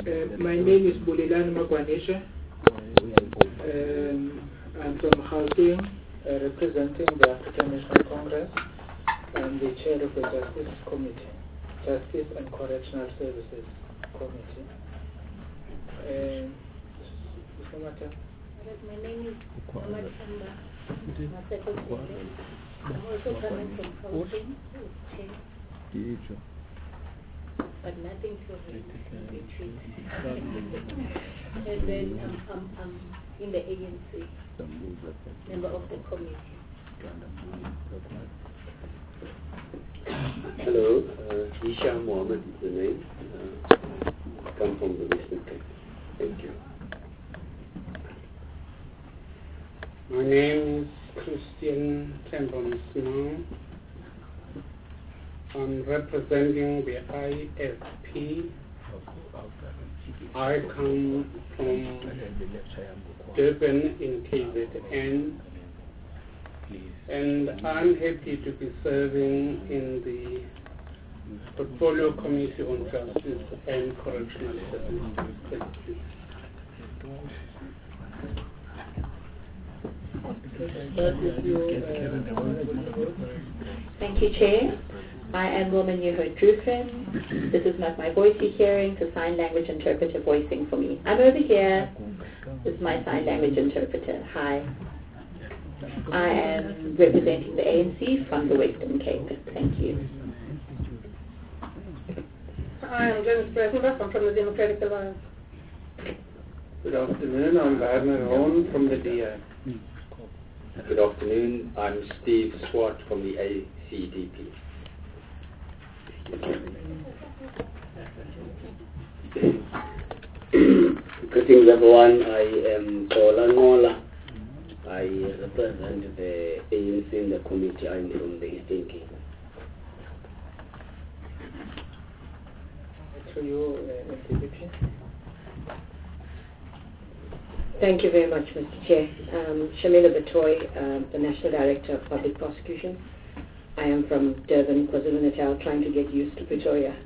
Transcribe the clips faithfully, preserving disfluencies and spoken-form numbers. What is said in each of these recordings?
Uh, my name is Bulelani Magwanisha. Um, I'm from Gauteng, uh, representing the African National Congress. I'm the chair of the Justice Committee, Justice and Correctional Services Committee. Uh, my name is Ahmad Samba. I'm also coming from Gauteng, but nothing to retreat. And then um, I'm, I'm in the A N C, member of the committee. Hello, uh, Isha Mohammed is the name. Uh, come from the Western Cape. Thank you. My name is Christian Tembon. I'm representing the I S P. I come from Durban in K Z N, and I'm happy to be serving in the Portfolio Committee on Justice and Correctional Services. Thank you, Chair. I am Woman Yuho Drufen. This is not my voice you're hearing, so sign language interpreter voicing for me. I'm over here. This is my sign language interpreter. Hi. I am representing the A N C from the Western Cape. Thank you. Hi, I'm Janice Breitenbach. I'm from the Democratic Alliance. Good afternoon. I'm Werner Horn from the D A. Good afternoon. I'm Steve Swart from the A C D P. Greetings everyone, I am Kola Ngola. I represent the A N C in the committee. I'm from the Eastern Cape. To you, uh, D P P. Thank you very much, Mister Chair. Um, Shamila Batoy, um, the National Director of Public Prosecution. I am from Durban, KwaZulu-Natal, trying to get used to Pretoria.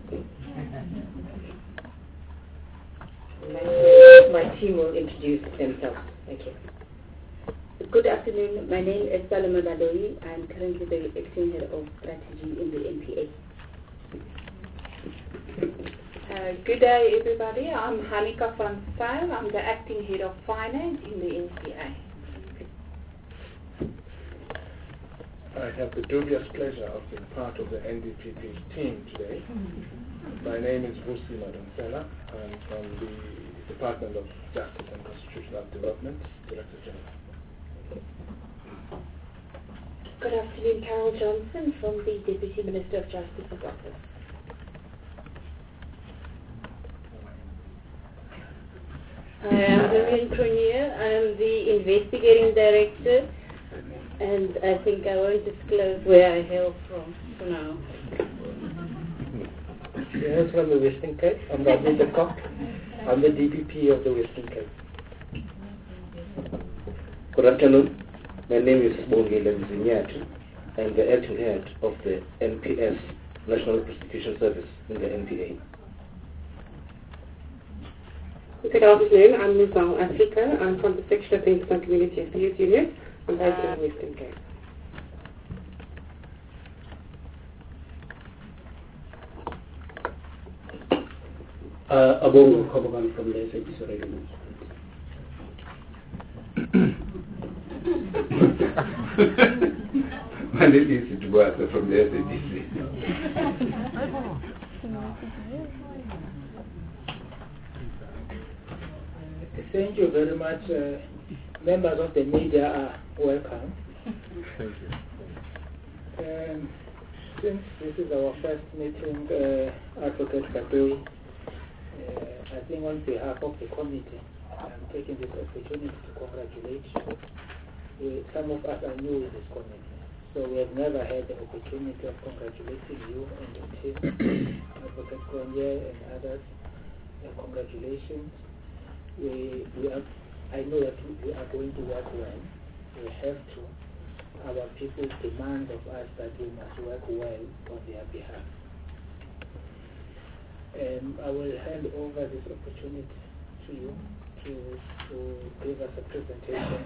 my, my team will introduce themselves. Thank you. Good afternoon. My name is Saloma Baloyi. I am currently the acting head of strategy in the N P A. Uh, good day, everybody. I'm Hanika van Styl. I'm the acting head of finance in the N C A. I have the dubious pleasure of being part of the N D P P team today. My name is Vusi Madonsela. I'm from the Department of Justice and Constitutional Development, Director General. Good afternoon, Carol Johnson from the Deputy Minister of Justice's office. Hi, I'm Vivian Cronier. I'm the investigating director, and I think I won't disclose where I hail from for now. Yes, from the Western Cape. I'm Rodney de Kock. I'm the D P P of the Western Cape. Good afternoon. My name is Bongile Mzinyatu. I'm the acting head of the N P S, National Prosecution Service, in the N P A. Good afternoon, I'm Luzang Africa. I'm from the Section of Internet Community Affairs Unit. I'm based in the Western Cape. Uh, Abongo Kobogan from the S A B C Radio News. My name is Tubuasa from the S A B C. Thank you very much. Uh, members of the media are welcome. Thank you. Um, since this is our first meeting, uh, Advocate Kabui, uh, I think on behalf of the committee, I'm taking this opportunity to congratulate you. We, some of us are new in this committee, so we have never had the opportunity of congratulating you and your team, Advocate Konye and others. Uh, congratulations. We, we are, I know that we are going to work well. We have to. Our people demand of us that we must work well on their behalf. Um, I will hand over this opportunity to you to, to give us a presentation.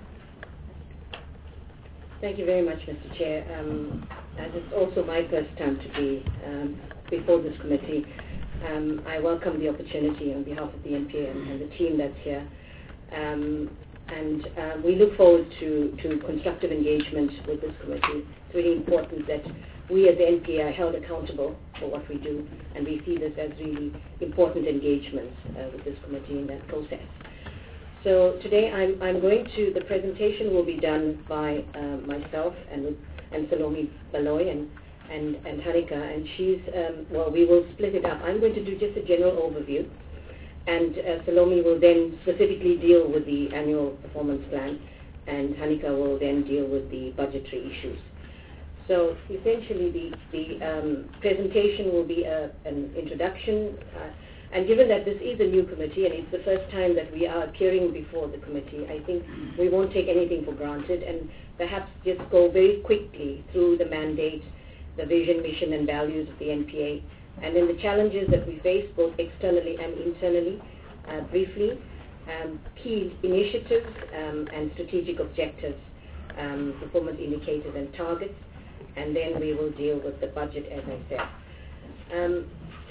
Thank you very much, Mister Chair. Um, as it's also my first time to be um, before this committee, um, I welcome the opportunity on behalf of the N P A and, and the team that's here. Um, and uh, we look forward to, to constructive engagement with this committee. It's really important that we as the N P A are held accountable for what we do, and we see this as really important engagements uh, with this committee in that process. So today I'm, I'm going to, the presentation will be done by uh, myself and, and Salome Baloy and, and, and Hanika, and she's, um, well, we will split it up. I'm going to do just a general overview, and uh, Salome will then specifically deal with the annual performance plan, and Hanika will then deal with the budgetary issues. So essentially the, the um, presentation will be a, an introduction, uh, and given that this is a new committee and it's the first time that we are appearing before the committee, I think we won't take anything for granted and perhaps just go very quickly through the mandate, the vision, mission and values of the N P A, and then the challenges that we face both externally and internally, uh, briefly, um, key initiatives um, and strategic objectives, um, performance indicators and targets, and then we will deal with the budget, as I said. Um,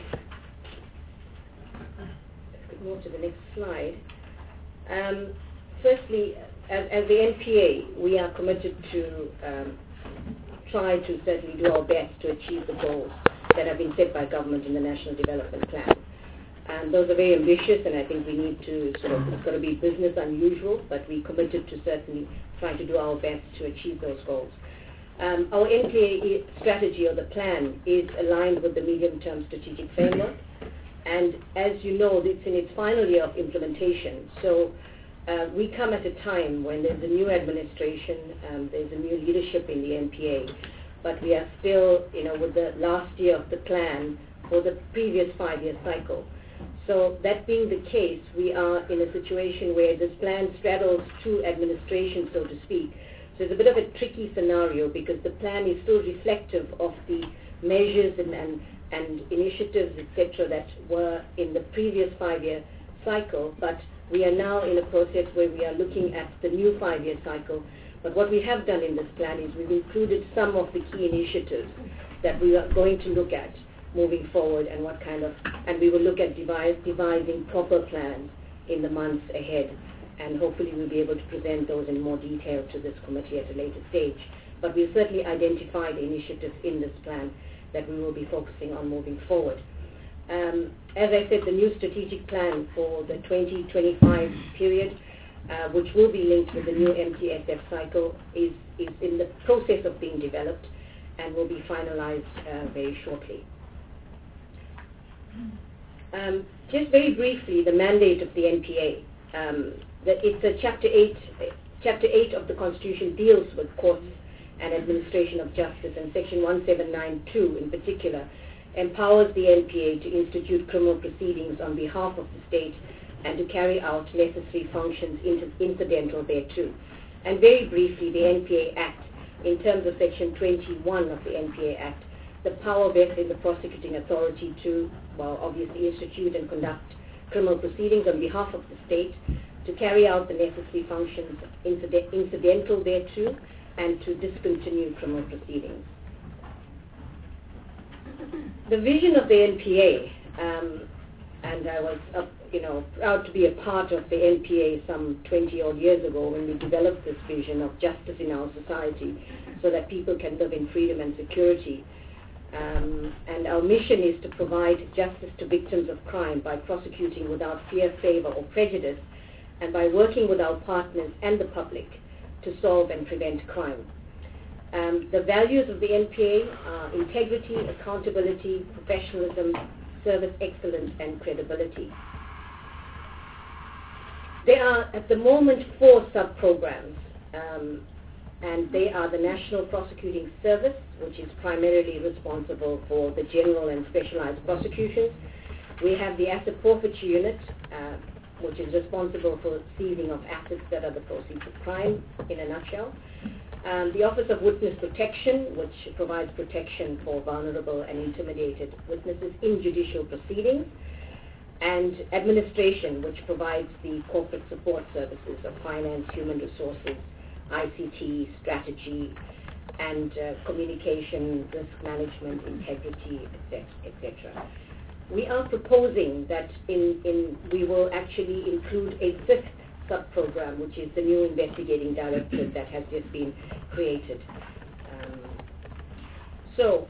let's move to the next slide. Um, firstly, as, as the N P A, we are committed to um, try to certainly do our best to achieve the goals that have been set by government in the National Development Plan. And those are very ambitious, and I think we need to sort of, it's got to be business unusual, but we're committed to certainly trying to do our best to achieve those goals. Um, our N P A strategy, or the plan, is aligned with the medium-term strategic framework, and as you know, it's in its final year of implementation. So uh, we come at a time when there's a new administration, um, there's a new leadership in the N P A, but we are still, you know, with the last year of the plan for the previous five-year cycle. So that being the case, we are in a situation where this plan straddles two administrations, so to speak. So it's a bit of a tricky scenario because the plan is still reflective of the measures and, and, and initiatives, et cetera, that were in the previous five-year cycle, but we are now in a process where we are looking at the new five-year cycle. But what we have done in this plan is we've included some of the key initiatives that we are going to look at moving forward, and what kind of, and we will look at devise, devising proper plans in the months ahead, and hopefully we'll be able to present those in more detail to this committee at a later stage. But we've certainly identified the initiatives in this plan that we will be focusing on moving forward. Um, as I said, the new strategic plan for the twenty twenty-five period, uh, which will be linked with the new M T S F cycle, is, is in the process of being developed and will be finalized uh, very shortly. Um, just very briefly, the mandate of the N P A. Um, that it's a chapter eight. Chapter eight of the Constitution deals with courts and administration of justice, and Section one seven nine two in particular empowers the N P A to institute criminal proceedings on behalf of the state and to carry out necessary functions incidental thereto. And very briefly, the N P A Act, in terms of Section twenty-one of the N P A Act, the power vests in the prosecuting authority to, well, obviously institute and conduct criminal proceedings on behalf of the state, to carry out the necessary functions incident, incidental thereto, and to discontinue criminal proceedings. The vision of the N P A, um, and I was, uh, you know, proud to be a part of the N P A some twenty odd years ago when we developed this vision of justice in our society so that people can live in freedom and security. Um, and our mission is to provide justice to victims of crime by prosecuting without fear, favor, or prejudice, and by working with our partners and the public to solve and prevent crime. Um, the values of the N P A are integrity, accountability, professionalism, service excellence, and credibility. There are, at the moment, four sub-programs, um, and they are the National Prosecuting Service, which is primarily responsible for the general and specialized prosecutions. We have the Asset Forfeiture Unit, uh, which is responsible for seizing of assets that are the proceeds of crime, in a nutshell. Um, the Office of Witness Protection, which provides protection for vulnerable and intimidated witnesses in judicial proceedings, and administration, which provides the corporate support services of finance, human resources, I C T, strategy, and uh, communication, risk management, integrity, et cetera. We are proposing that in, in we will actually include a fifth sub-program, which is the new investigating directorate that has just been created. Um, so,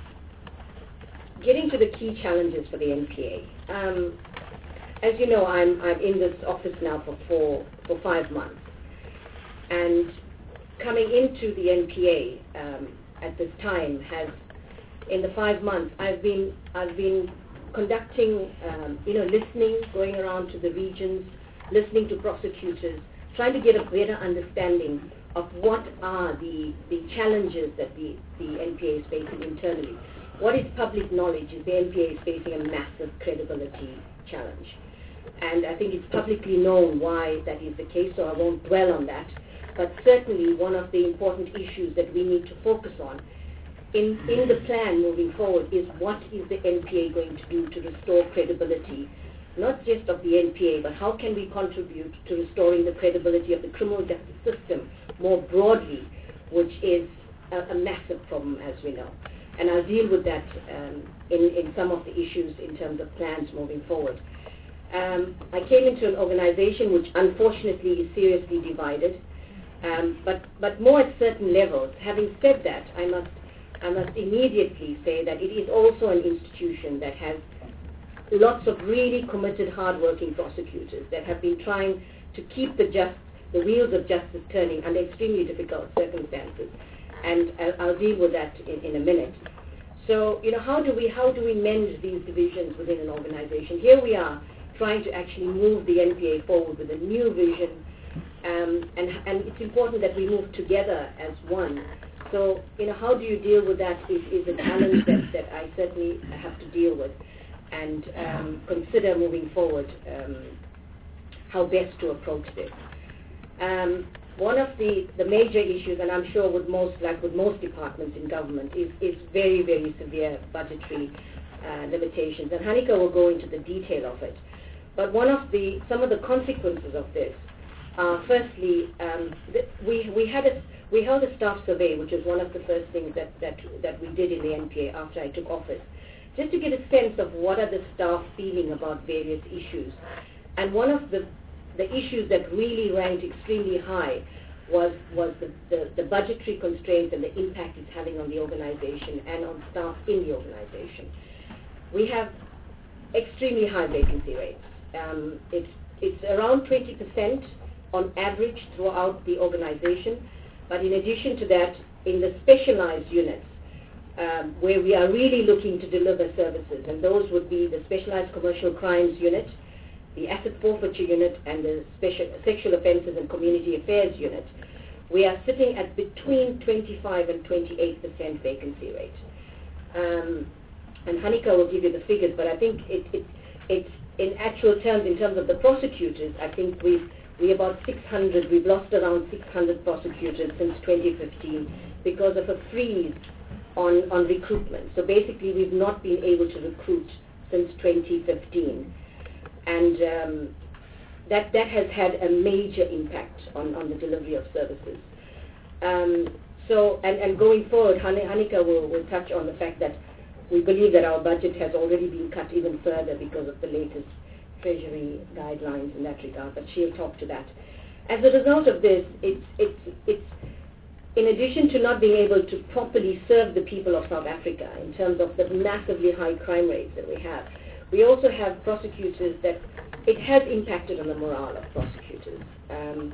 getting to the key challenges for the N P A. Um, as you know, I'm, I'm in this office now for four, for five months. And coming into the N P A um, at this time has, in the five months, I've been, I've been conducting, um, you know, listening, going around to the regions, listening to prosecutors, trying to get a better understanding of what are the, the challenges that the, the N P A is facing internally. What is public knowledge is the N P A is facing a massive credibility challenge. And I think it's publicly known why that is the case, so I won't dwell on that. But certainly one of the important issues that we need to focus on in, in the plan moving forward is what is the N P A going to do to restore credibility, not just of the N P A, but how can we contribute to restoring the credibility of the criminal justice system more broadly, which is a, a massive problem, as we know. And I'll deal with that um, in, in some of the issues in terms of plans moving forward. Um, I came into an organization which unfortunately is seriously divided, um, but, but more at certain levels. Having said that, I must, I must immediately say that it is also an institution that has lots of really committed, hard-working prosecutors that have been trying to keep the, just, the wheels of justice turning under extremely difficult circumstances. And I'll, I'll deal with that in, in a minute. So, you know, how do we how do we mend these divisions within an organization? Here we are trying to actually move the N P A forward with a new vision, um, and and it's important that we move together as one. So, you know, how do you deal with that is, is a challenge that, that I certainly have to deal with, and um, consider moving forward um, how best to approach this. Um, One of the, the major issues, and I'm sure with most, like with most departments in government, is, is very, very severe budgetary uh, limitations. And Hanika will go into the detail of it. But one of the, some of the consequences of this are, firstly, um, th- we, we, had a, we held a staff survey, which was one of the first things that, that, that we did in the N P A after I took office, just to get a sense of what are the staff feeling about various issues. And one of the The issues that really ranked extremely high was, was the, the, the budgetary constraints and the impact it's having on the organization and on staff in the organization. We have extremely high vacancy rates. Um, it's, it's around twenty percent on average throughout the organization, but in addition to that, in the specialized units, um, where we are really looking to deliver services, and those would be the specialized commercial crimes unit, the asset forfeiture unit, and the special sexual offences and community affairs unit, we are sitting at between twenty-five and twenty-eight percent vacancy rate. Um, and Hanika will give you the figures, but I think it, it, it's in actual terms, in terms of the prosecutors, I think we've we about six hundred, we've lost around six hundred prosecutors since twenty fifteen because of a freeze on, on recruitment. So basically we've not been able to recruit since twenty fifteen. And um, that, that has had a major impact on, on the delivery of services. Um, so, and, and going forward, Han- Hanika will, will touch on the fact that we believe that our budget has already been cut even further because of the latest Treasury guidelines in that regard, but she'll talk to that. As a result of this, it's, it's, it's in addition to not being able to properly serve the people of South Africa in terms of the massively high crime rates that we have, we also have prosecutors that it has impacted on the morale of prosecutors. Um,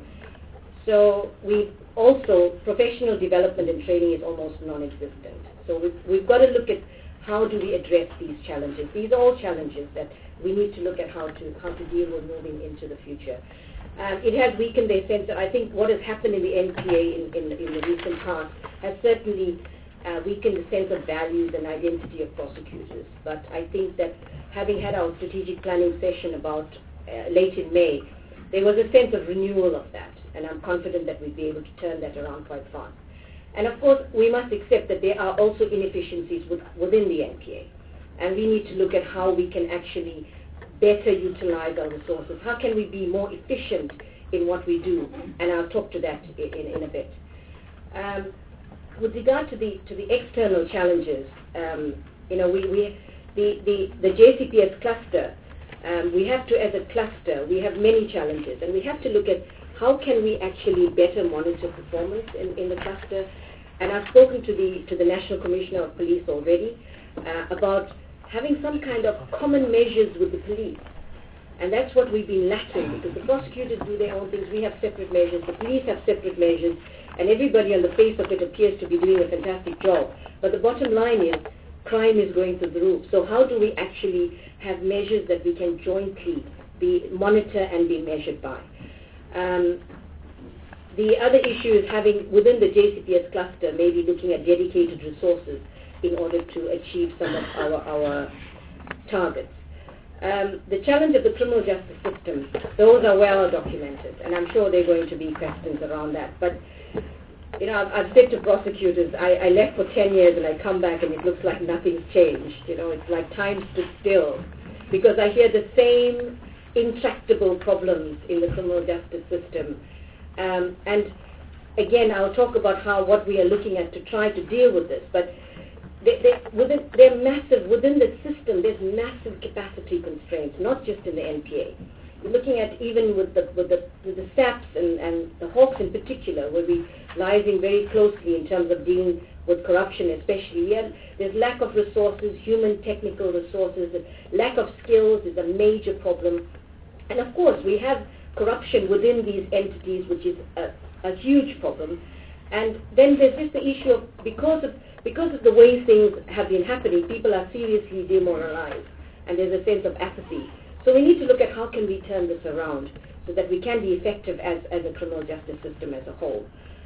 so we also, professional development and training is almost non-existent. So we've, we've got to look at how do we address these challenges. These are all challenges that we need to look at how to how to deal with moving into the future. Um, it has weakened their sense. I think what has happened in the N P A in, in, in the recent past has certainly uh, weakened the sense of values and identity of prosecutors. But I think that having had our strategic planning session about uh, late in May, there was a sense of renewal of that, and I'm confident that we'll be able to turn that around quite fast. And of course, we must accept that there are also inefficiencies with, within the N P A. And we need to look at how we can actually better utilize our resources. How can we be more efficient in what we do? And I'll talk to that in, in, in a bit. Um, with regard to the to the external challenges, um, you know, we, we the, the, the J C P S cluster, um, we have to, as a cluster, we have many challenges, and we have to look at how can we actually better monitor performance in, in the cluster. And I've spoken to the to the National Commissioner of Police already uh, about having some kind of common measures with the police. And that's what we've been lacking, because the prosecutors do their own things, we have separate measures, the police have separate measures, and everybody on the face of it appears to be doing a fantastic job. But the bottom line is, crime is going through the roof. So how do we actually have measures that we can jointly be monitor and be measured by? Um, the other issue is having, within the J C P S cluster, maybe looking at dedicated resources in order to achieve some of our, our targets. Um, the challenge of the criminal justice system, those are well documented, and I'm sure there are going to be questions around that. But, you know, I've, I've said to prosecutors, I, I left for ten years and I come back and it looks like nothing's changed. You know, it's like time stood still, because I hear the same intractable problems in the criminal justice system. Um, and again, I'll talk about how what we are looking at to try to deal with this. But they, they, within, they're massive. Within the system, there's massive capacity constraints, not just in the N P A. We're looking at even with the with the, with the S A Ps and, and the Hawks in particular, where we're liaising very closely in terms of dealing with corruption especially. Yeah, there's lack of resources, human technical resources, lack of skills is a major problem. And of course, we have corruption within these entities, which is a, a huge problem. And then there's just the issue of, because of because of the way things have been happening, people are seriously demoralized, and there's a sense of apathy. So we need to look at how can we turn this around so that we can be effective as, as a criminal justice system as a whole.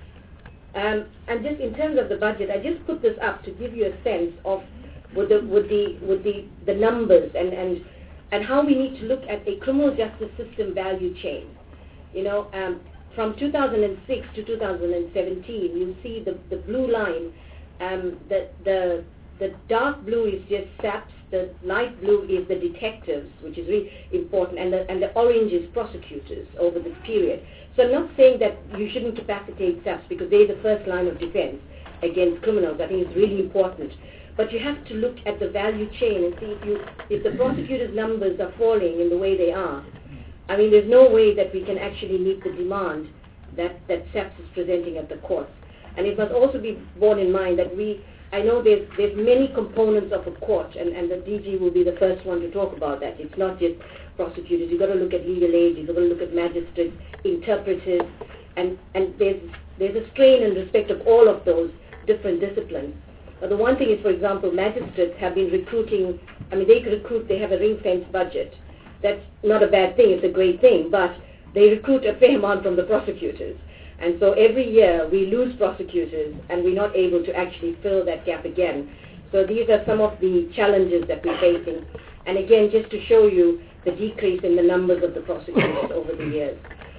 Um, and just in terms of the budget, I just put this up to give you a sense of with the with the with the, the numbers and, and and how we need to look at a criminal justice system value chain. You know, um, from two thousand six to two thousand seventeen, you see the, the blue line, um, the, the, the dark blue is just S A Ps, the light blue is the detectives, which is really important, and the, and the orange is prosecutors over this period. So I'm not saying that you shouldn't capacitate S A Ps, because they're the first line of defense against criminals. I think it's really important. But you have to look at the value chain and see if you, if the prosecutors' numbers are falling in the way they are. I mean, there's no way that we can actually meet the demand that, that S A Ps is presenting at the courts. And it must also be borne in mind that we, I know there's, there's many components of a court, and, and the D G will be the first one to talk about that. It's not just prosecutors. You've got to look at legal aid, you've got to look at magistrates, interpreters, and, and there's, there's a strain in respect of all of those different disciplines. But the one thing is, for example, magistrates have been recruiting, I mean, they recruit, they have a ring-fenced budget. That's not a bad thing, it's a great thing, but they recruit a fair amount from the prosecutors. And so every year we lose prosecutors and we're not able to actually fill that gap again. So these are some of the challenges that we're facing. And again, just to show you the decrease in the numbers of the prosecutors over the years.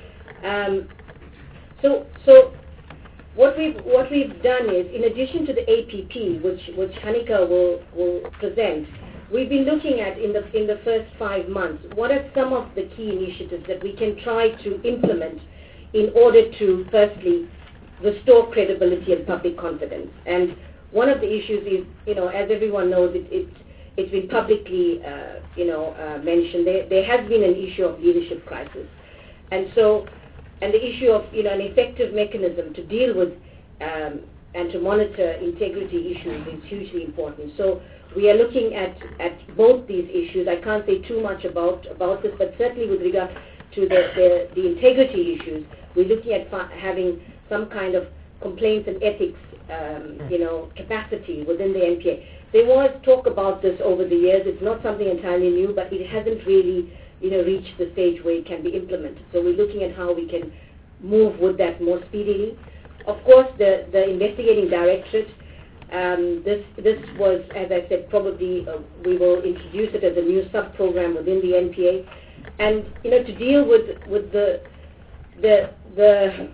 Um, so, so what we've what we've done is, in addition to the A P P, which which Hanika will will present, we've been looking at in the in the first five months what are some of the key initiatives that we can try to implement in order to firstly restore credibility and public confidence. And one of the issues is, you know, as everyone knows, it, it it's been publicly uh, you know uh, mentioned. There there has been an issue of leadership crisis, and so. And the issue of, you know, an effective mechanism to deal with um, and to monitor integrity issues is hugely important. So we are looking at, at both these issues. I can't say too much about, about this, but certainly with regard to the, the, the integrity issues, we're looking at fa- having some kind of complaints and ethics, um, you know, capacity within the N P A. There was talk about this over the years. It's not something entirely new, but it hasn't really you know, reach the stage where it can be implemented. So we're looking at how we can move with that more speedily. Of course, the, the investigating directorate, um, this this was, as I said, probably uh, we will introduce it as a new sub-program within the N P A. And, you know, to deal with with the the the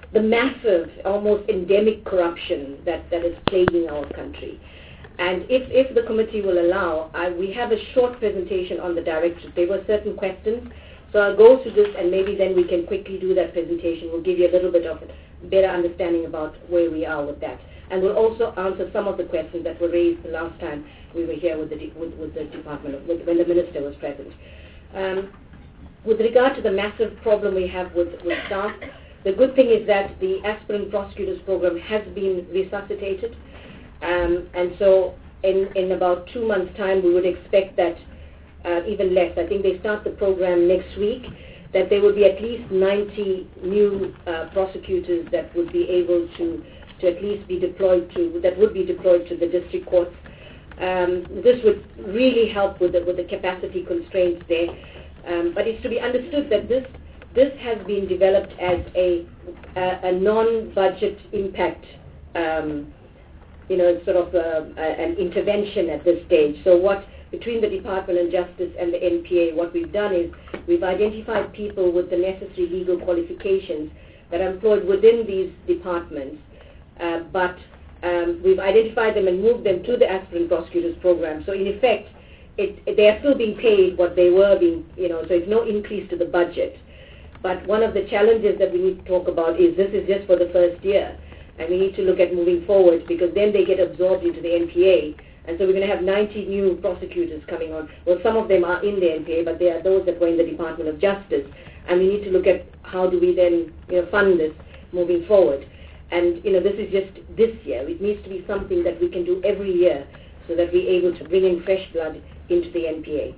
the massive, almost endemic corruption that, that is plaguing our country. And if, if the committee will allow, I, we have a short presentation on the directorate. There were certain questions, so I'll go through this and maybe then we can quickly do that presentation. We'll give you a little bit of a better understanding about where we are with that. And we'll also answer some of the questions that were raised the last time we were here with the, de- with, with the department, of, with, when the minister was present. Um, with regard to the massive problem we have with, with staff, the good thing is that the aspirant prosecutors program has been resuscitated. Um, and so in, in about two months' time, we would expect that uh, even less. I think they start the program next week, that there will be at least ninety new uh, prosecutors that would be able to, to at least be deployed to, that would be deployed to the district courts. Um, this would really help with the, with the capacity constraints there. Um, but it's to be understood that this, this has been developed as a, a, a non-budget impact um, you know, sort of a, a, an intervention at this stage. So what, between the Department of Justice and the N P A, what we've done is we've identified people with the necessary legal qualifications that are employed within these departments, uh, but um, we've identified them and moved them to the aspirant prosecutors program. So in effect, it, it, they are still being paid what they were being, you know, so it's no increase to the budget. But one of the challenges that we need to talk about is this is just for the first year. And we need to look at moving forward, because then they get absorbed into the N P A. And so we're going to have ninety new prosecutors coming on. Well, some of them are in the N P A, but there are those that were in the Department of Justice. And we need to look at how do we then, you know, fund this moving forward. And, you know, this is just this year. It needs to be something that we can do every year so that we're able to bring in fresh blood into the N P A.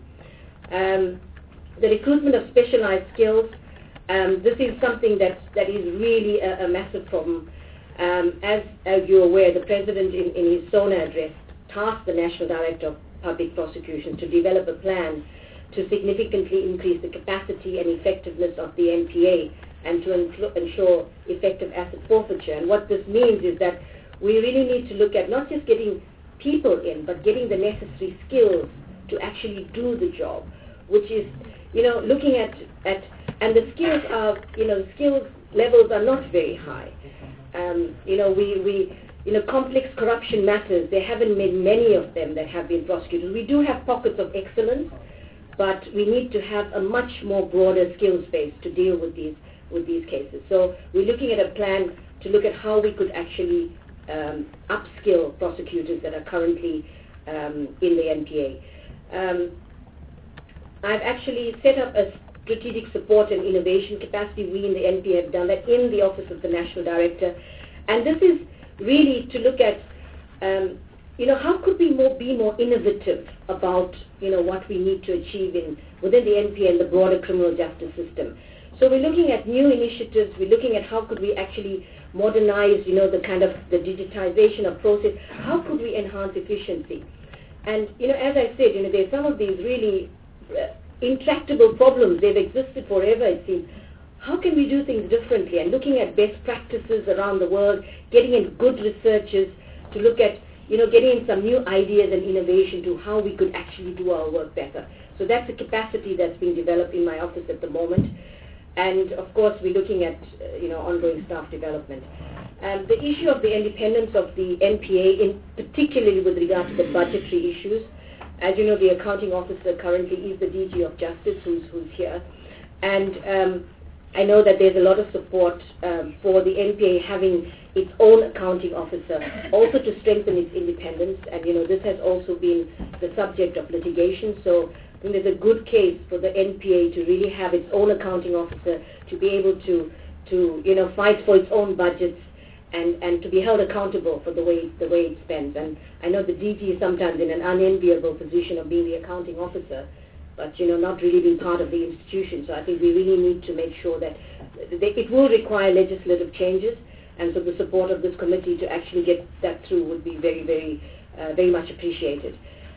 Um, the recruitment of specialized skills, um, this is something that, that is really a, a massive problem. Um, as, as you're aware, the President in, in his SONA address tasked the National Director of Public Prosecutions to develop a plan to significantly increase the capacity and effectiveness of the N P A and to influ- ensure effective asset forfeiture. And what this means is that we really need to look at not just getting people in, but getting the necessary skills to actually do the job, which is, you know, looking at, at and the skills are, you know, the skills levels are not very high. Um, you know, we, we, you know, complex corruption matters, there haven't been many of them that have been prosecuted. We do have pockets of excellence, but we need to have a much more broader skills base to deal with these, with these cases. So we're looking at a plan to look at how we could actually um, upskill prosecutors that are currently um, in the N P A. Um, I've actually set up a strategic support and innovation capacity. We in the N P A have done that in the Office of the National Director. And this is really to look at, um, you know, how could we more, be more innovative about, you know, what we need to achieve in within the N P A and the broader criminal justice system. So we're looking at new initiatives. We're looking at how could we actually modernize, you know, the kind of the digitization of process. How could we enhance efficiency? And, you know, as I said, you know, there's some of these really uh, intractable problems. They've existed forever, it seems. How can we do things differently? And looking at best practices around the world, getting in good researchers to look at, you know, getting in some new ideas and innovation to how we could actually do our work better. So that's a capacity that's being developed in my office at the moment. And of course, we're looking at, uh, you know, ongoing staff development. Um, the issue of the independence of the N P A, in particularly with regard to the budgetary issues. As you know, the accounting officer currently is the D G of Justice, who's, who's here. And um, I know that there's a lot of support um, for the N P A having its own accounting officer, also to strengthen its independence. And, you know, this has also been the subject of litigation. So I think there's a good case for the N P A to really have its own accounting officer, to be able to, to you know, fight for its own budgets and, and to be held accountable for the way, the way it spends. And I know the D G is sometimes in an unenviable position of being the accounting officer, but, you know, not really being part of the institution. So I think we really need to make sure that they, it will require legislative changes, and so the support of this committee to actually get that through would be very, very, uh, very much appreciated.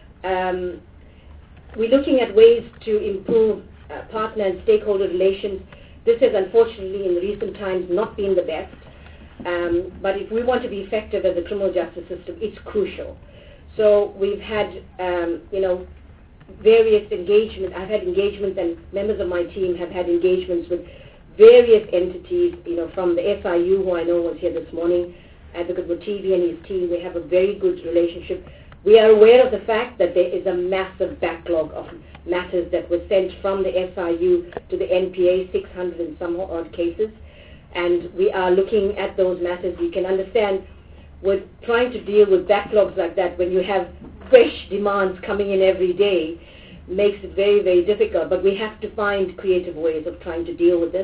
Um, we're looking at ways to improve uh, partner and stakeholder relations. This has unfortunately in recent times not been the best, um, but if we want to be effective as a criminal justice system, it's crucial. So we've had, um, you know, various engagements. I've had engagements, and members of my team have had engagements with various entities, you know, from the S I U, who I know was here this morning, Advocate Mutivi and his team. We have a very good relationship. We are aware of the fact that there is a massive backlog of matters that were sent from the S I U to the N P A, six hundred and some odd cases. And we are looking at those matters. You can understand with trying to deal with backlogs like that, when you have fresh demands coming in every day, makes it very, very difficult. But we have to find creative ways of trying to deal with this.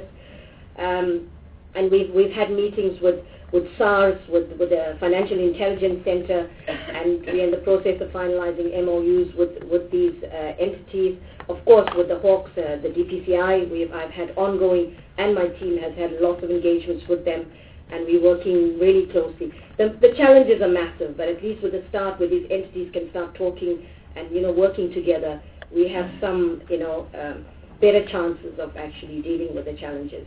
Um, and we've, we've had meetings with, with SARS, with, with the Financial Intelligence Center, and we're in the process of finalizing M O Us with, with these uh, entities. Of course, with the Hawks, uh, the D P C I, we've, I've had ongoing, and my team has had lots of engagements with them, and we're working really closely. The, the challenges are massive, but at least with the start, where these entities can start talking and, you know, working together, we have some, you know, um, better chances of actually dealing with the challenges.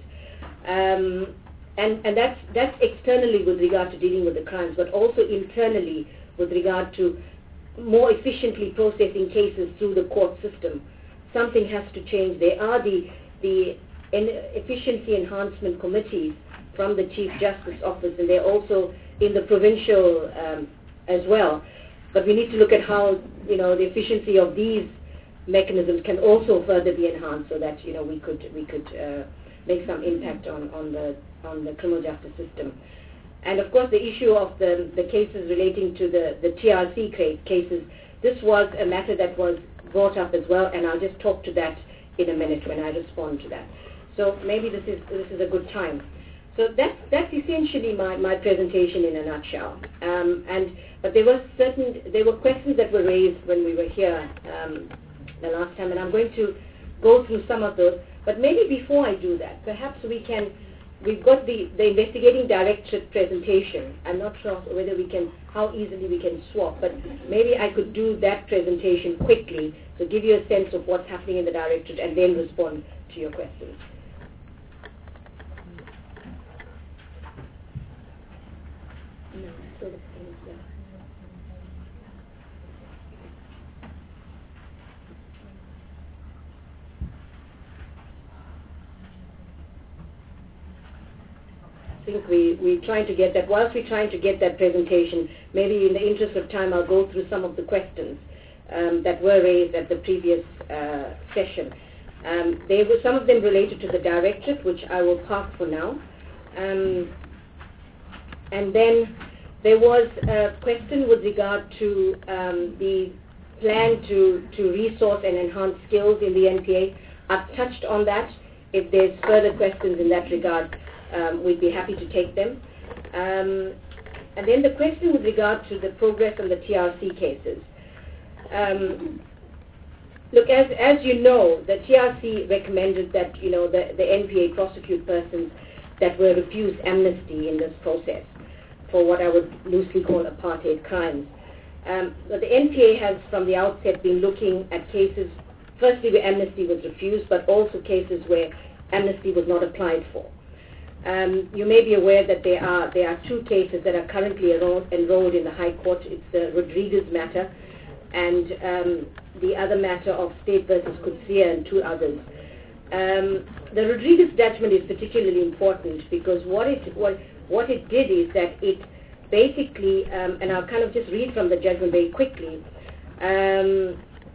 Um, and and that's, that's externally with regard to dealing with the crimes, but also internally with regard to more efficiently processing cases through the court system. Something has to change. There are the, the efficiency enhancement committees from the Chief Justice Office, and they're also in the provincial um, as well. But we need to look at how, you know, the efficiency of these mechanisms can also further be enhanced, so that, you know, we could we could uh, make some impact on, on the on the criminal justice system. And of course, the issue of the the cases relating to the the T R C cases, this was a matter that was brought up as well, and I'll just talk to that in a minute when I respond to that. So maybe this is this is a good time. So that's that's essentially my, my presentation in a nutshell. Um, and but there were certain there were questions that were raised when we were here um, the last time, and I'm going to go through some of those. But maybe before I do that, perhaps we can. We've got the, the investigating directorate presentation. I'm not sure whether we can, how easily we can swap, but maybe I could do that presentation quickly to give you a sense of what's happening in the directorate and then respond to your questions. No, so the same as well. I think we, we're trying to get that. Whilst we're trying to get that presentation, maybe in the interest of time, I'll go through some of the questions um, that were raised at the previous uh, session. Um, they were, some of them related to the directorate, which I will park for now. Um, and then there was a question with regard to um, the plan to, to resource and enhance skills in the N P A. I've touched on that. If there's further questions in that regard, Um, we'd be happy to take them. Um, and then the question with regard to the progress on the T R C cases. Um, look, as, as you know, the T R C recommended that, you know, the, the N P A prosecute persons that were refused amnesty in this process for what I would loosely call apartheid crimes. Um, but the N P A has from the outset been looking at cases, firstly where amnesty was refused, but also cases where amnesty was not applied for. Um, you may be aware that there are there are two cases that are currently enrolled, enrolled in the High Court. It's the Rodriguez matter and um, the other matter of State versus Kutsia and two others. Um, the Rodriguez judgment is particularly important because what it what, what it did is that it basically, um, and I'll kind of just read from the judgment very quickly. Um,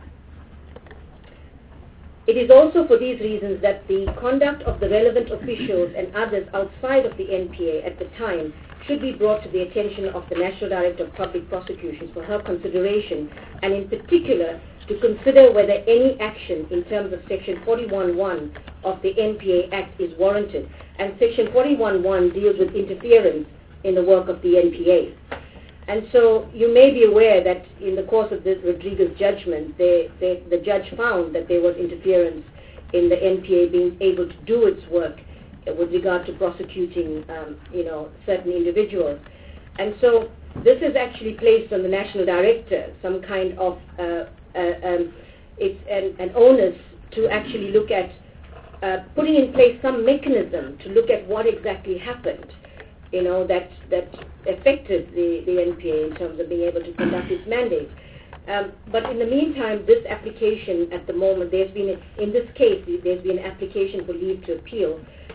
It is also for these reasons that the conduct of the relevant officials and others outside of the N P A at the time should be brought to the attention of the National Director of Public Prosecutions for her consideration, and in particular to consider whether any action in terms of Section forty-one one of the N P A Act is warranted. And Section forty-one one deals with interference in the work of the N P A. And so you may be aware that in the course of this Rodriguez judgment, they, they, the judge found that there was interference in the N P A being able to do its work with regard to prosecuting, um, you know, certain individuals. And so this is actually placed on the national director, some kind of, uh, uh, um, it's an, an onus to actually look at uh, putting in place some mechanism to look at what exactly happened, you know, that, that affected the, the N P A in terms of being able to conduct its mandate. Um, but in the meantime, this application at the moment, there's been, a, in this case, there's been an application for leave to appeal,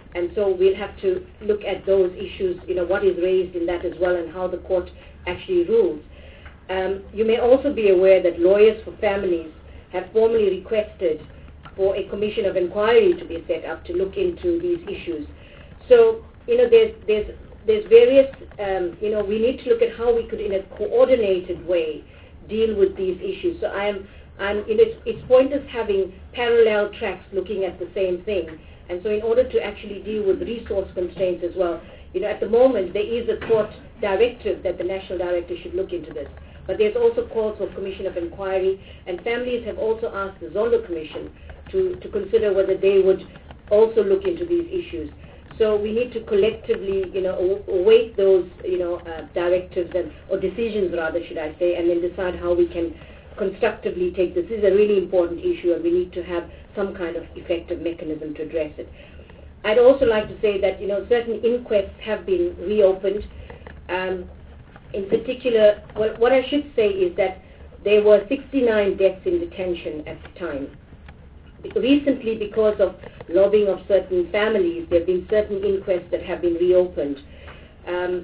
and so we'll have to look at those issues, you know, what is raised in that as well and how the court actually rules. Um, you may also be aware that Lawyers for Families have formally requested for a commission of inquiry to be set up to look into these issues. So, you know, there's, there's, there's various, um, you know, we need to look at how we could, in a coordinated way, deal with these issues. So I'm, I'm, you know, it's, it's pointless having parallel tracks looking at the same thing. And so in order to actually deal with resource constraints as well, you know, at the moment there is a court directive that the National Director should look into this. But there's also calls for commission of inquiry, and families have also asked the Zondo Commission to, to consider whether they would also look into these issues. So we need to collectively, you know, await those, you know, uh, directives and or decisions rather, should I say, and then decide how we can constructively take this. This is a really important issue, and we need to have some kind of effective mechanism to address it. I'd also like to say that, you know, certain inquests have been reopened. Um, in particular, well, what I should say is that there were sixty-nine deaths in detention at the time. Recently, because of lobbying of certain families, there have been certain inquests that have been reopened. Um,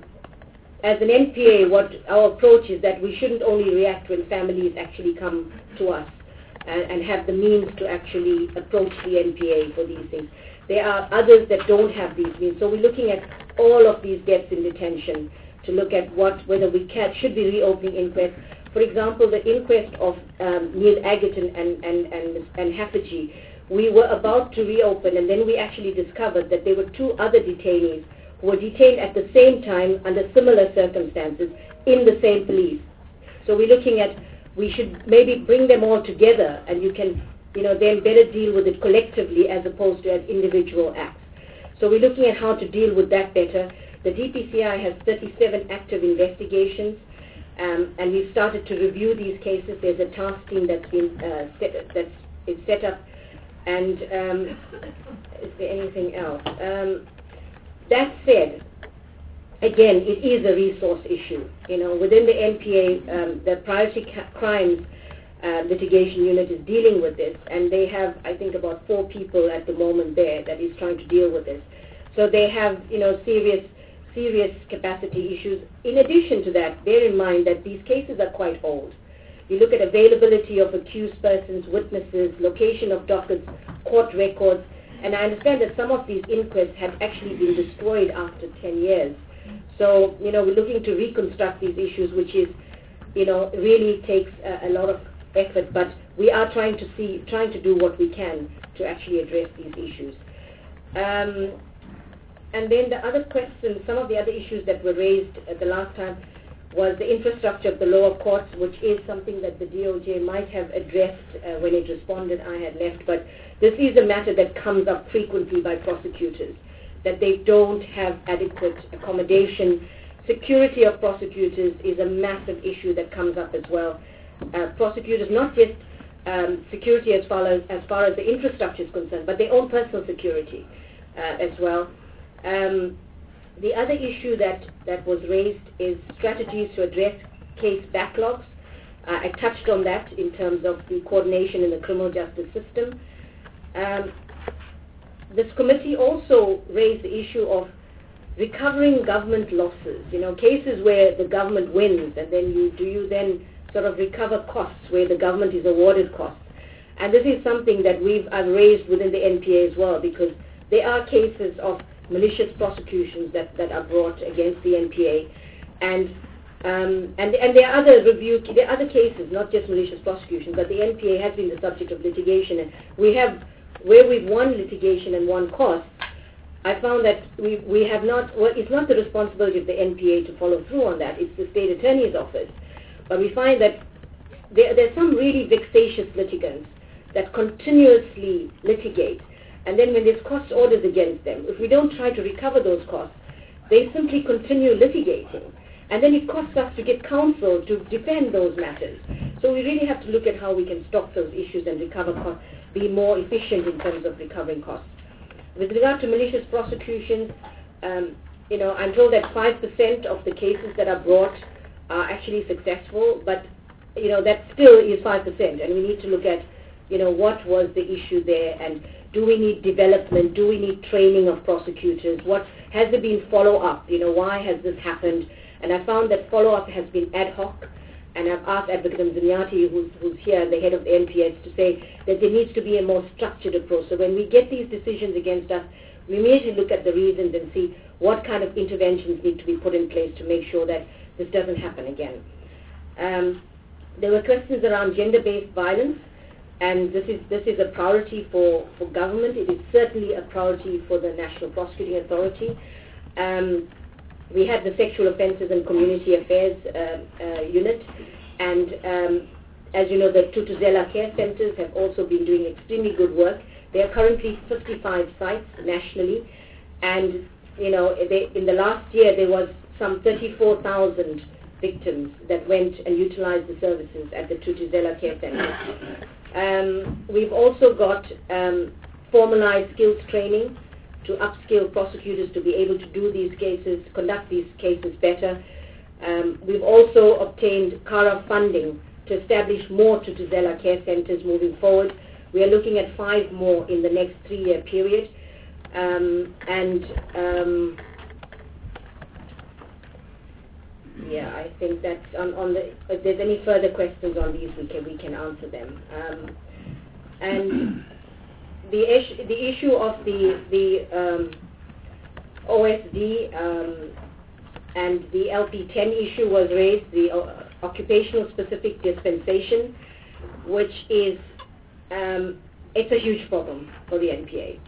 as an N P A, what our approach is that we shouldn't only react when families actually come to us and, and have the means to actually approach the N P A for these things. There are others that don't have these means. So we're looking at all of these deaths in detention to look at what whether we can, should be reopening inquests. For example, the inquest of um, Neil Agaton and, and, and, and Haffajee, we were about to reopen, and then we actually discovered that there were two other detainees who were detained at the same time under similar circumstances in the same police. So we're looking at, we should maybe bring them all together, and you can, you know, then better deal with it collectively as opposed to as individual acts. So we're looking at how to deal with that better. The D P C I has thirty-seven active investigations. Um, and we've started to review these cases. There's a task team that's been uh, set, that's is set up. And um, is there anything else? Um, that said, again, it is a resource issue. You know, within the N P A, um, the Priority ca- Crimes uh, Litigation Unit is dealing with this, and they have, I think, about four people at the moment there that is trying to deal with this. So they have, you know, serious. serious capacity issues. In addition to that, bear in mind that these cases are quite old. You look at availability of accused persons, witnesses, location of dockets, court records, and I understand that some of these inquests had actually been destroyed after ten years. So, you know, we're looking to reconstruct these issues, which is, you know, really takes a, a lot of effort, but we are trying to see, trying to do what we can to actually address these issues. Um, And then the other questions, some of the other issues that were raised at the last time was the infrastructure of the lower courts, which is something that the D O J might have addressed uh, when it responded. I had left. But this is a matter that comes up frequently by prosecutors, that they don't have adequate accommodation. Security of prosecutors is a massive issue that comes up as well. Uh, prosecutors, not just um, security as far as, as far as the infrastructure is concerned, but their own personal security uh, as well. Um, the other issue that, that was raised is strategies to address case backlogs. Uh, I touched on that in terms of the coordination in the criminal justice system. Um, this committee also raised the issue of recovering government losses. You know, cases where the government wins, and then you do you then sort of recover costs where the government is awarded costs. And this is something that we've I've raised within the N P A as well, because there are cases of malicious prosecutions that, that are brought against the N P A, and um, and and there are other review there are other cases, not just malicious prosecution, but the N P A has been the subject of litigation, and we have where we've won litigation and won costs. I found that we we have not. Well, it's not the responsibility of the N P A to follow through on that. It's the state attorney's office, but we find that there there's some really vexatious litigants that continuously litigate. And then when there's cost orders against them, if we don't try to recover those costs, they simply continue litigating. And then it costs us to get counsel to defend those matters. So we really have to look at how we can stop those issues and recover costs, be more efficient in terms of recovering costs. With regard to malicious prosecutions, um, you know, I'm told that five percent of the cases that are brought are actually successful, but, you know, that still is five percent, and we need to look at you know, what was the issue there, and do we need development, do we need training of prosecutors, what, has there been follow-up, you know, why has this happened? And I found that follow-up has been ad hoc, and I've asked Advocate Mzimyati, who's, who's here, the head of the N P S, to say that there needs to be a more structured approach. So when we get these decisions against us, we immediately look at the reasons and see what kind of interventions need to be put in place to make sure that this doesn't happen again. Um, there were questions around gender-based violence, and this is this is a priority for, for government. It is certainly a priority for the National Prosecuting Authority. Um, we had the Sexual Offences and Community Affairs uh, uh, unit, and um, as you know, the Tutuzela Care Centres have also been doing extremely good work. There are currently fifty-five sites nationally, and you know, they, in the last year there was some thirty-four thousand victims that went and utilized the services at the Tutuzela Care Centre. Um, we've also got um, formalized skills training to upskill prosecutors to be able to do these cases, conduct these cases better. Um, we've also obtained CARA funding to establish more Tutuzela Care Centres moving forward. We are looking at five more in the next three-year period. Um, and um, yeah, I think that's on, on the. If there's any further questions on these, we can we can answer them. Um, and the issue the issue of the the um, O S D um, and the L P ten issue was raised. The uh, occupational specific dispensation, which is um, it's a huge problem for the N P A.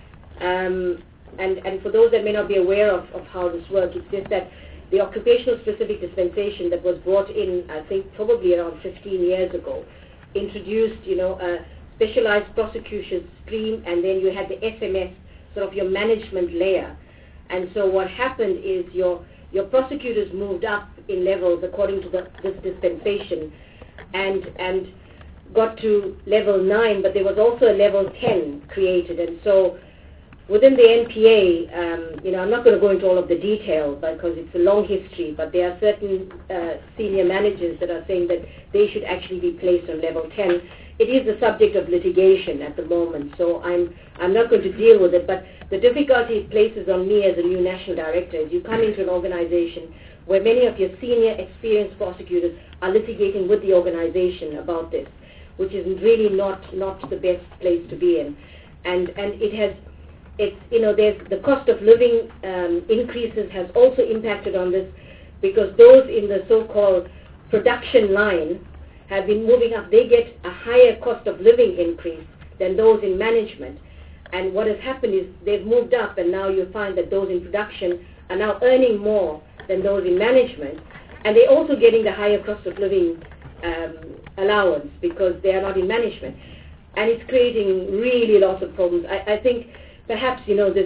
Um, and, and for those that may not be aware of, of how this works, it's just that the occupational specific dispensation that was brought in, I think probably around fifteen years ago, introduced, you know, a specialized prosecution stream, and then you had the S M S, sort of your management layer. And so what happened is your your prosecutors moved up in levels according to the, this dispensation, and and got to level nine, but there was also a level ten created. And so within the N P A, um, you know, I'm not going to go into all of the detail because it's a long history, but there are certain uh, senior managers that are saying that they should actually be placed on level ten. It is the subject of litigation at the moment, so I'm I'm not going to deal with it, but the difficulty it places on me as a new national director is you come into an organization where many of your senior experienced prosecutors are litigating with the organization about this, which is really not, not the best place to be in. And and it has, it's, you know, there's the cost of living um, increases has also impacted on this, because those in the so-called production line have been moving up. They get a higher cost of living increase than those in management. And what has happened is they've moved up, and now you find that those in production are now earning more than those in management, and they're also getting the higher cost of living um, allowance because they are not in management. And it's creating really lots of problems. I, I think perhaps, you know, this,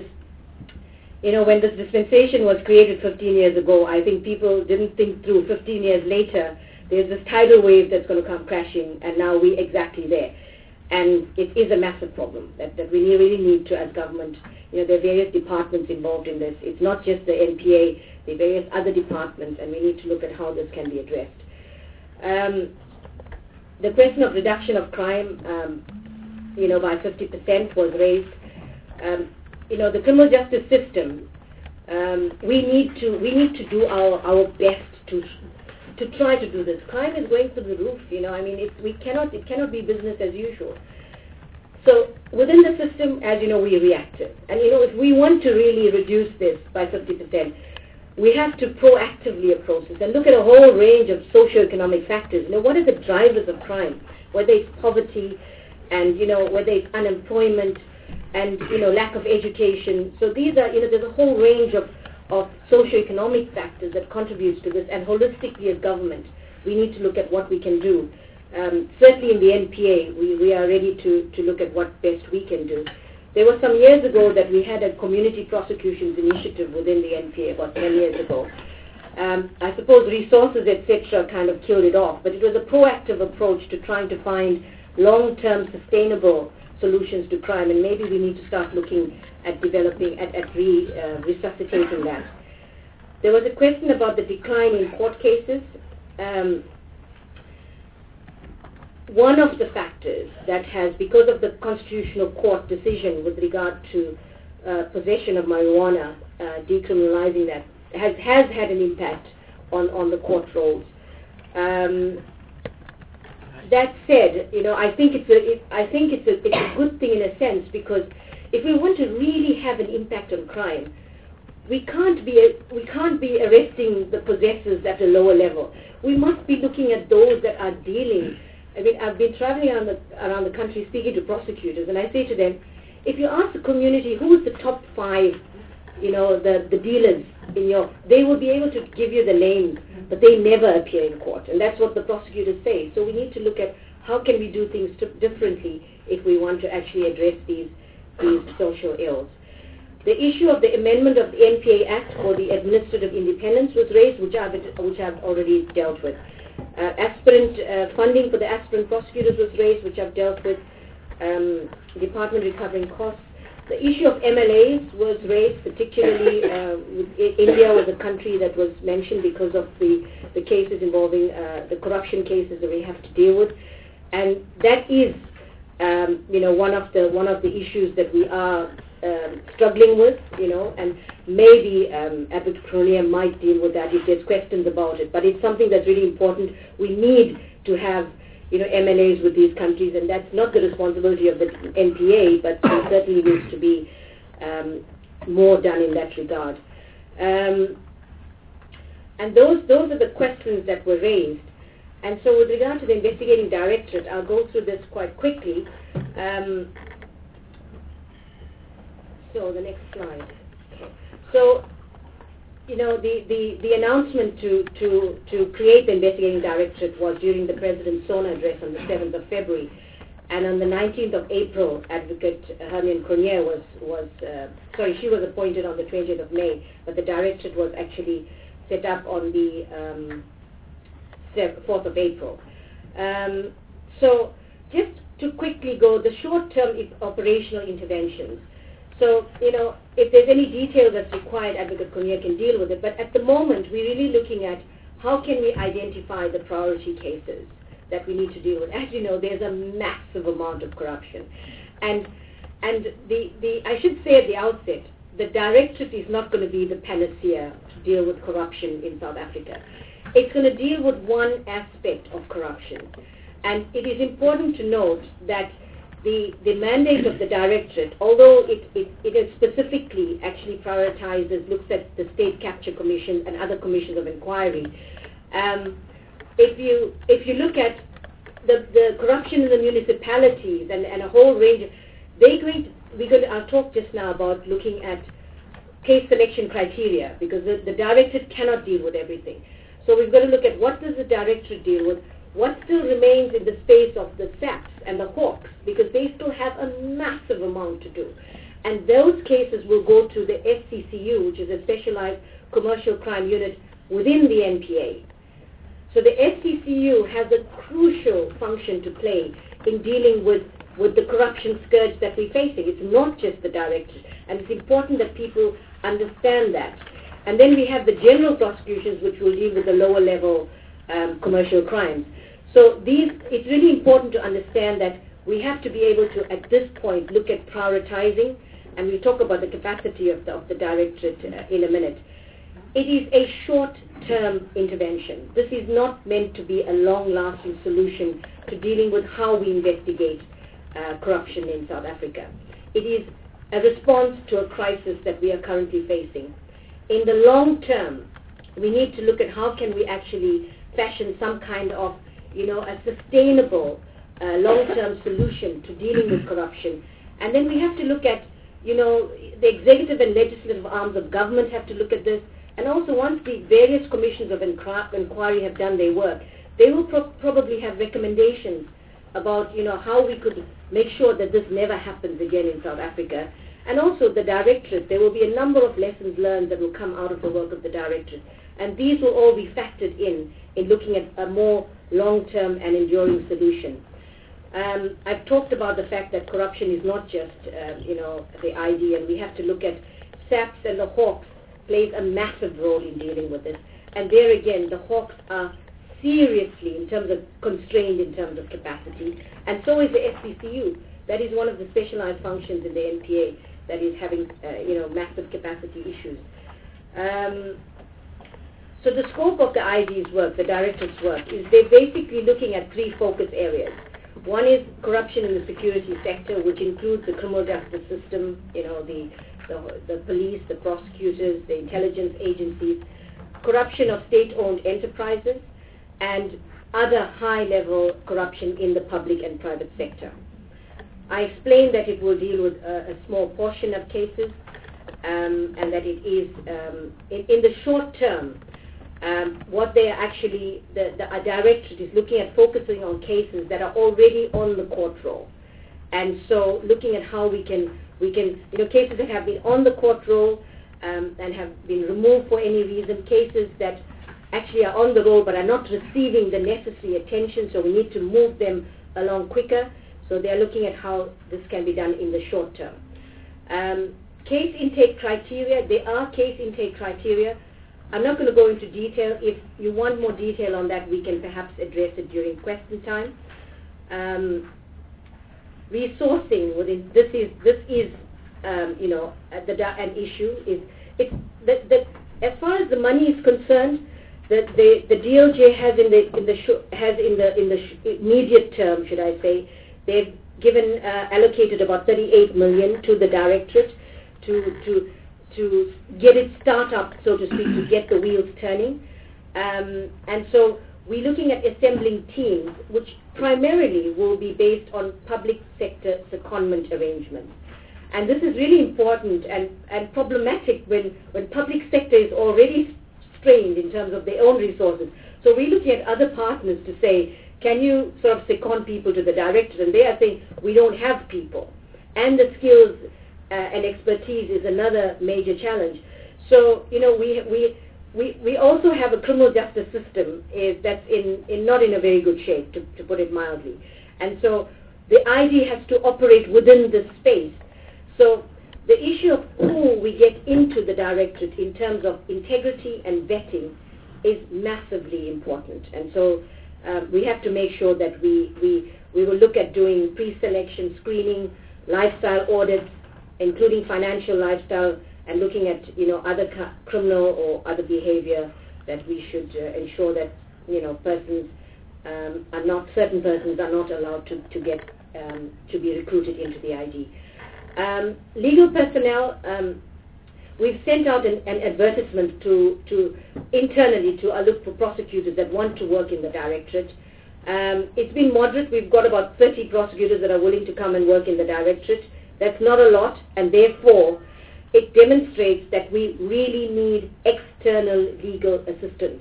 you know, when this dispensation was created fifteen years ago, I think people didn't think through fifteen years later, there's this tidal wave that's going to come crashing, and now we're exactly there. And it is a massive problem that, that we really need to, as government, you know, there are various departments involved in this. It's not just the N P A, there are various other departments, and we need to look at how this can be addressed. Um, the question of reduction of crime, um, you know, by fifty percent was raised. Um, you know, the criminal justice system, um, we need to we need to do our, our best to to try to do this. Crime is going through the roof, you know, I mean, it, we cannot, it cannot be business as usual. So within the system, as you know, we reacted. And, you know, if we want to really reduce this by fifty percent, we have to proactively approach this and look at a whole range of socioeconomic factors. You know, what are the drivers of crime? Whether it's poverty and, you know, whether it's unemployment and, you know, lack of education. So these are, you know, there's a whole range of of socioeconomic factors that contributes to this, and holistically as government, we need to look at what we can do. Um, certainly in the N P A, we, we are ready to, to look at what best we can do. There was some years ago that we had a community prosecutions initiative within the N P A, about ten years ago. Um, I suppose resources, et cetera, kind of killed it off, but it was a proactive approach to trying to find long-term sustainable solutions to crime, and maybe we need to start looking at developing, at, at re, uh, resuscitating that. There was a question about the decline in court cases. Um, one of the factors that has, because of the Constitutional Court decision with regard to uh, possession of marijuana, uh, decriminalizing that, has, has had an impact on, on the court rolls. Um, that said, you know, I think it's a, it, I think it's a, it's a good thing in a sense, because if we want to really have an impact on crime, we can't be we can't be arresting the possessors at a lower level. We must be looking at those that are dealing. I mean, I've been traveling around the around the country speaking to prosecutors, and I say to them, if you ask the community who is the top five, you know, the the dealers in your, they will be able to give you the names, but they never appear in court, and that's what the prosecutors say. So we need to look at how can we do things to, differently if we want to actually address these these social ills. The issue of the amendment of the N P A Act for the administrative independence was raised, which I've, which I've already dealt with. Uh, aspirant uh, funding for the aspirant prosecutors was raised, which I've dealt with. Um, department recovering costs. The issue of M L As was raised, particularly uh, with I- India was a country that was mentioned because of the, the cases involving uh, the corruption cases that we have to deal with, and that is, um, you know, one of the one of the issues that we are Um, struggling with, you know, and maybe um, Advocate Cronje might deal with that if there's questions about it. But it's something that's really important. We need to have, you know, M L As with these countries, and that's not the responsibility of the N P A, but it certainly needs to be um, more done in that regard. Um, and those those are the questions that were raised. And so with regard to the investigating directorate, I'll go through this quite quickly. Um, So the next slide. So, you know, the, the, the announcement to, to, to create the investigating directorate was during the President's SONA address on the seventh of February. And on the nineteenth of April, Advocate Hermione Cronje was, was uh, sorry, she was appointed on the twentieth of May, but the directorate was actually set up on the um, fourth of April. Um, so just to quickly go, the short-term operational interventions. So, you know, if there's any detail that's required, Advocate Cronje can deal with it. But at the moment, we're really looking at how can we identify the priority cases that we need to deal with. As you know, there's a massive amount of corruption. And and the, the I should say at the outset, the directorate is not going to be the panacea to deal with corruption in South Africa. It's going to deal with one aspect of corruption. And it is important to note that The, the mandate of the directorate, although it, it, it is specifically actually prioritizes, looks at the state capture commissions and other commissions of inquiry. Um, if you if you look at the, the corruption in the municipalities and, and a whole range, of, they're going to, we're going to, I'll talk just now about looking at case selection criteria, because the, the directorate cannot deal with everything. So we've got to look at what does the directorate deal with, what still remains in the space of the SAPs and the Hawks, because they still have a massive amount to do. And those cases will go to the S C C U, which is a specialized commercial crime unit within the N P A. So the S C C U has a crucial function to play in dealing with, with the corruption scourge that we're facing. It's not just the directorate. And it's important that people understand that. And then we have the general prosecutions, which will deal with the lower level um, commercial crimes. So these, it's really important to understand that we have to be able to, at this point, look at prioritizing, and we'll talk about the capacity of the, of the directorate uh, in a minute. It is a short-term intervention. This is not meant to be a long-lasting solution to dealing with how we investigate uh, corruption in South Africa. It is a response to a crisis that we are currently facing. In the long term, we need to look at how can we actually fashion some kind of, you know, a sustainable uh, long-term solution to dealing with corruption. And then we have to look at, you know, the executive and legislative arms of government have to look at this. And also once the various commissions of inqu- inquiry have done their work, they will pro- probably have recommendations about, you know, how we could make sure that this never happens again in South Africa. And also the directorate, there will be a number of lessons learned that will come out of the work of the directorate. And these will all be factored in in looking at a more long-term and enduring solution. Um, I've talked about the fact that corruption is not just, uh, you know, the I D, and we have to look at SAPs and the Hawks plays a massive role in dealing with this. And there again, the Hawks are seriously in terms of constrained in terms of capacity, and so is the S P C U. That is one of the specialized functions in the N P A that is having uh, you know massive capacity issues. Um, so the scope of the I D's work, the Directorate's work, is they're basically looking at three focus areas. One is corruption in the security sector, which includes the criminal justice system, you know, the, the, the police, the prosecutors, the intelligence agencies, corruption of state-owned enterprises, and other high-level corruption in the public and private sector. I explained that it will deal with a, a small portion of cases, um, and that it is, um, in, in the short term, um, what they are actually, the, the uh, Directorate is looking at focusing on cases that are already on the court roll. And so looking at how we can, we can, you know, cases that have been on the court roll um, and have been removed for any reason, cases that actually are on the roll but are not receiving the necessary attention, so we need to move them along quicker. So they are looking at how this can be done in the short term. Um, case intake criteria, there are case intake criteria. I'm not going to go into detail. If you want more detail on that, we can perhaps address it during question time. Um, resourcing within this is this is um, you know the an issue is it's the, the as far as the money is concerned, the the, the D O J has in the in the sh- has in the in the sh- immediate term, should I say, they've given uh, allocated about thirty-eight million to the Directorate to to to get it start up, so to speak, to get the wheels turning. Um, and so we're looking at assembling teams, which primarily will be based on public sector secondment arrangements. And this is really important and, and problematic when, when public sector is already strained in terms of their own resources. So we're looking at other partners to say, can you sort of second people to the Directorate? And they are saying, we don't have people. And the skills uh, and expertise is another major challenge. So, you know, we we we, we also have a criminal justice system is that's in, in not in a very good shape, to, to put it mildly. And so the I D has to operate within this space. So the issue of who we get into the Directorate in terms of integrity and vetting is massively important. And so um, we have to make sure that we, we, we will look at doing pre-selection screening, lifestyle audits, including financial lifestyle, and looking at, you know, other ca- criminal or other behavior that we should uh, ensure that, you know, persons um, are not, certain persons are not allowed to, to get, um, to be recruited into the I D. Um, legal personnel, um, we've sent out an, an advertisement to, to internally to uh, look for prosecutors that want to work in the Directorate. Um, it's been moderate. We've got about thirty prosecutors that are willing to come and work in the Directorate. That's not a lot, and therefore it demonstrates that we really need external legal assistance.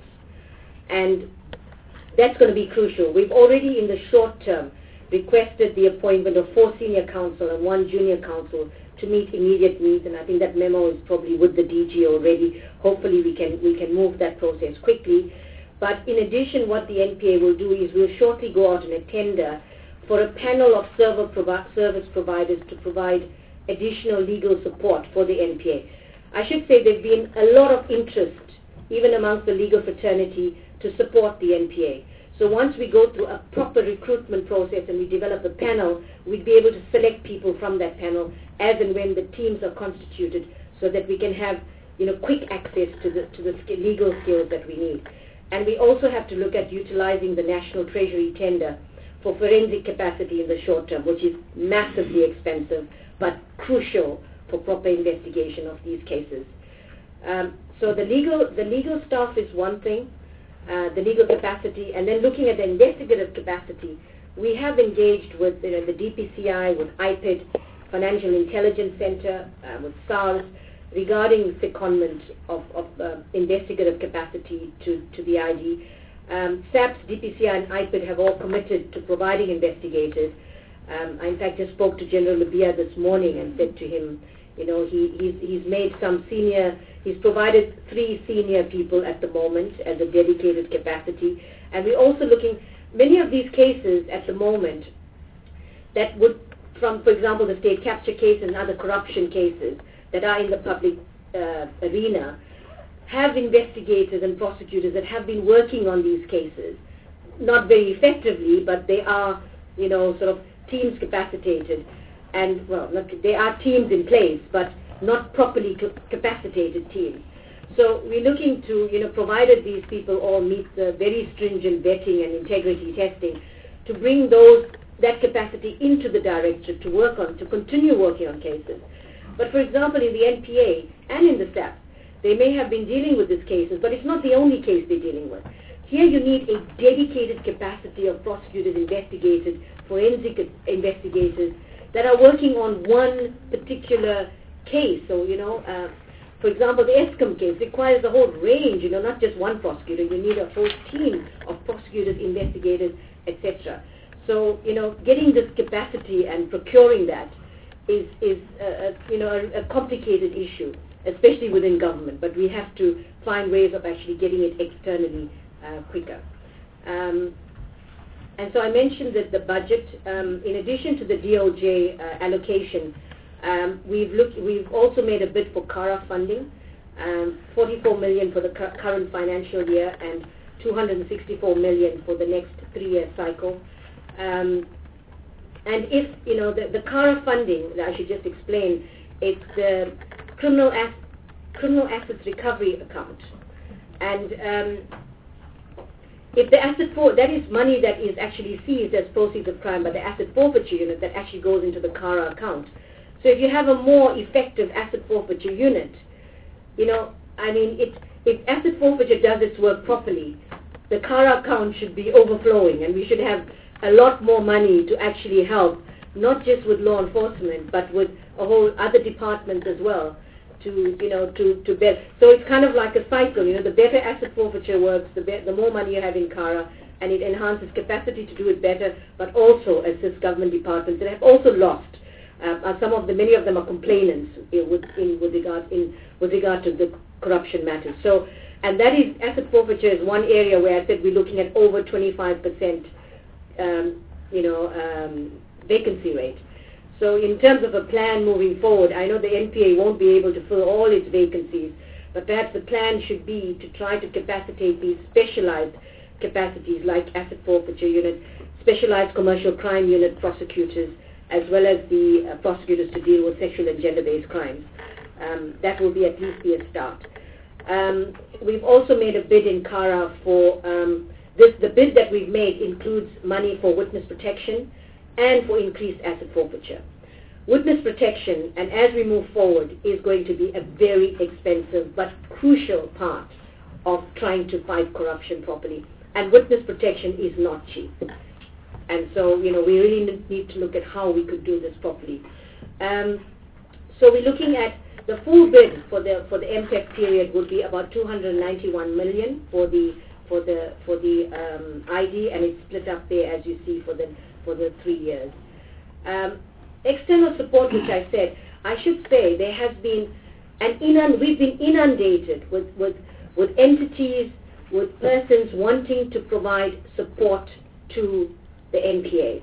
And that's going to be crucial. We've already in the short term requested the appointment of four senior counsel and one junior counsel to meet immediate needs, and I think that memo is probably with the D G already. Hopefully we can we can move that process quickly. But in addition, what the N P A will do is we'll shortly go out in a tender for a panel of server provi- service providers to provide additional legal support for the N P A. I should say there's been a lot of interest, even amongst the legal fraternity, to support the N P A. So once we go through a proper recruitment process and we develop a panel, we'd be able to select people from that panel as and when the teams are constituted, so that we can have, you know, quick access to the to the sk- legal skills that we need. And we also have to look at utilizing the National Treasury tender for forensic capacity in the short term, which is massively expensive but crucial for proper investigation of these cases. Um, so the legal the legal staff is one thing. Uh, the legal capacity, and then looking at the investigative capacity, we have engaged with, you know, the D P C I, with I P I D, Financial Intelligence Center, uh, with SARS, regarding secondment of, of uh, investigative capacity to, to the I D. Um, SAPS, D P C I, and I P I D have all committed to providing investigators. Um, I in fact just spoke to General Labia this morning and said to him, you know, he, he's, he's made some senior, he's provided three senior people at the moment as a dedicated capacity. And we're also looking, many of these cases at the moment that would, from, for example, the state capture case and other corruption cases that are in the public uh, arena, have investigators and prosecutors that have been working on these cases not very effectively, but they are, you know, sort of teams capacitated, and well, not, they are teams in place, but not properly capacitated teams. So we're looking to, you know, provided these people all meet the very stringent vetting and integrity testing, to bring those that capacity into the directorate to work on, to continue working on cases. But for example, in the N P A and in the S A P, they may have been dealing with these cases, but it's not the only case they're dealing with. Here you need a dedicated capacity of prosecutors, investigators, forensic investigators that are working on one particular case. So, you know, uh, for example, the Eskom case requires a whole range, you know, not just one prosecutor. You need a whole team of prosecutors, investigators, et cetera. So, you know, getting this capacity and procuring that is, is a, a, you know, a, a complicated issue, especially within government. But we have to find ways of actually getting it externally uh, quicker. Um, and so I mentioned that the budget, um, in addition to the D O J uh, allocation, um, we've looked, we've also made a bid for CARA funding, um, forty-four million for the cu- current financial year and two hundred sixty-four million for the next three-year cycle. Um, and if, you know, the, the CARA funding, I should just explain, it's the criminal, as, criminal assets recovery account. And um, if the asset for that is money that is actually seized as proceeds of crime, but the asset forfeiture unit that actually goes into the CARA account. So if you have a more effective asset forfeiture unit, you know, I mean, it, if asset forfeiture does its work properly, the CARA account should be overflowing, and we should have a lot more money to actually help, not just with law enforcement, but with a whole other departments as well, to, you know, to, to better. So it's kind of like a cycle, you know, the better asset forfeiture works, the, be- the more money you have in CARA, and it enhances capacity to do it better, but also assists government departments that have also lost. Uh, some of the, many of them are complainants in, with, in, with, regard, in, with regard to the corruption matters. So, and that is, asset forfeiture is one area where I said we're looking at over twenty-five percent Um, you know, um, vacancy rate. So in terms of a plan moving forward, I know the N P A won't be able to fill all its vacancies, but perhaps the plan should be to try to capacitate these specialized capacities like asset forfeiture unit, specialized commercial crime unit prosecutors, as well as the uh, prosecutors to deal with sexual and gender-based crimes. Um, that will be at least be a start. Um, we've also made a bid in CARA for um, This, the bid that we've made includes money for witness protection and for increased asset forfeiture. Witness protection, and as we move forward, is going to be a very expensive but crucial part of trying to fight corruption properly. And witness protection is not cheap. And so, you know, we really need to look at how we could do this properly. Um, so we're looking at the full bid for the for the M P E C period would be about two hundred ninety-one million for the for the for the um, I D, and it's split up there as you see for the for the three years. Um, external support, which I said, I should say there has been an inund we've been inundated with, with with entities, with persons wanting to provide support to the N P A.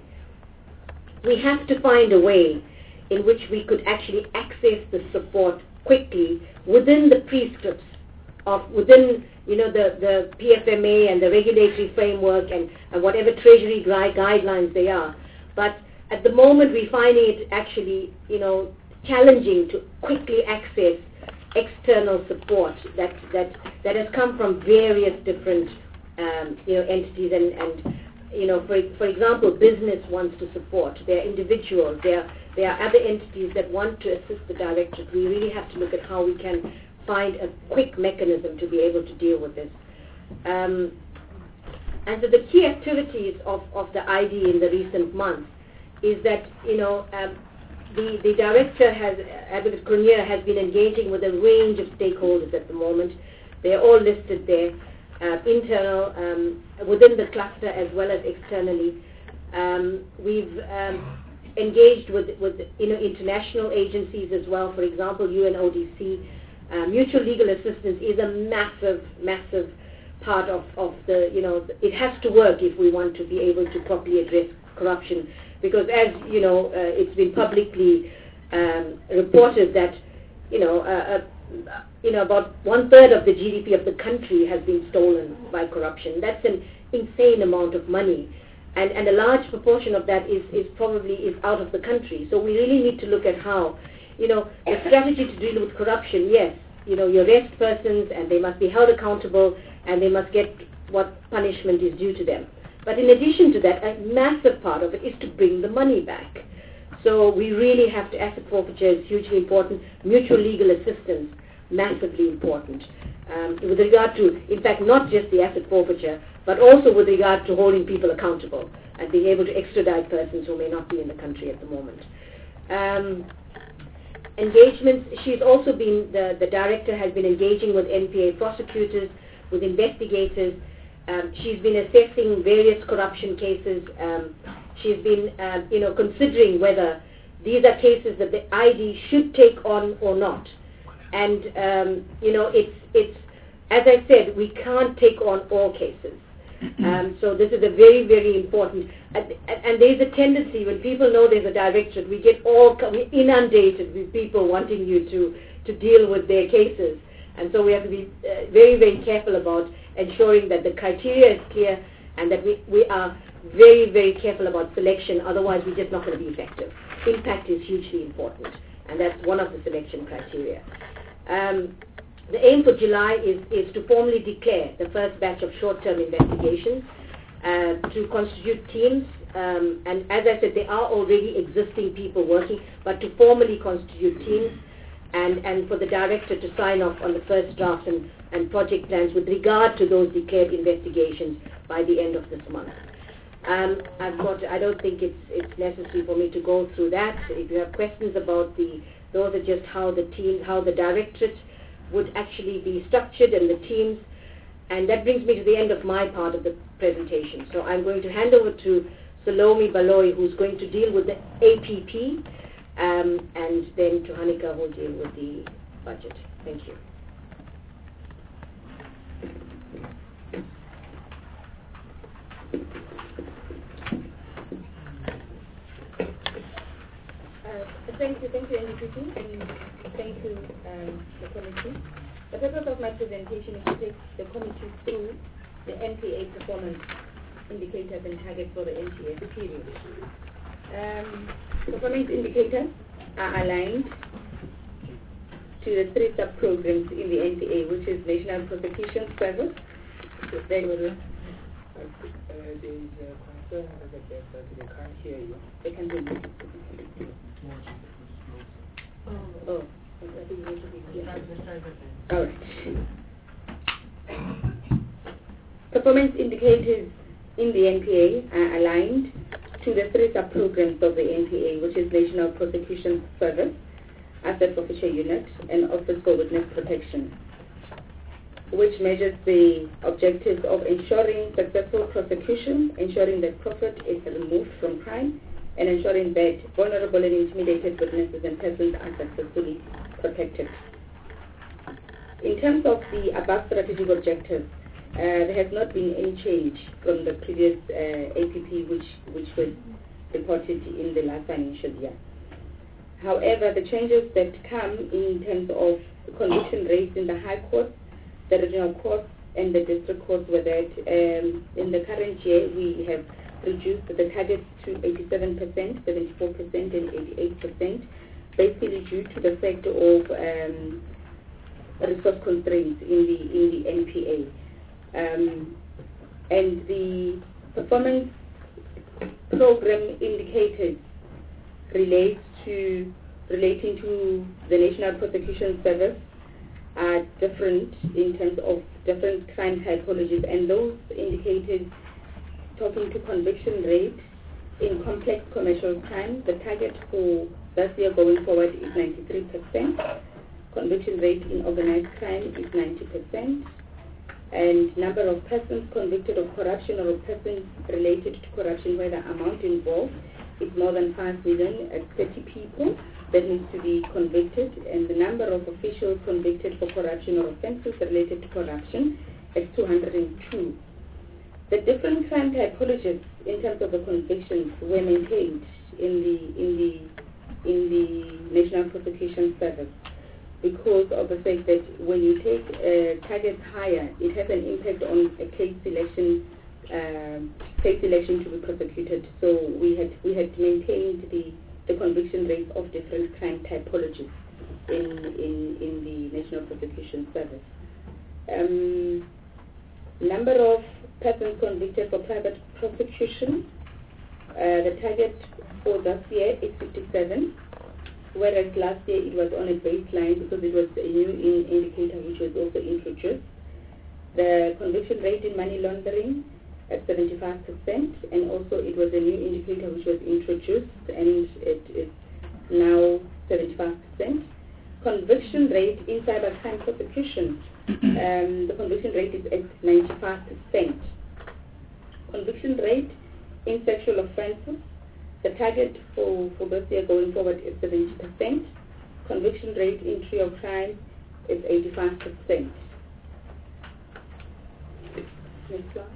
We have to find a way in which we could actually access the support quickly within the prescripts of within you know, the, the P F M A and the regulatory framework and, and whatever Treasury gui- guidelines they are. But at the moment we're finding it actually, you know, challenging to quickly access external support that, that, that has come from various different, um, you know, entities and, and you know, for, for example, business wants to support. There are individuals, there, there are other entities that want to assist the directorate. We really have to look at how we can find a quick mechanism to be able to deal with this. Um, and so the key activities of, of the I D in the recent months is that, you know, um, the, the director has, Advocate Cronje has been engaging with a range of stakeholders at the moment. They're all listed there, uh, internal, um, within the cluster as well as externally. Um, we've um, engaged with, with you know, international agencies as well, for example, U N O D C. Uh, mutual legal assistance is a massive, massive part of, of the, you know, it has to work if we want to be able to properly address corruption. Because as, you know, uh, it's been publicly um, reported that, you know, uh, uh, you know, about one third of the G D P of the country has been stolen by corruption. That's an insane amount of money. And, and a large proportion of that is, is probably is out of the country. So we really need to look at how, you know, the strategy to deal with corruption, yes, you know, you arrest persons and they must be held accountable and they must get what punishment is due to them. But in addition to that, a massive part of it is to bring the money back. So we really have to, asset forfeiture is hugely important, mutual legal assistance, massively important. Um, with regard to, in fact, not just the asset forfeiture, but also with regard to holding people accountable and being able to extradite persons who may not be in the country at the moment. Um, engagements, she's also been, the, the director has been engaging with N P A prosecutors, with investigators. Um, she's been assessing various corruption cases. Um, she's been, uh, you know, considering whether these are cases that the I D should take on or not. And, um, you know, it's, it's, as I said, we can't take on all cases. Um, so this is a very, very important, and, and there's a tendency when people know there's a directorate, we get all we're inundated with people wanting you to, to deal with their cases. And so we have to be uh, very, very careful about ensuring that the criteria is clear and that we, we are very, very careful about selection, otherwise we're just not going to be effective. Impact is hugely important, and that's one of the selection criteria. Um, The aim for July is, is to formally declare the first batch of short-term investigations, uh, to constitute teams, um, and as I said, there are already existing people working, but to formally constitute teams, and, and for the director to sign off on the first drafts and, and project plans with regard to those declared investigations by the end of this month. Um, I've got, I don't think it's, it's necessary for me to go through that. If you have questions about the, those are just how the team, how the directorate would actually be structured and the teams. And that brings me to the end of my part of the presentation. So I'm going to hand over to Salome Baloyi, who's going to deal with the A P P, um, and then to Hanika, who will deal with the budget. Thank you. Uh, thank you, thank you, N D P P, and thank you, um, the committee. The purpose of my presentation is to take the committee through the N P A performance indicators and targets for the N P A period. Um, performance indicators are aligned to the three sub-programs in the N P A, which is National Prosecution Service. Then, uh, there is a concern that they can't hear you. They can hear you. Oh, oh. I think you need to be here. All right. Performance indicators in the N P A are aligned to the three sub-programs of the N P A, which is National Prosecution Service, Asset Forfeiture Unit, and Office for Witness Protection, which measures the objectives of ensuring successful prosecution, ensuring that profit is removed from crime, and ensuring that vulnerable and intimidated witnesses and persons are successfully protected. In terms of the above strategic objectives, uh, there has not been any change from the previous uh, A P P which, which was reported in the last financial year. However, the changes that come in terms of conviction rates in the High Court, the regional courts, and the district courts were that um, in the current year we have reduced the targets to eighty-seven percent, seventy-four percent, and eighty-eight percent, basically due to the fact of um, resource constraints in the in the N P A. Um, and the performance program indicators relates to relating to the National Prosecution Service are different in terms of different crime typologies, and those indicators talking to conviction rate in complex commercial crime. The target for this year going forward is ninety-three percent. Conviction rate in organized crime is ninety percent. And number of persons convicted of corruption or of persons related to corruption where the amount involved is more than five million at thirty people that needs to be convicted. And the number of officials convicted for corruption or offenses related to corruption is two hundred two. The different crime typologies in terms of the convictions were maintained in the in the in the National Prosecution Service. because of the fact that when you take uh, targets higher, it has an impact on a case selection, um, case selection to be prosecuted. So we had we had maintained the, the conviction rates of different crime typologies in in, in the National Prosecution Service. Um, number of persons convicted for private prosecution. Uh, the target for this year is fifty-seven. Whereas last year it was on a baseline because it was a new in indicator which was also introduced. The conviction rate in money laundering at seventy-five percent, and also it was a new indicator which was introduced, and it is now seventy-five percent. Conviction rate in cybercrime prosecution, um, the conviction rate is at ninety-five percent. Conviction rate in sexual offences, the target for, for this year going forward is seventy percent. Conviction rate in trio crime is eighty-five percent. Next slide.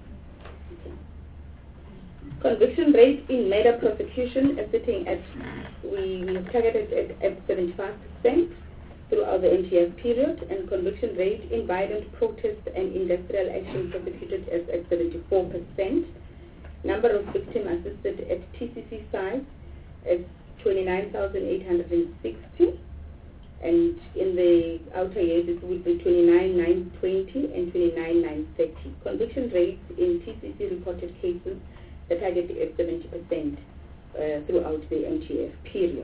Okay. Conviction rate in murder prosecution is sitting at, we, we have targeted at, at seventy-five percent throughout the N T F period, and conviction rate in violent protest and industrial action prosecuted is at seventy-four percent. Number of victims assisted at T C C sites is twenty-nine thousand eight hundred sixty, and in the outer years it would be twenty-nine thousand nine hundred twenty and twenty-nine thousand nine hundred thirty. Conviction rates in T C C reported cases, the target is seventy percent uh, throughout the N T F period.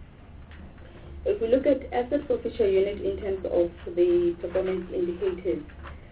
If we look at asset forfeiture unit in terms of the performance indicators,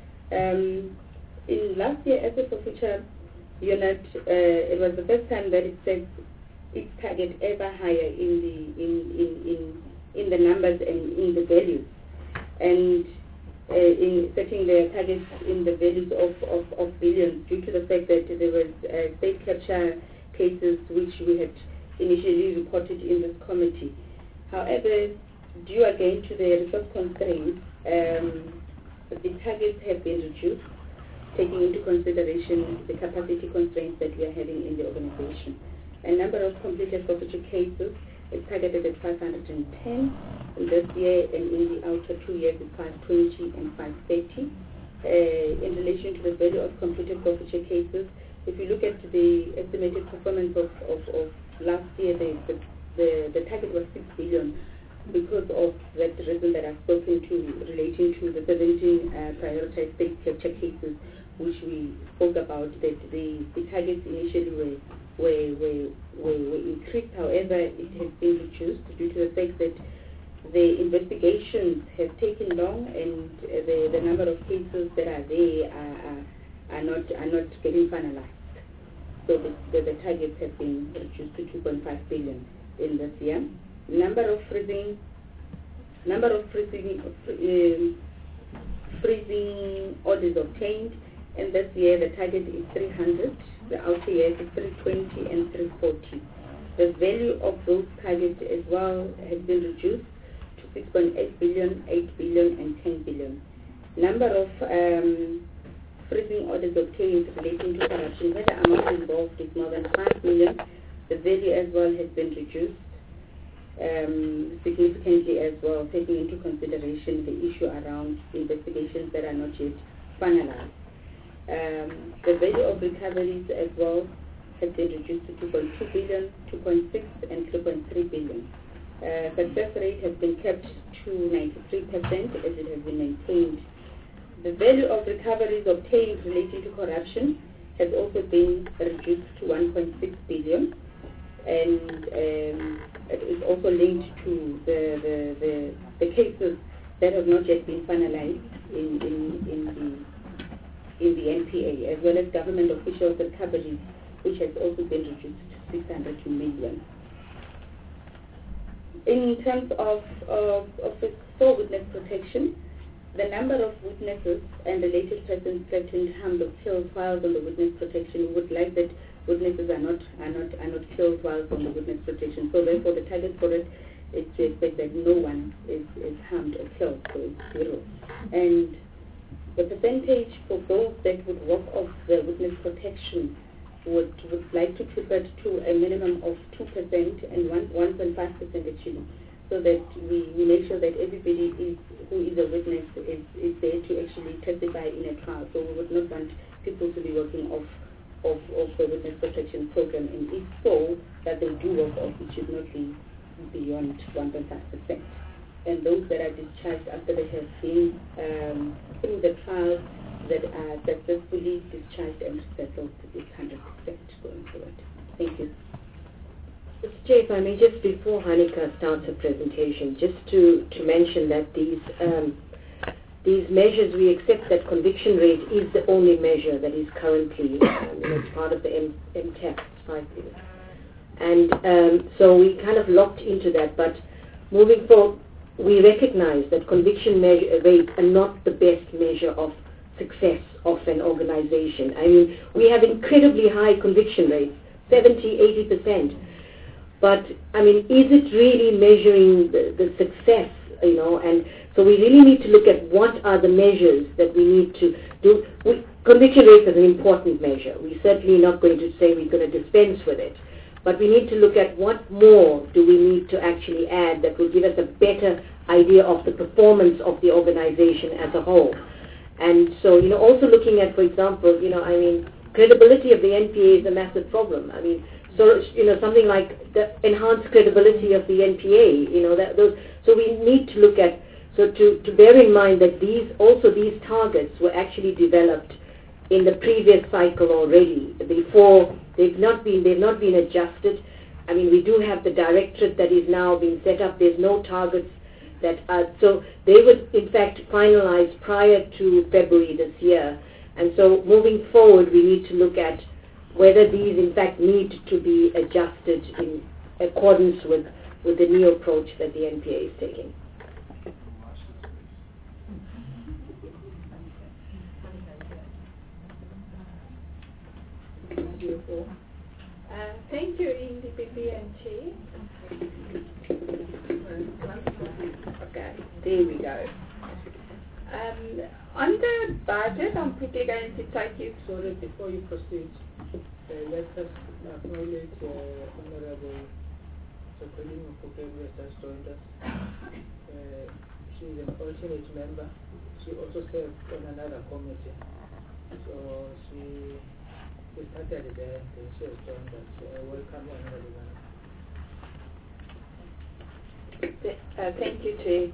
um, in last year asset forfeiture unit, uh, it was the first time that it set its target ever higher in the in, in, in, in the numbers and in the values, and uh, in setting their targets in the values of, of, of billions, due to the fact that there was uh, state capture cases which we had initially reported in this committee. However, due again to the resource constraints, um, the targets have been reduced, taking into consideration the capacity constraints that we are having in the organization. A number of completed forfeiture cases is targeted at five hundred ten in this year, and in the outer two years it's five hundred twenty and five hundred thirty. Uh, in relation to the value of completed forfeiture cases, if you look at the estimated performance of, of, of last year, the, the, the, the target was six billion because of that reason that I've spoken to relating to the seventeen uh, prioritized state capture cases, which we spoke about, that the, the targets initially were, were, were, were, were increased. However, it has been reduced due to the fact that the investigations have taken long, and uh, the, the number of cases that are there are, are, are, not, are not getting finalized. So the, the, the targets have been reduced to two point five billion in this year. Number of freezing, number of freezing, uh, freezing orders obtained. And this year the target is three hundred, the outer years is three hundred twenty and three hundred forty. The value of those targets as well has been reduced to six point eight billion, eight billion and ten billion. Number of um, freezing orders obtained relating to corruption, where the amount involved is more than five million, the value as well has been reduced um, significantly as well, taking into consideration the issue around investigations that are not yet finalized. Um, the value of recoveries as well has been reduced to two point two billion, two point six and three point three billion. Uh, success rate has been kept to ninety-three percent as it has been maintained. The value of recoveries obtained relating to corruption has also been reduced to one point six billion, and um, it is also linked to the, the, the, the cases that have not yet been finalized in, in, in the in the N P A, as well as government officials recoveries, which has also been reduced to six hundred million. In terms of, of, of for witness protection, the number of witnesses and related persons threatened, harmed or killed while on the witness protection, we would like that witnesses are not are not are not killed while on the witness protection. So therefore the target for it is to expect that no one is, is harmed or killed, so it's zero. And the percentage for those that would walk off the witness protection would, would like to keep it to a minimum of two percent and one point five percent actually so that we, we make sure that everybody is, who is a witness is, is there to actually testify in a trial. So we would not want people to be working off of, of the witness protection program, and if so, that they do work off, it should not be beyond one point five percent. And those that are discharged after they have been um, through the trials that are successfully discharged and settled, is one hundred percent going forward. Thank you. Mister Chair, if I may, just before Hanika starts her presentation, just to, to mention that these um, these measures, we accept that conviction rate is the only measure that is currently um, you know, as part of the M- MTAP cycle. And um, so we kind of locked into that, but moving forward, we recognize that conviction measure, rates are not the best measure of success of an organization. I mean, we have incredibly high conviction rates, seventy, eighty percent. But, I mean, is it really measuring the, the success, you know? And so we really need to look at what are the measures that we need to do. We, conviction rate is an important measure. We're certainly not going to say we're going to dispense with it. But we need to look at what more do we need to actually add that will give us a better idea of the performance of the organization as a whole. And so, you know, also looking at, for example, you know, I mean, credibility of the N P A is a massive problem. I mean, so, you know, something like the enhanced credibility of the N P A, you know, that those, so we need to look at, so to, to bear in mind that these, also these targets were actually developed in the previous cycle already. Before, they've not been, they've not been adjusted. I mean, we do have the directorate that is now being set up. There's no targets that are, so they were in fact finalized prior to February this year. And so moving forward, we need to look at whether these in fact need to be adjusted in accordance with, with the new approach that the N P A is taking. Uh, thank you, N D P P and Chair. Okay, there we go. Um, on the budget, I'm quickly going to take you. Sorry, before you proceed, uh, let us acknowledge uh, Honorable Jacqueline Mufokeng, who has just joined us. Uh, she is an alternate member. She also served on another committee. So she, she started there and she has joined us. Uh, welcome, Honorable. Uh, thank you, Chair.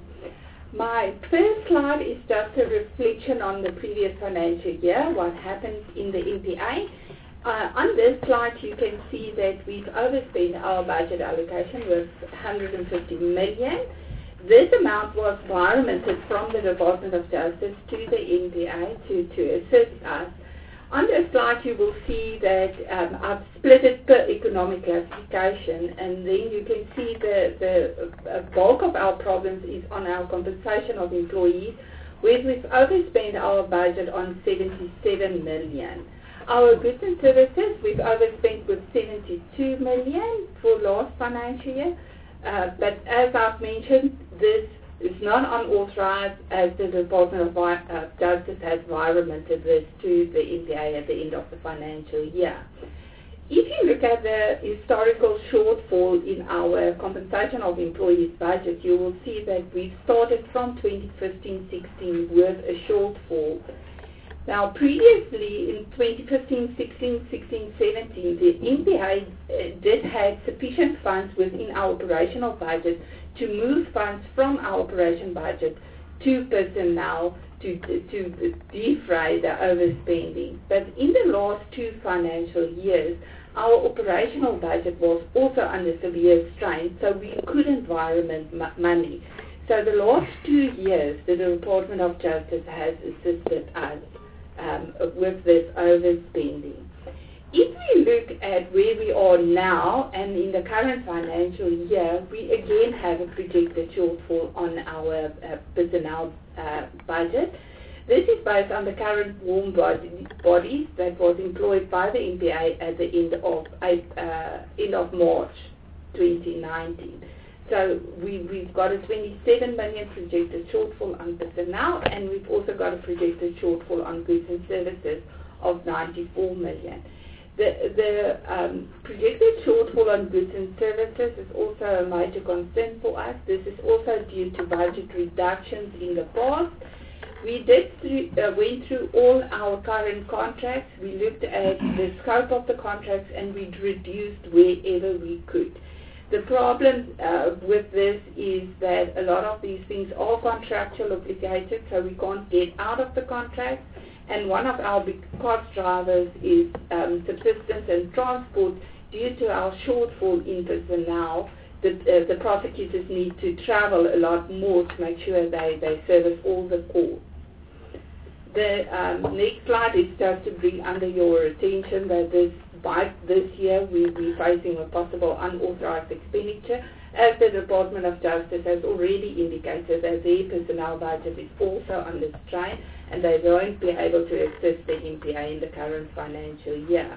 My first slide is just a reflection on the previous financial year, what happened in the N P A. Uh, on this slide, you can see that we've overspent our budget allocation with one hundred fifty million. This amount was environmented from the Department of Justice to the N P A to, to assist us. On this slide, you will see that um, I've split it per economic classification, and then you can see the, the uh, bulk of our problems is on our compensation of employees, where we've overspent our budget on seventy-seven million. Our goods and services, we've overspent with seventy-two million for last financial year, uh, but as I've mentioned, this is not unauthorized, as the Department of uh, Justice has environmented this to the N P A at the end of the financial year. If you look at the historical shortfall in our compensation of employees budget, you will see that we started from twenty fifteen sixteen with a shortfall. Now, previously in twenty fifteen sixteen, sixteen seventeen, the N P A uh, did have sufficient funds within our operational budget to move funds from our operation budget to personnel to, to, to defray the overspending. But in the last two financial years, our operational budget was also under severe strain, so we couldn't environment m- money. So the last two years, the Department of Justice has assisted us um, with this overspending. If we look at where we are now and in the current financial year, we again have a projected shortfall on our uh, personnel uh, budget. This is based on the current warm body, bodies that was employed by the N P A at the end of uh, end of March twenty nineteen. So we, we've got a twenty-seven million projected shortfall on personnel, and we've also got a projected shortfall on goods and services of ninety-four million. The, the um, projected shortfall on goods and services is also a major concern for us. This is also due to budget reductions in the past. We did through, uh, went through all our current contracts. We looked at the scope of the contracts and we reduced wherever we could. The problem uh, with this is that a lot of these things are contractual obligated, so we can't get out of the contract. And one of our big cost drivers is um, subsistence and transport. Due to our shortfall in personnel, the, uh, the prosecutors need to travel a lot more to make sure they, they service all the courts. The um, next slide is just to bring under your attention that this, by this year we will be facing a possible unauthorized expenditure, as the Department of Justice has already indicated that their personnel budget is also under strain and they won't be able to assist the N P A in the current financial year.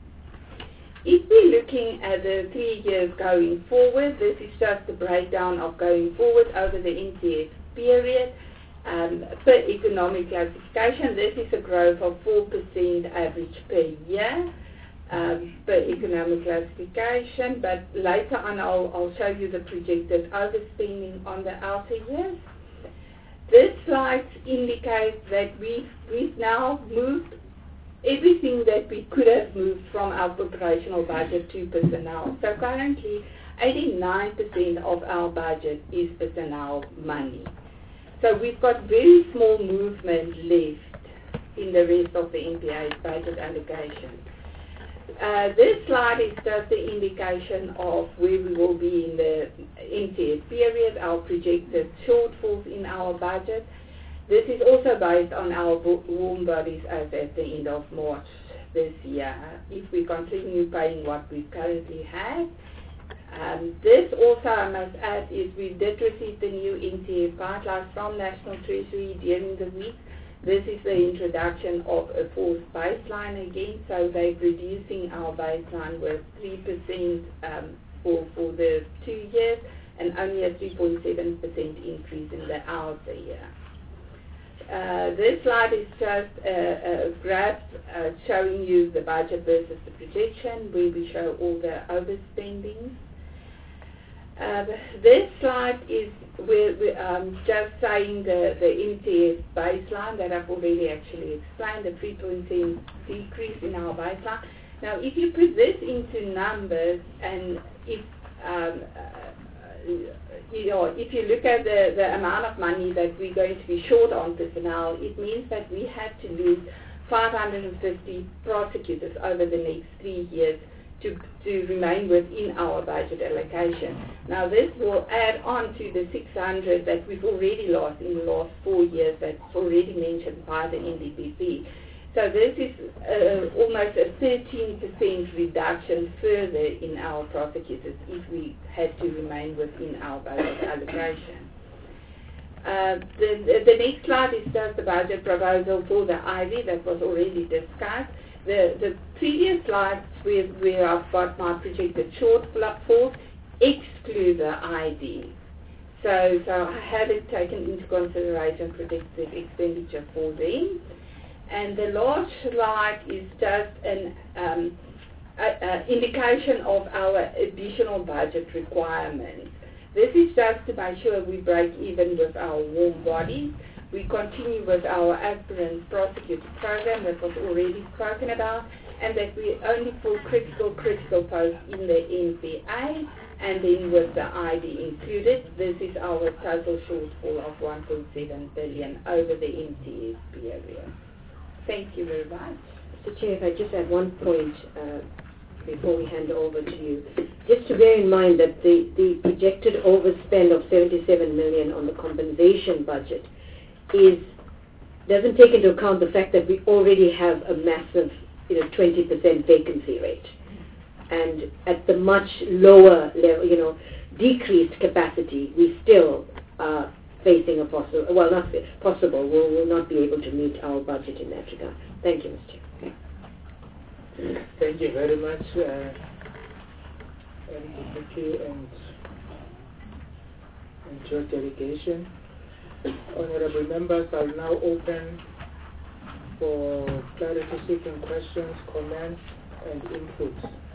If we're looking at the three years going forward, this is just a breakdown of going forward over the N T S period. Um, per economic classification, this is a growth of four percent average per year um, per economic classification, but later on I'll, I'll show you the projected overspending on the outer years. This slide indicates that we've, we've now moved everything that we could have moved from our operational budget to personnel. So currently, eighty-nine percent of our budget is personnel money. So we've got very small movement left in the rest of the N P A's budget allocation. Uh, this slide is just an indication of where we will be in the N T S period, our projected shortfalls in our budget. This is also based on our warm bodies as at the end of March this year. If we continue paying what we currently have, Um, this also, I must add, is we did receive the new N T S guidelines from National Treasury during the week. This is the introduction of a forced baseline again, so they're reducing our baseline with three percent um, for, for the two years and only a three point seven percent increase in the outer year. Uh, this slide is just a, a graph uh, showing you the budget versus the projection, where we show all the overspending. Uh, this slide is we're, we're, um, just saying the, the N T S baseline that I've already actually explained, the three percent decrease in our baseline. Now, if you put this into numbers, and if um, uh, you know, if you look at the, the amount of money that we're going to be short on personnel, it means that we have to lose five hundred fifty prosecutors over the next three years to, to remain within our budget allocation. Now this will add on to the six hundred that we've already lost in the last four years that's already mentioned by the N D P P. So this is uh, almost a thirteen percent reduction further in our prosecutors if we had to remain within our budget allocation. Uh, the, the, the next slide is just the budget proposal for the I V that was already discussed. The, the previous slides where, where I've got my projected shortfalls exclude the I D. So, so I haven't taken into consideration projected expenditure for them. And the last slide is just an um, a, a indication of our additional budget requirements. This is just to make sure we break even with our warm bodies. We continue with our aspirant prosecutor program that was already spoken about, and that we only for critical, critical posts in the N P A, and then with the I D included, this is our total shortfall of one point seven billion over the N T S period. Thank you very much. Mister Chair, if I just add one point uh, before we hand over to you. Just to bear in mind that the, the projected overspend of seventy-seven million on the compensation budget is doesn't take into account the fact that we already have a massive, you know, twenty percent vacancy rate. And at the much lower level, you know, decreased capacity, we still are facing a possible, well, not possible, we will not be able to meet our budget in that regard. Thank you, Mister Chair. Thank you very much, uh, M D P P and, and your delegation. Honorable members, I'll now open for clarity-seeking questions, comments, and input.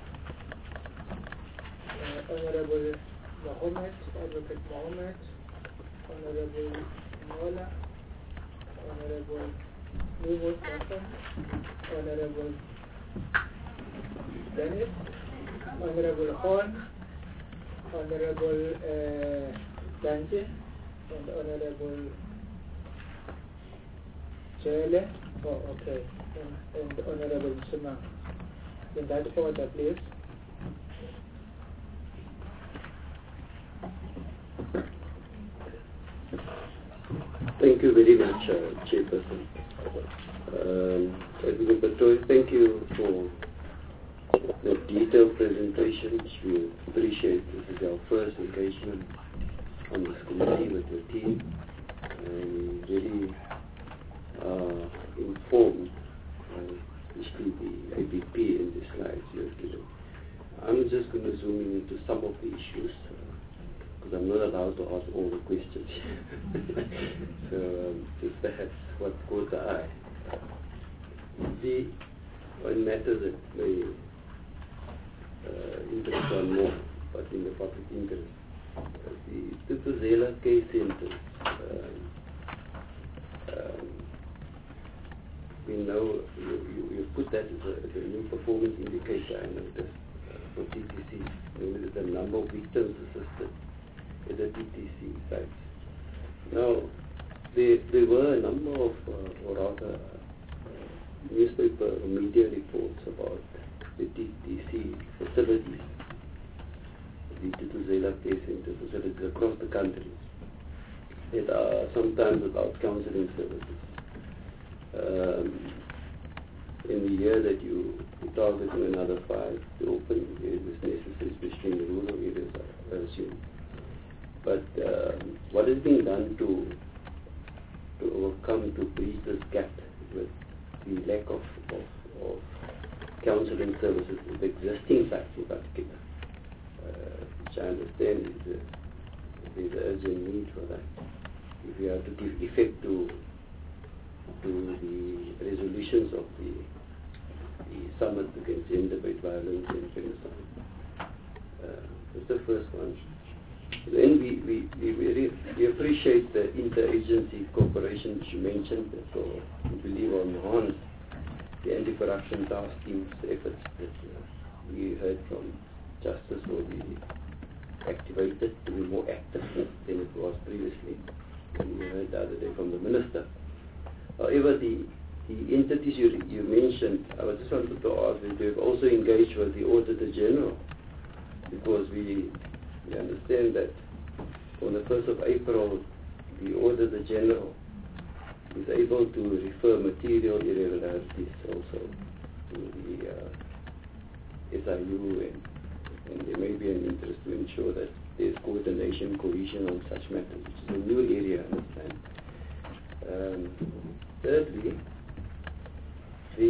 Uh, Honorable Mohammed, Advocate Mohammed, Honorable Mola, Honorable Newwood Nathan, Honorable Dennis, Honorable Horn, Honorable uh, Danje, and Honorable Chele, oh okay, and, and Honorable Suma. In that order, please. Thank you very much, uh, Chairperson. Um, Advocate Batoy, thank you for the detailed presentation, which we appreciate. This is our first engagement on this committee with the team, and really uh, informed, uh, especially the A B P in the slides you have given. I'm just going to zoom in into some of the issues, because I'm not allowed to ask all the questions. So um, just perhaps what caught the eye. The one matter that may uh, interest one more, but in the public interest, uh, the Tutuzela case center. Um, um, we know you, you, you put that as a, as a new performance indicator, I noticed, uh, for T T C. Maybe the number of victims assisted at the T T C sites. Now, there, there were a number of, uh, or rather, uh, newspaper or media reports about the T T C facilities, the Tutuzela Care Center facilities across the country, that are sometimes without counseling services. Um, in the year that you, you targeting another five to open, it was necessary, especially in the rural areas, I assume. But um, what is being done to to overcome, to bridge this gap with the lack of, of, of counseling services with existing sites in particular, uh, which I understand is a, is an urgent need for that. If we are to give effect to to the resolutions of the, the summit against gender-based violence and femicide. Uh, that's the first one. Then we, we, we, we, we appreciate the interagency cooperation which you mentioned, so we believe on enhance the anti-corruption task team's efforts that uh, we heard from Justice will be activated to be more active than it was previously. And we heard the other day from the Minister. However, the, the entities you, you mentioned, I was just wanted to ask if you have also engaged with the Auditor General, because we We understand that on the first of April, the Auditor General is able to refer material irregularities also to the uh, S I U, and, and there may be an interest to ensure that there's coordination, cohesion on such matters, which is a new area, I understand. Um, thirdly, the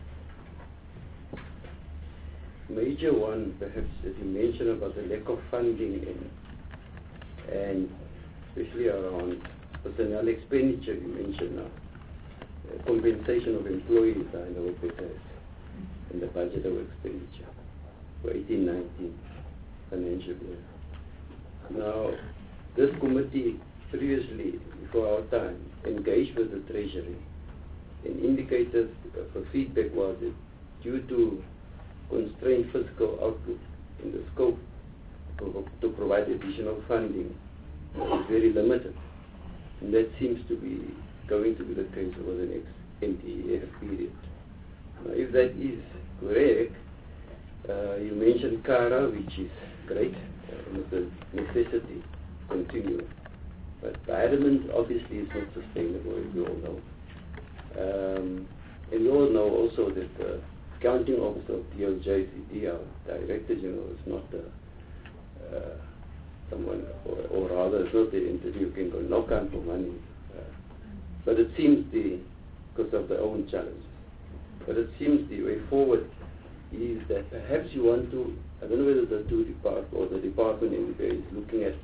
major one, perhaps, that you mentioned about the lack of funding and, and especially around personnel expenditure, you mentioned now. Uh, compensation of employees, I know it better in the budget of expenditure for eighteen nineteen financial year. Now, this committee previously, before our time, engaged with the Treasury and indicated uh, for feedback was that due to constrained fiscal outlook in the scope to, to provide additional funding is very limited. And that seems to be going to be the case over the next N T E F period. Now, if that is correct, uh, you mentioned CARA, which is great, uh, and it's a necessity to continue. But environment obviously is not sustainable, as we all know. Um, and we all know also that the accounting officer of D O J C D, our Director General, is not uh, uh, someone, or, or rather, it's not the entity you can go knock on for money. Uh, but it seems the, because of their own challenges, but it seems the way forward is that perhaps you want to, I don't know whether the two departments or the department in there is looking at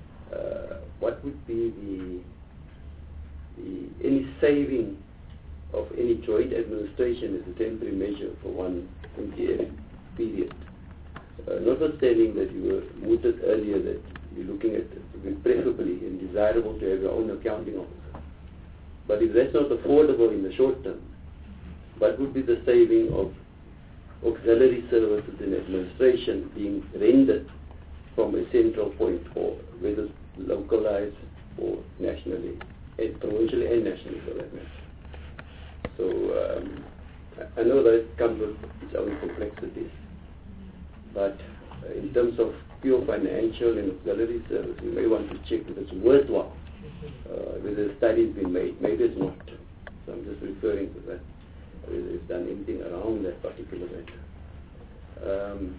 uh, what would be the, the any saving of any joint administration is a temporary measure for one M P F period. Uh, notwithstanding that you were mooted earlier that you're looking at it to be preferably and desirable to have your own accounting officer. But if that's not affordable in the short term, what would be the saving of auxiliary services in administration being rendered from a central point, or whether localized or nationally, and provincially and nationally for that matter? So um, I know that it comes with its own complexities, but uh, in terms of pure financial and auxiliary service, you may want to check if it's worthwhile, uh, whether a study's been made. Maybe it's not. So I'm just referring to that, whether it's done anything around that particular matter. Um,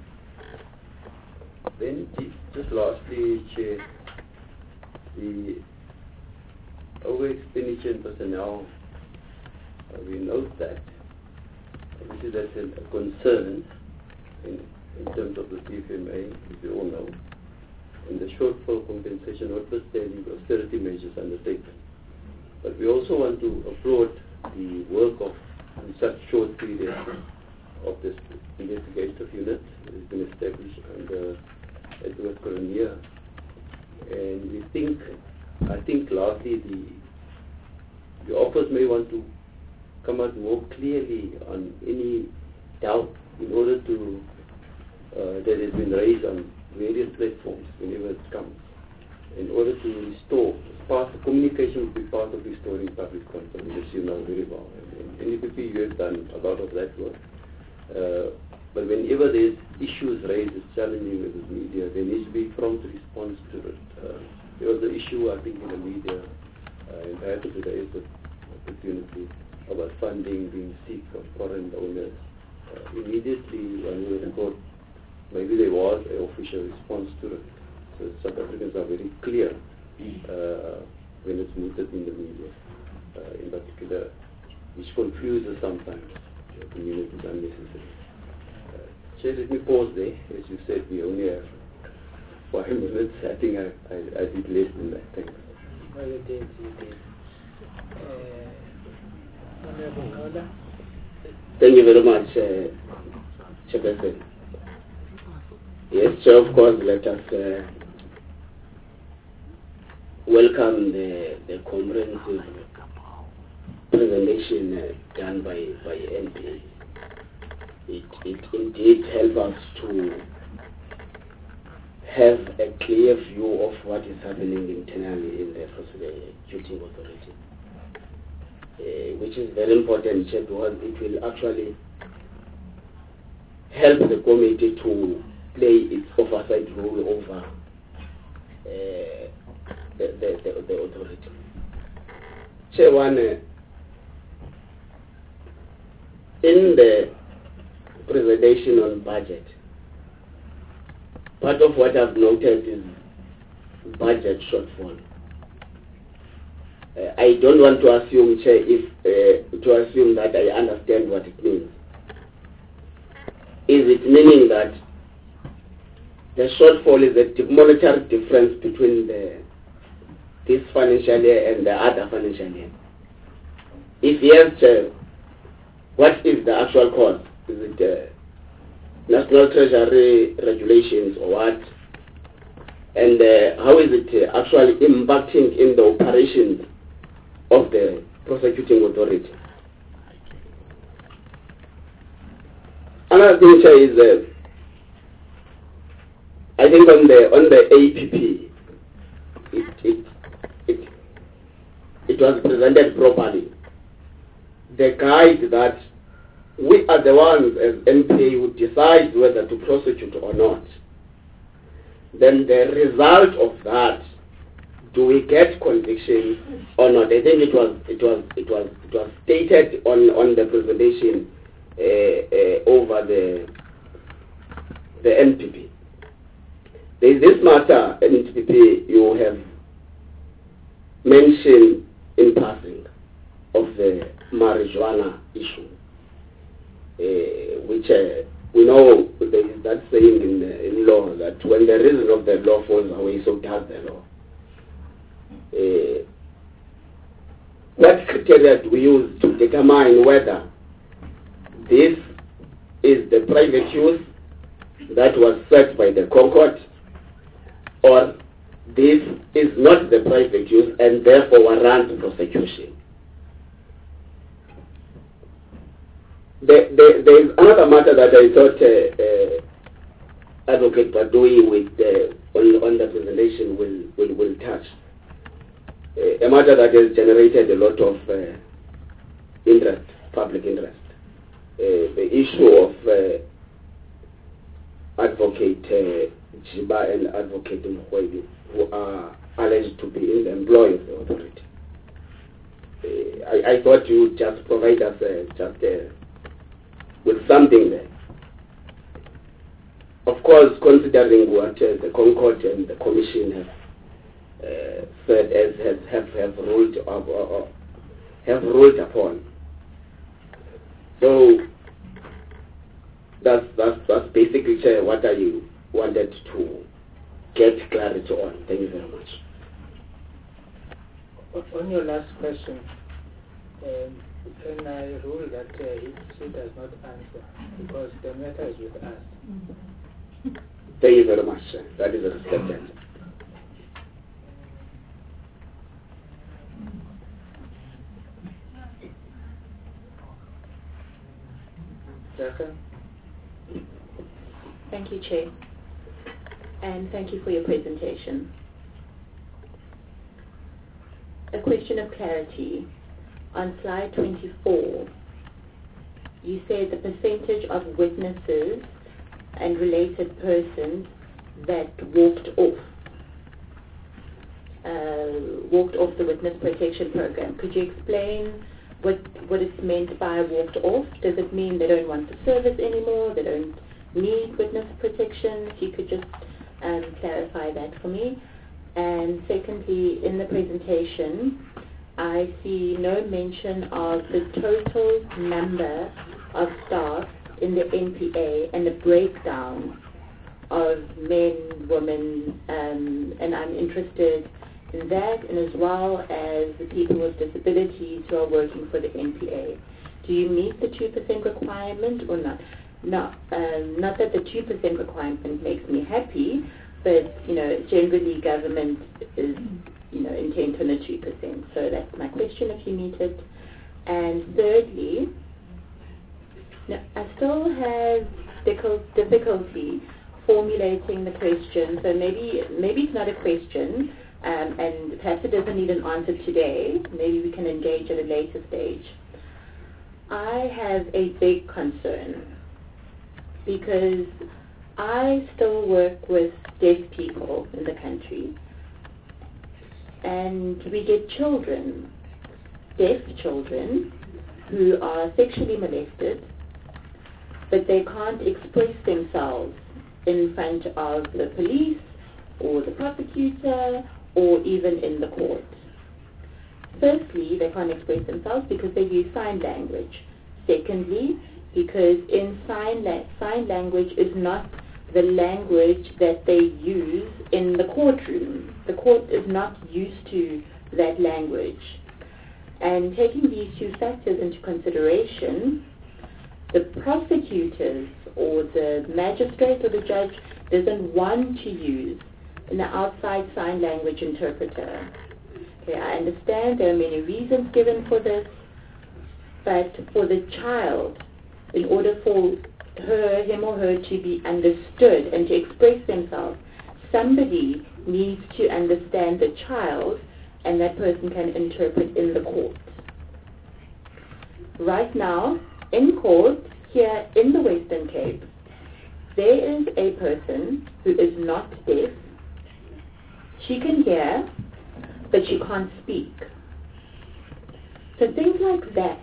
then just lastly, Chair, the over expenditure in personnel, uh, we note that obviously that's a, a concern in, in terms of the P F M A, as you all know, and the shortfall compensation notwithstanding the austerity measures undertaken. But we also want to applaud the work of, in such short period, of this investigative unit that has been established under Edward Coronia. And we think, I think lastly, the, the office may want to come out more clearly on any doubt in order to, uh, that has been raised on various platforms whenever it comes, in order to restore, part of communication will be part of restoring public confidence, as you know very well. And N D P P, you have done a lot of that work. Uh, but whenever there's issues raised, it's challenging with the media, there needs to be prompt response to it. Uh, there was an issue, I think, in the media, uh, and perhaps today is the opportunity about funding being sought from foreign donors. Uh, immediately, when we report, maybe there was an official response to it. So South Africans are very clear uh, when it's mooted in the media, uh, in particular, which confuses sometimes the community unnecessarily. Uh, Chair, let me pause there. As you said, we only have five minutes. I think I, I, I did less than that. Thanks. Well, you did, you did. Uh, Honorable Kaula. Thank you very much, uh, Chairperson. Yes, so of course, let us uh, welcome the, the comprehensive presentation uh, done by, by N P A. It, it indeed helps us to have a clear view of what is happening internally in the prosecuting authority, uh, which is very important because it will actually help the committee to play its oversight role over uh, the, the, the, the authority. Chair one, uh, in the presentation on budget, part of what I've noted is budget shortfall. Uh, I don't want to assume, Chair, if uh, to assume that I understand what it means. Is it meaning that the shortfall is a monetary difference between the this financial year and the other financial year? If yes, uh, what is the actual cause? Is it uh, National Treasury regulations or what? And uh, how is it uh, actually impacting in the operations of the prosecuting authority? Another thing, Chair, is uh, I think on the on the A P P, it it it it was presented properly. The guide that we are the ones as N P A who decide whether to prosecute or not. Then the result of that, do we get conviction or not? I think it was it was it was it was stated on on the presentation uh, uh, over the the N P P. There is this matter, N P P, you have mentioned in passing of the marijuana issue, uh, which uh, we know there is that saying in, uh, in law that when the reason of the law falls away, so does the law. Uh, what criteria do we use to determine whether this is the private use that was set by the Concord, or this is not the private use and therefore warrant prosecution? The, the, there is another matter that I thought uh, uh, Advocate Badui with, uh, on, on the presentation will, will, will touch. Uh, a matter that has generated a lot of uh, interest, public interest. Uh, the issue of uh, Advocate uh, Jiba and Advocate Mkhwebi, who are alleged to be in the employ of the authority. Uh, I, I thought you would just provide us uh, just uh, with something there. Of course, considering what uh, the Concord and the Commission have uh, said as has, have, have ruled up, uh, have ruled upon. So that's that's that's basically uh, what I wanted to get clarity on. Thank you very much. On your last question, um, can I rule that uh, he, she does not answer because the matter is with us? Thank you very much, sir. That is respected. Jaka? Thank you, Chair. And thank you for your presentation. A question of clarity. On slide twenty-four, you said the percentage of witnesses and related persons that walked off, uh, walked off the witness protection program. Could you explain what what is meant by walked off? Does it mean they don't want the service anymore? They don't need witness protection? If you could just um, clarify that for me. And secondly, in the presentation, I see no mention of the total number of staff in the N P A and the breakdown of men, women, um, and I'm interested in that, and as well as the people with disabilities who are working for the N P A. Do you meet the two percent requirement or not? Not, um, not that the two percent requirement makes me happy, but, you know, generally government is, you know, intent on the two percent. So that's my question, if you meet it. And thirdly, now, I still have difficulty formulating the question, so maybe maybe it's not a question, um, and perhaps it doesn't need an answer today. Maybe we can engage at a later stage. I have a big concern because I still work with deaf people in the country, and we get children, deaf children, who are sexually molested, but they can't express themselves in front of the police or the prosecutor or even in the court. Firstly, they can't express themselves because they use sign language. Secondly, because in sign, la- sign language is not the language that they use in the courtroom. The court is not used to that language. And taking these two factors into consideration, the prosecutors or the magistrate or the judge doesn't want to use an outside sign language interpreter. Okay, I understand there are many reasons given for this, but for the child, in order for her, him or her to be understood and to express themselves, somebody needs to understand the child, and that person can interpret in the court. Right now, in court, here in the Western Cape, there is a person who is not deaf. She can hear, but she can't speak. So things like that.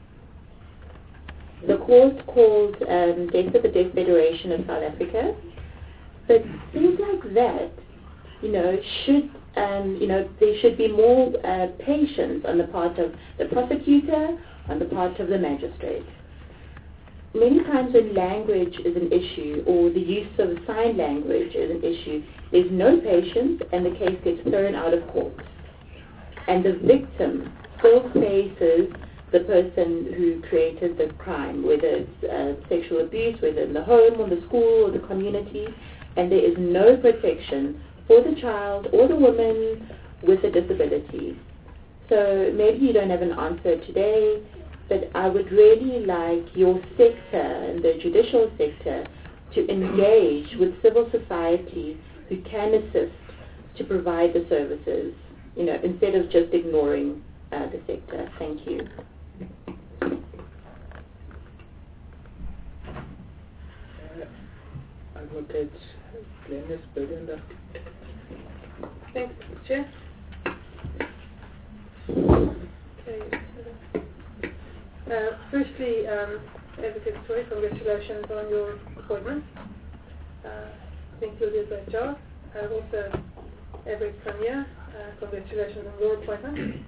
The court called um, Deaf for the Deaf Federation of South Africa, but things like that, you know, should, um, you know, there should be more uh, patience on the part of the prosecutor, on the part of the magistrate. Many times when language is an issue, or the use of sign language is an issue, there's no patience and the case gets thrown out of court. And the victim still faces the person who created the crime, whether it's uh, sexual abuse, whether in the home or the school or the community, and there is no protection for the child or the woman with a disability. So maybe you don't have an answer today, but I would really like your sector and the judicial sector to engage with civil society who can assist to provide the services, you know, instead of just ignoring uh, the sector. Thank you. Advocate Glenys Belinda. Thanks, Chair. Okay. Uh, firstly, um, Advocate Troy, congratulations on your appointment. Uh, I think you'll do a great job. Uh, also, Advocate Sonia, uh, congratulations on your appointment.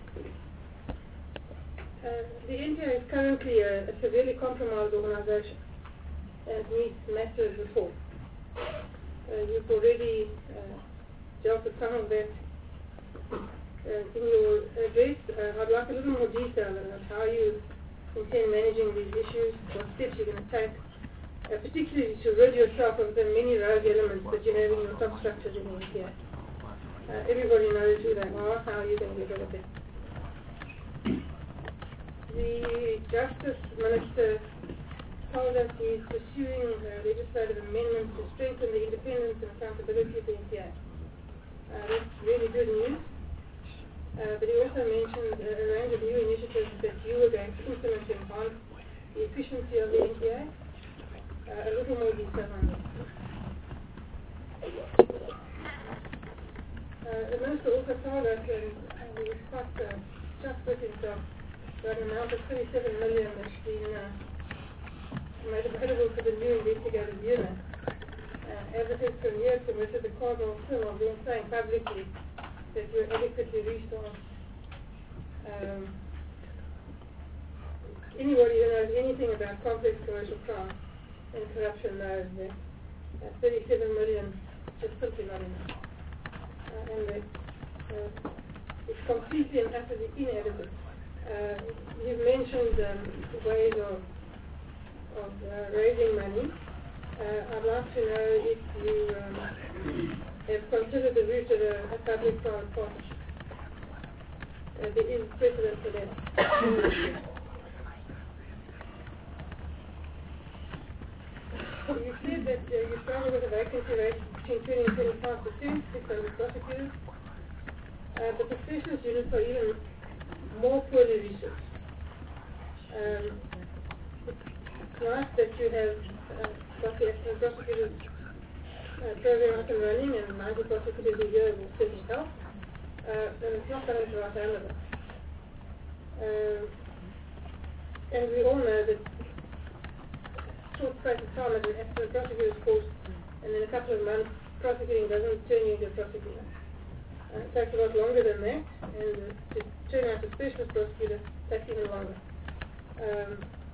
Uh, the N P A is currently a, a severely compromised organisation and needs massive reform. Uh, you've already uh, dealt with some of that uh, in your address. Uh, I'd like a little more detail about how you intend managing these issues, what steps you're going to take, uh, particularly to rid yourself of the many rogue elements that you have in your substructures in the N P A. Uh, everybody knows who they are, how you're going to get rid of them. The Justice Minister told us he's pursuing uh, legislative amendments to strengthen the independence and accountability of the N P A. Uh, that's really good news. Uh, but he also mentioned uh, a range of new initiatives that you were going to implement to enhance the efficiency of the N P A. Uh, a little more detail on this. Uh, the Minister also told us, and uh, he was quite uh, just with himself, that an amount of thirty-seven million that's been uh, made available for the new investigative unit. Uh, Advocate Sonia committed the cardinal sin of then saying publicly that you're adequately resourced. Um, anybody who knows anything about complex commercial crime and corruption knows that uh, thirty-seven million is just simply not enough. Uh, and that uh, it's completely and utterly inadequate. Uh, you've mentioned um, ways of, of uh, raising money. Uh, I'd like to know if you um, have considered the route of a, a public-private partnership. Uh, there is precedent for that. You said that uh, you struggle with a vacancy rate between twenty and twenty-five percent, six hundred prosecutors, uh, but the specialist units are even more poorly resourced. Um, it's nice that you have uh, got the excellent prosecutors uh, program up and running, and ninety prosecutors a year will certainly help. Uh, and it's not going to right hand of it. Um, and we all know that short space of time as an excellent prosecutor's course, and in a couple of months, prosecuting doesn't turn you into a prosecutor. Uh, it takes a lot longer than that, and uh, to turn out a specialist prosecutor takes even longer. Um,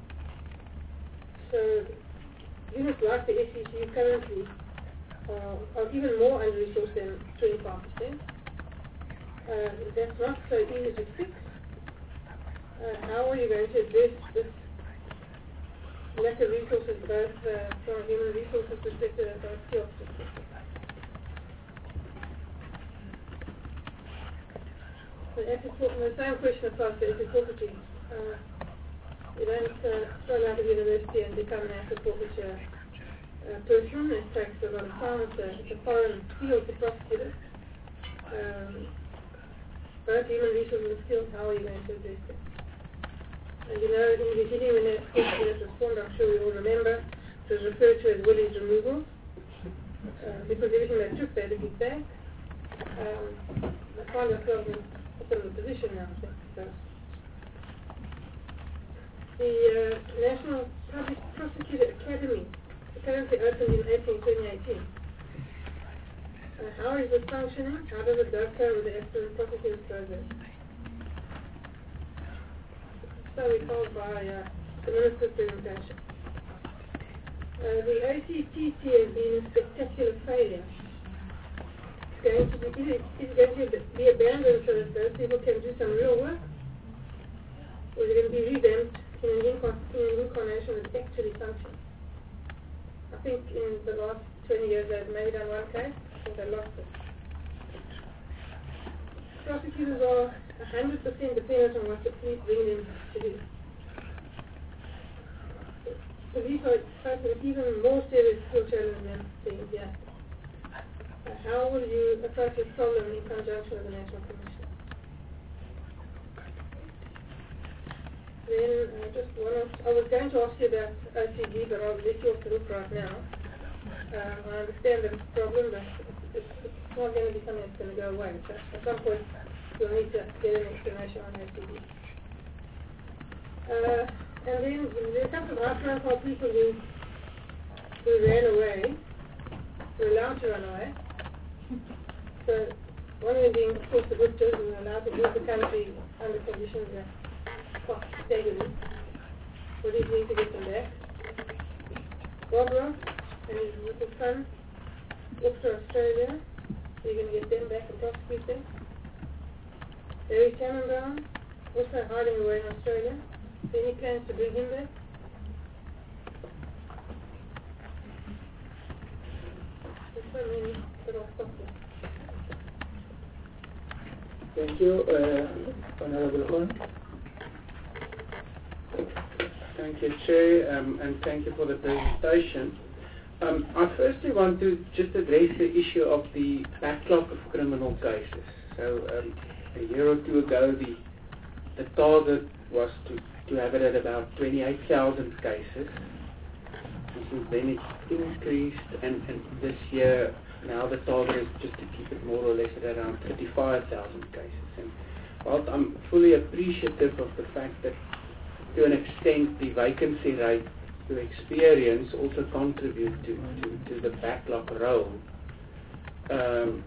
so units like the S C C U currently are, are even more under-resourced than twenty-five percent. Uh, that's not so easy to fix. Uh, how are you going to address this lack of resources, both uh, from a human resources perspective and from a skills perspective? The same question applies to asset forfeiture. Uh, you don't uh, start out of university and become an asset forfeiture uh, person. It takes a lot of time. It's a, it's a foreign field to prosecute it. Um, both human resources and skills, how are you going to address it? And you know, in the beginning when the unit was formed, I'm sure we all remember, it was referred to as Willie's removal, uh, because everything they took, they took it back. Um, I find ourselves in a sort of a position now, I think. So. The uh, National Public Prosecutor Academy currently opened in April twenty eighteen. Uh, how is it functioning? How does it dovetail with the Excellent Prosecutors Program? So we told by uh, the Minister's presentation. Uh, the O C T C has been a spectacular failure. It's going to be, is it going to be abandoned so that those people can do some real work? or is it going to be revamped in an, incarn in an incarnation that actually functions? I think in the last twenty years they've maybe done one case, I think they lost it. Prosecutors are one hundred percent dependent on what the police bring them to do. Police are facing an even more serious skill challenge than the N P A. Uh, how will you approach this problem in conjunction with the National Commission? Then, uh, just one of, I was going to ask you about O C D, but I'll let you off the hook right now. Um, I understand that it's a problem, but it's, it's not going to be something that's going to go away. So at some point, you'll need to get an explanation on O C D. Uh, and then there are a couple of high-profile people who, who ran away, were allowed to run away. So one of them being, of course, the Butchers, who were allowed to leave the country under conditions that cost steadily. What do you need to get them back? Bob Ross and his little son off to Australia. So you're going to get them back and prosecute them. Barry Tannenbaum, also hiding away in Australia. So any plans to bring him back? There's so many, but I'll stop there. Thank you, uh, Honorable Khan. Thank you, Chair, um, and thank you for the presentation. Um, I firstly want to just address the issue of the backlog of criminal cases. So um, a year or two ago, the the target was to, to have it at about twenty-eight thousand cases. And since then it's increased, and, and this year now the target is just to keep it more or less at around thirty-five thousand cases. And whilst I'm fully appreciative of the fact that to an extent the vacancy rate to experience also contribute to, to, to the backlog role, um,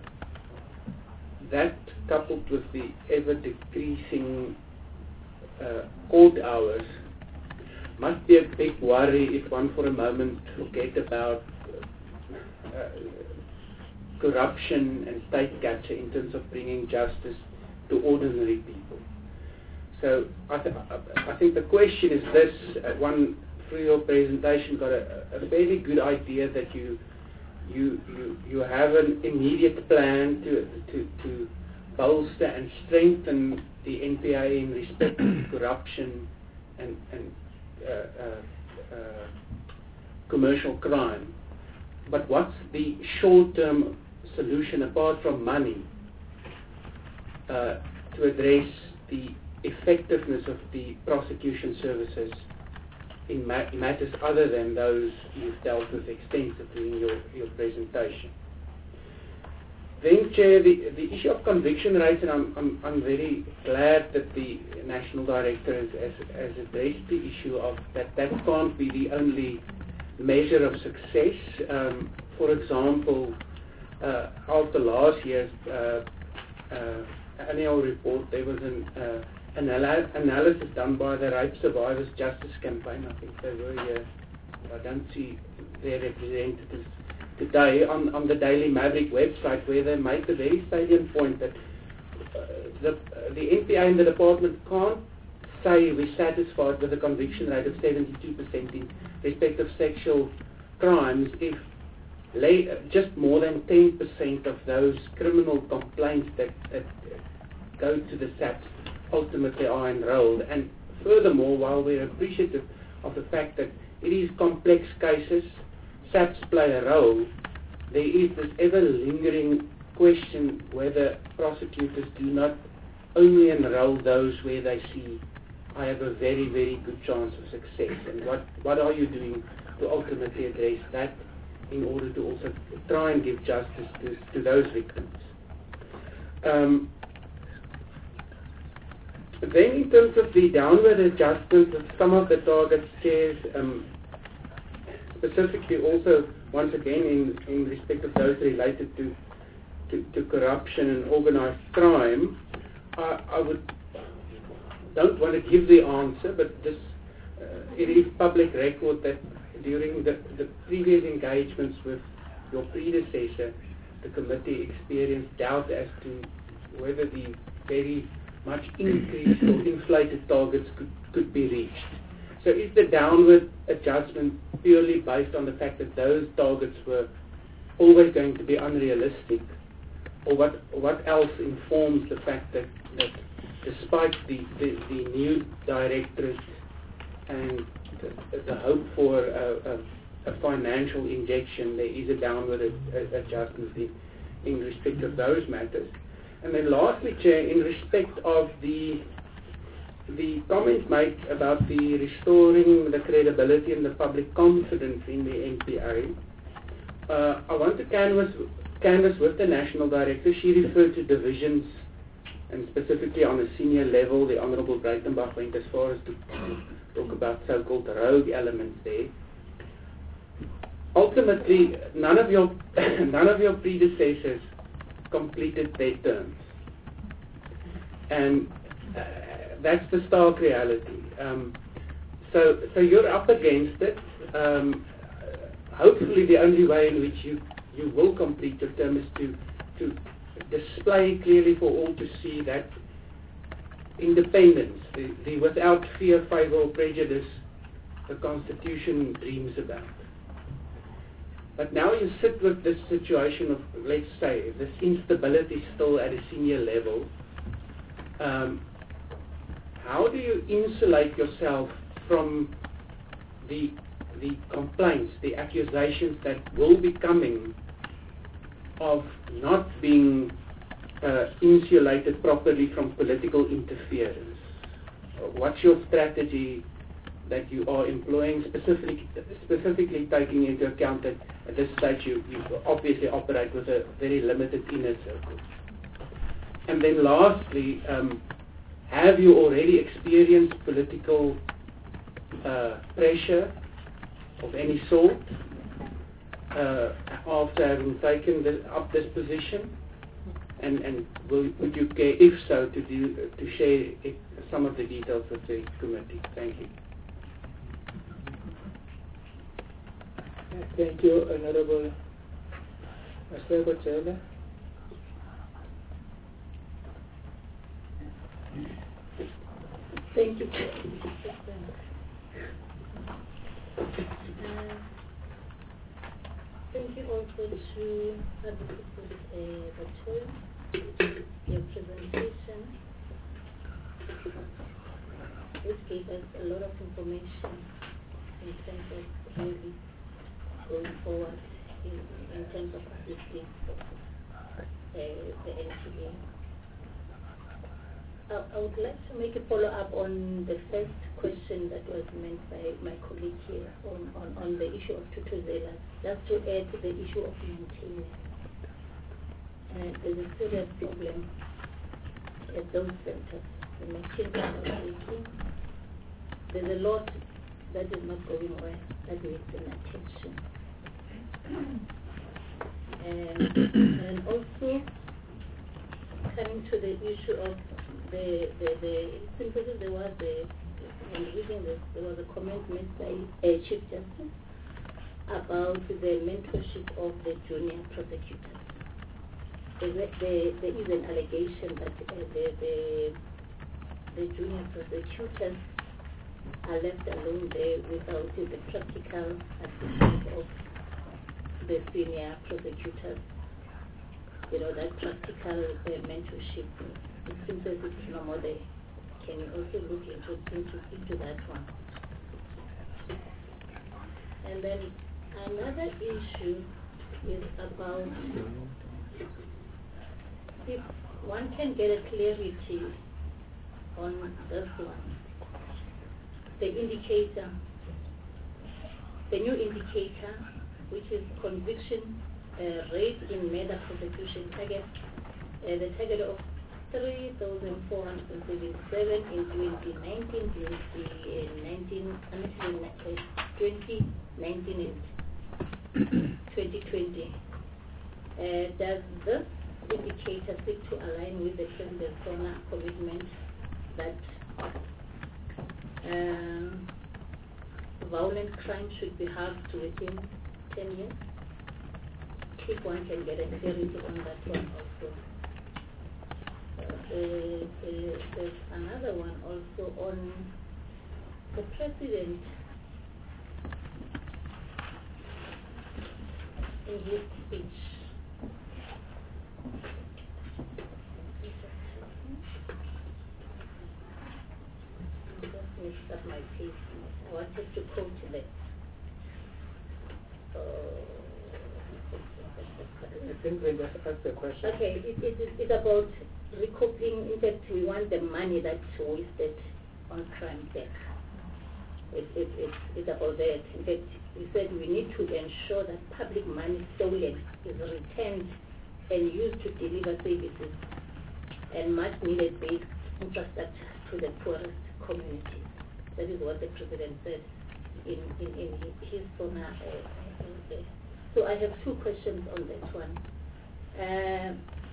that coupled with the ever decreasing uh, court hours must be a big worry if one for a moment forget about uh, corruption and state capture in terms of bringing justice to ordinary people. So I, th I think the question is this, uh, one through your presentation got a, a fairly good idea that you you you, you have an immediate plan to, to, to bolster and strengthen the N P A in respect to corruption and, and uh, uh, uh, commercial crime. But what's the short-term solution apart from money uh, to address the effectiveness of the prosecution services in ma matters other than those you've dealt with extensively in your, your presentation? Then, Chair, the, the issue of conviction rates, and I'm, I'm, I'm very glad that the National Director has, has, has addressed the issue of that that can't be the only measure of success. Um, for example, uh, after last year's uh, uh, annual report, there was an uh, anal analysis done by the Rape Survivors Justice Campaign. I think they were here. I don't see their representatives today on, on the Daily Maverick website, where they make the very salient point that uh, the, uh, the N P A and the department can't say we're satisfied with a conviction rate of seventy-two percent in respect of sexual crimes if lay, uh, just more than ten percent of those criminal complaints that, that go to the S A Ps ultimately are enrolled. And furthermore, while we're appreciative of the fact that it is complex cases, S A Ps play a role, there is this ever lingering question whether prosecutors do not only enroll those where they see I have a very, very good chance of success. And what, what are you doing to ultimately address that in order to also try and give justice to, to those victims? Um, then in terms of the downward adjustment of some of the target shares, um, specifically also, once again, in, in respect of those related to, to, to corruption and organized crime, I, I would don't want to give the answer, but this, uh, it is public record that during the, the previous engagements with your predecessor, the committee experienced doubt as to whether the very much increased or inflated targets could, could be reached. So is the downward adjustment purely based on the fact that those targets were always going to be unrealistic, or what what else informs the fact that, that despite the, the, the new directorate and the, the hope for a, a, a financial injection, there is a downward ad, adjustment in, in respect of those matters? And then lastly, Chair, in respect of the the comment made about the restoring the credibility and the public confidence in the N P A, uh, I want to canvass, canvass with the National Director. She referred to divisions, and specifically on a senior level, the Honourable Breitenbach went as far as to talk about so-called rogue elements there. Ultimately, none of your none of your predecessors completed their terms, and uh, that's the stark reality. Um, so, so you're up against it. Um, hopefully, the only way in which you you will complete your term is to to display clearly for all to see that independence, the, the without fear, favour or prejudice, the Constitution dreams about. But now you sit with this situation of, let's say, this instability still at a senior level. Um, how do you insulate yourself from the the complaints, the accusations that will be coming of not being uh, insulated properly from political interference? What's your strategy that you are employing, specifically, specifically taking into account that at this stage you, you obviously operate with a very limited inner circle? And then lastly, um, have you already experienced political uh, pressure of any sort uh, after having taken this, up this position? And, and will, would you care, if so, to, do, to share it, some of the details with the committee? Thank you. Thank you, Honorable Maseko Chele. Thank you. Uh, thank you also to Advocate uh, Batoon, your presentation, which gave us a lot of information in terms of really going forward in, in terms of assisting uh, the N P A. I, I would like to make a follow-up on the first question that was meant by my colleague here on, on, on the issue of Thuthuzela, just to add to the issue of maintenance. Uh, there's a serious problem at those centers. The machines are not working. There's a lot that is not going well that needs an attention. And, and also coming to the issue of the the the simply there was a when reading this there was a comment made by uh, Chief Justice about the mentorship of the junior prosecutors. There, there, there is an allegation that uh, the, the the junior prosecutors are left alone there without the practical assistance of the senior prosecutors. You know, that practical uh, mentorship. It seems as if no more there. Can you also look into, into, into that one? And then another issue is about if one can get a clarity on this one. The indicator, the new indicator, which is conviction uh, rate in murder prosecution target, uh, the target of three thousand four hundred seventy-seven in twenty nineteen, twenty nineteen, twenty nineteen and twenty twenty. Uh, does this indicator seek to align with the President's SONA commitment that um, violent crime should be halved within ten years? If one can get a clarity on that one also. Uh, the, the, the also on the President in his speech. I just mixed up my page. I wanted to quote that. Uh, I think they just asked the question. Okay, it, it, it's about recouping. In fact, we want the money that's wasted on crime back. It, it, it, it's about that. In fact, we said we need to ensure that public money stolen is returned and used to deliver services and much needed basic infrastructure to the poorest communities. That is what the President said in, in, in his honor. Uh, uh, so I have two questions on that one. Uh,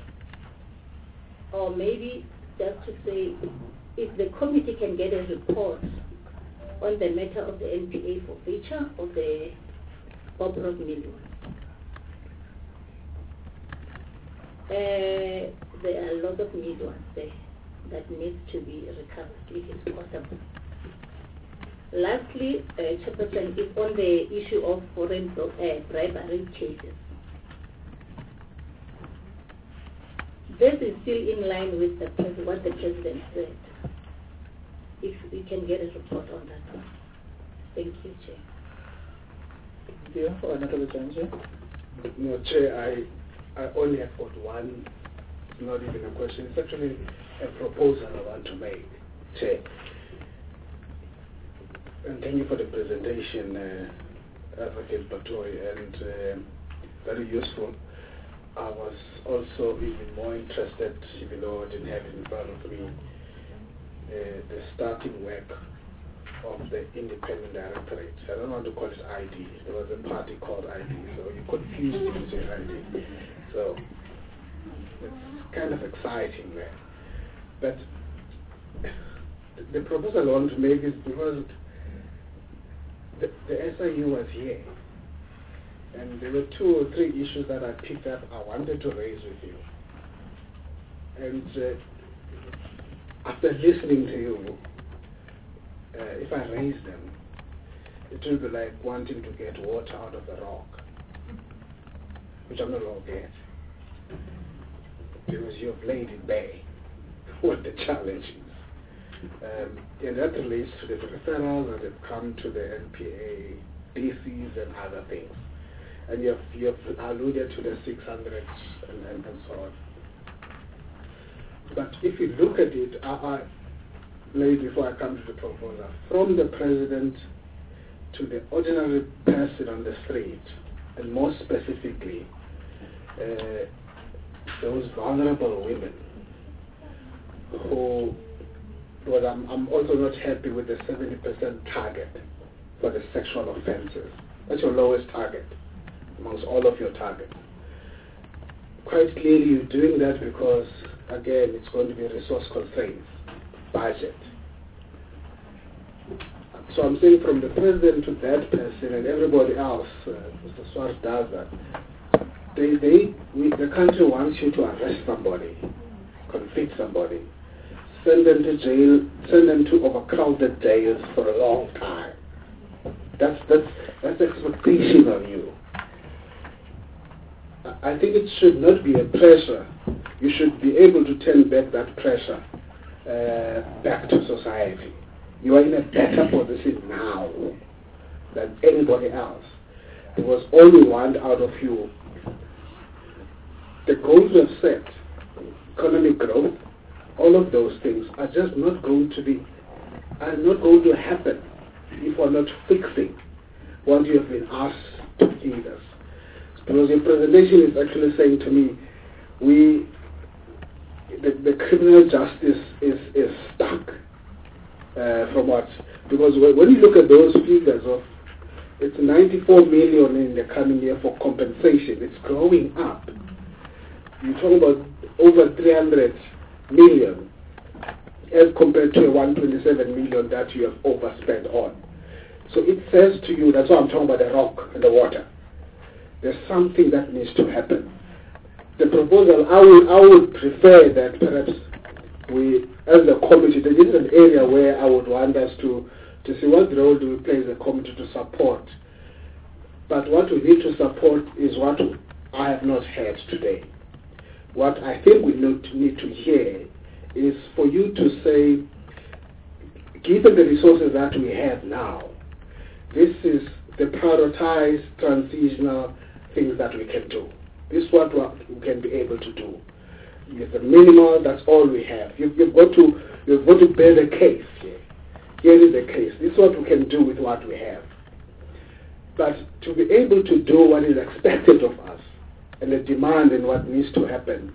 or maybe just to say, if the committee can get a report on the matter of the N P A forfeiture of the Bobrok million. Uh, there are a lot of millions there that needs to be recovered if it's possible. Lastly, uh, Chairperson, is on the issue of foreign uh, bribery cases. This is still in line with the pres- what the President said. If we can get a report on that one. Thank you, Chair. Yeah, for another chance. No, Chair, I, I only have got one. It's not even a question. It's actually a proposal I want to make, Chair. And thank you for the presentation, uh, Advocate Batoy, and uh, very useful. I was also even more interested, even though I didn't have it in front of me, uh, the starting work of the Independent Directorate. I don't want to call it I D. There was a party called I D, so you confused me with I D. So it's kind of exciting there. But the proposal I want to make is because the, the S I U was here, and there were two or three issues that I picked up I wanted to raise with you. And uh, after listening to you, uh, if I raise them, it will be like wanting to get water out of a rock, which I'm not going to get, because you've laid it bare what the challenge is. Um, and that relates to the referrals that have come to the N P A, D Cs and other things. And you have, you have alluded to the six hundred and, and, and so on. But if you look at it, I, I, maybe before I come to the proposal, from the President to the ordinary person on the street, and more specifically, uh, those vulnerable women who, well, I'm, I'm also not happy with the seventy percent target for the sexual offenses. That's your lowest target amongst all of your targets. Quite clearly you're doing that because, again, it's going to be resource constraints, budget. So I'm saying from the President to that person and everybody else, uh, Mister Swart does that, they, they, we, the country wants you to arrest somebody, convict somebody, send them to jail, send them to overcrowded jails for a long time. That's, that's, that's expectation on you. I think it should not be a pressure. You should be able to turn back that pressure uh, back to society. You are in a better position now than anybody else. Because all we want out of you, the goals we have set, economic growth, all of those things are just not going to be, are not going to happen if we're not fixing what you have been asked to feed us. Because your presentation is actually saying to me, we, the, the criminal justice is, is stuck uh, from what? Because when you look at those figures of, it's ninety-four million in the coming year for compensation, it's growing up. You're talking about over three hundred million as compared to a one hundred twenty-seven million that you have overspent on. So it says to you, that's why I'm talking about the rock and the water. There's something that needs to happen. The proposal, I would, I would prefer that perhaps we, as a committee, this is an area where I would want us to, to see what role do we play as a committee to support. But what we need to support is what I have not heard today. What I think we need to hear is for you to say, given the resources that we have now, this is the prioritized transitional things that we can do. This is what we can be able to do. It's the minimal, that's all we have. You've, you've got to you've got to bear the case here. Here is the case. This is what we can do with what we have. But to be able to do what is expected of us, and the demand and what needs to happen,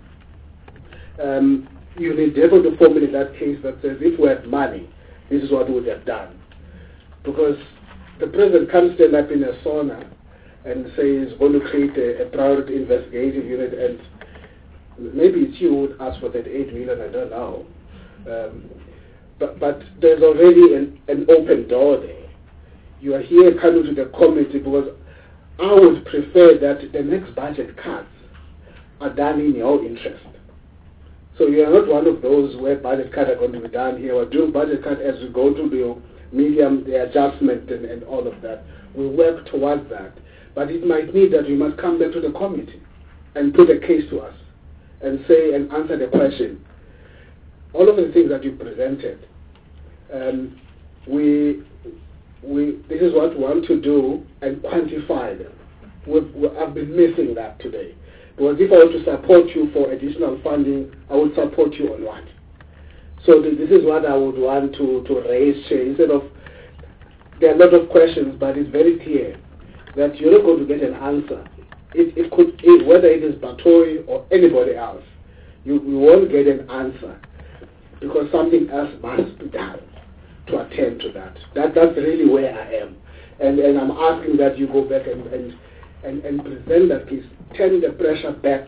um, you need therefore to formulate that case that says, if we had money, this is what we would have done. Because the president can't stand up in a sauna and say he's going to create a, a priority investigative unit, and maybe it's you who would ask for that eight million, I don't know. Um, but, but there's already an, an open door there. You are here coming to the committee because I would prefer that the next budget cuts are done in your interest. So you are not one of those where budget cuts are going to be done here. We're doing budget cuts as we go to the medium, the adjustment and, and all of that. We work towards that. But it might mean that we must come back to the committee and put a case to us and say and answer the question. All of the things that you presented, um, we, we, this is what we want to do and quantify them. We've, we, I've been missing that today. Because if I were to support you for additional funding, I would support you on what? So th- this is what I would want to, to raise here. Instead of, there are a lot of questions, but it's very clear that you're not going to get an answer. It, it could, it, whether it is Batory or anybody else, you, you won't get an answer because something else must be done to attend to that. That that's really where I am. And and I'm asking that you go back and, and, and, and present that case, turn the pressure back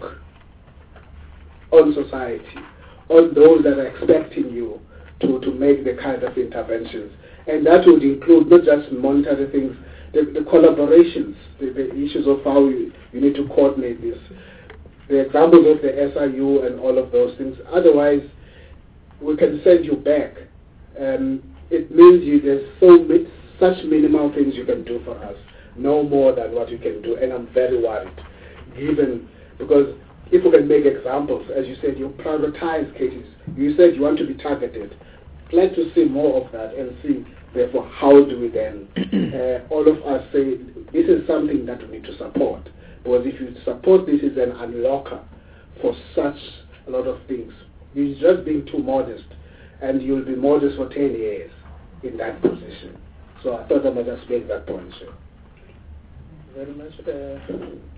on society, on those that are expecting you to, to make the kind of interventions. And that would include not just monetary things, the, the collaborations, the, the issues of how you, you need to coordinate this, the examples of the S I U and all of those things. Otherwise, we can send you back. Um, it means you there's so mi- such minimal things you can do for us, no more than what you can do. And I'm very worried, given, because if we can make examples, as you said, you prioritize cases. You said you want to be targeted. I'd like to see more of that and see, therefore, how do we then, uh, all of us say, this is something that we need to support. Because if you support this is an unlocker for such a lot of things. You're just being too modest, and you'll be modest for ten years in that position. So I thought I might just make that point, sir. Very much. Uh,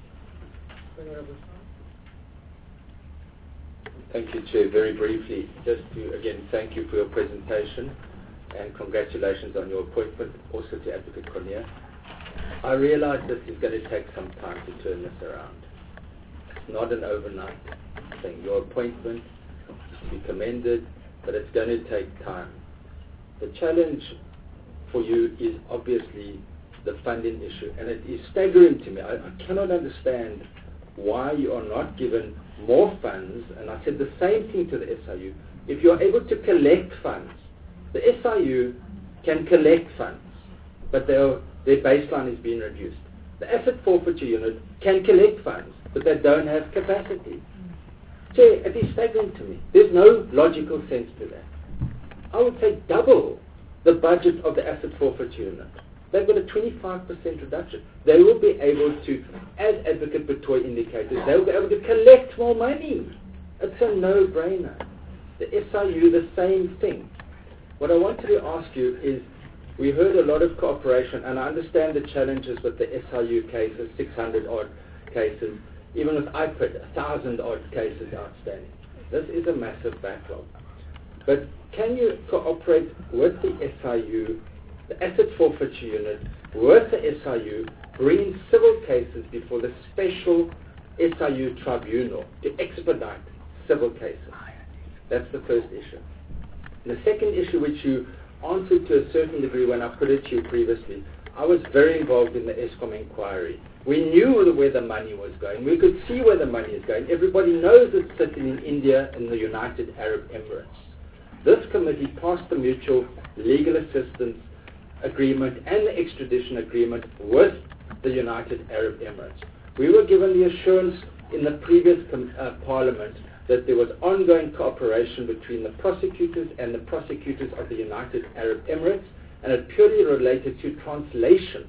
Thank you, Chair. Very briefly, just to again thank you for your presentation and congratulations on your appointment, also to Advocate Cornea. I realize this is going to take some time to turn this around. It's not an overnight thing. Your appointment is to be commended, but it's going to take time. The challenge for you is obviously the funding issue, and it is staggering to me. I, I cannot understand why you are not given more funds, and I said the same thing to the S I U. If you are able to collect funds, the S I U can collect funds, but their, their baseline is being reduced. The asset forfeiture unit can collect funds, but they don't have capacity. So it is staggering to me. There's no logical sense to that. I would say double the budget of the asset forfeiture unit. They've got a twenty-five percent reduction. They will be able to, as Advocate Batoy indicated, they will be able to collect more money. It's a no-brainer. The S I U, the same thing. What I wanted to ask you is, we heard a lot of cooperation, and I understand the challenges with the S I U cases, six hundred odd cases, even with I P I D, one thousand odd cases outstanding. This is a massive backlog. But can you cooperate with the S I U, the asset forfeiture unit, with the S I U, bring civil cases before the special S I U tribunal to expedite civil cases? That's the first issue. The second issue, which you answered to a certain degree when I put it to you previously, I was very involved in the ESCOM inquiry. We knew where the money was going. We could see where the money is going. Everybody knows it's sitting in India and the United Arab Emirates. this committee passed the mutual legal assistance agreement and the extradition agreement with the United Arab Emirates. We were given the assurance in the previous com- uh, parliament that there was ongoing cooperation between the prosecutors and the prosecutors of the United Arab Emirates, and it purely related to translations.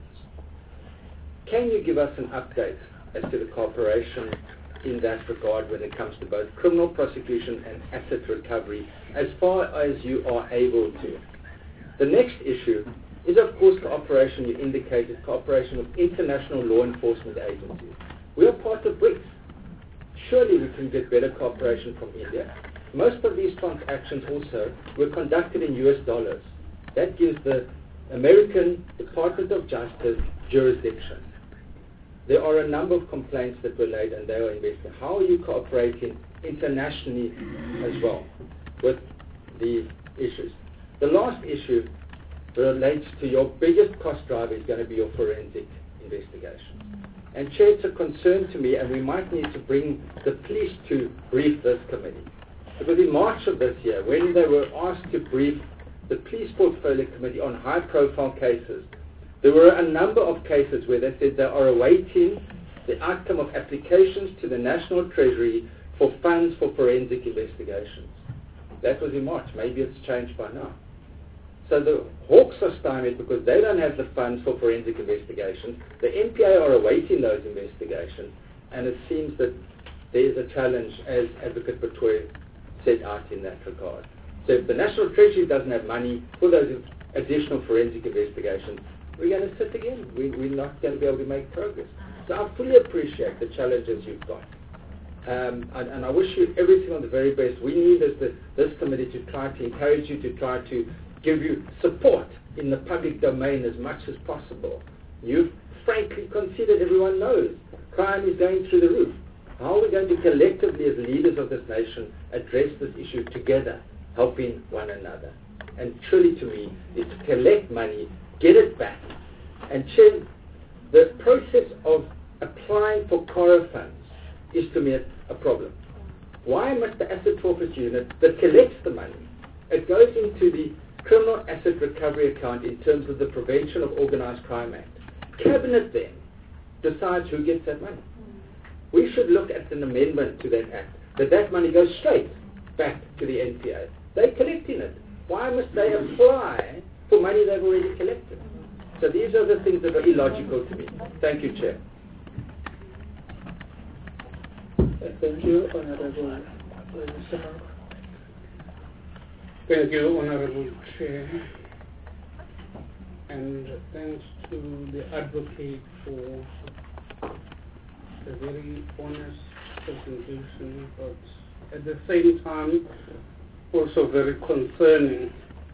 Can you give us an update as to the cooperation in that regard when it comes to both criminal prosecution and asset recovery, as far as you are able to? The next issue is, of course, cooperation. You indicated cooperation with international law enforcement agencies. We are part of BRICS. Surely we can get better cooperation from India. Most of these transactions also were conducted in U S dollars. That gives the American Department of Justice jurisdiction. There are a number of complaints that were laid and they are investigated. How are you cooperating internationally as well with these issues? The last issue relates to your biggest cost driver is going to be your forensic investigation. And Chair, it's a concern to me, and we might need to bring the police to brief this committee. Because in March of this year, when they were asked to brief the Police Portfolio Committee on high-profile cases, there were a number of cases where they said they are awaiting the outcome of applications to the National Treasury for funds for forensic investigations. That was in March. Maybe it's changed by now. So the Hawks are stymied because they don't have the funds for forensic investigations. The N P A are awaiting those investigations, and it seems that there is a challenge, as Advocate Batoy set out in that regard. So if the National Treasury doesn't have money for those additional forensic investigations, we're going to sit again. We, we're not going to be able to make progress. So I fully appreciate the challenges you've got. Um, and, and I wish you everything on the very best. We need as the, this committee to try to encourage you, to try to give you support in the public domain as much as possible. You've frankly considered, everyone knows, crime is going through the roof. How are we going to collectively, as leaders of this nation, address this issue together, helping one another? And truly, to me, it's to collect money, get it back, and check the process of applying for Cora funds is, to me, a, a problem. Why must the asset forfeiture unit that collects the money, it goes into the Criminal Asset Recovery Account in terms of the Prevention of Organized Crime Act. Cabinet then decides who gets that money. We should look at an amendment to that act, that that money goes straight back to the N P A. They're collecting it. Why must they apply for money they've already collected? So these are the things that are illogical to me. Thank you, Chair. Thank you, Honorable. Thank you, Honorable Chair, and thanks to the advocate for a very honest presentation, but at the same time also very concerning.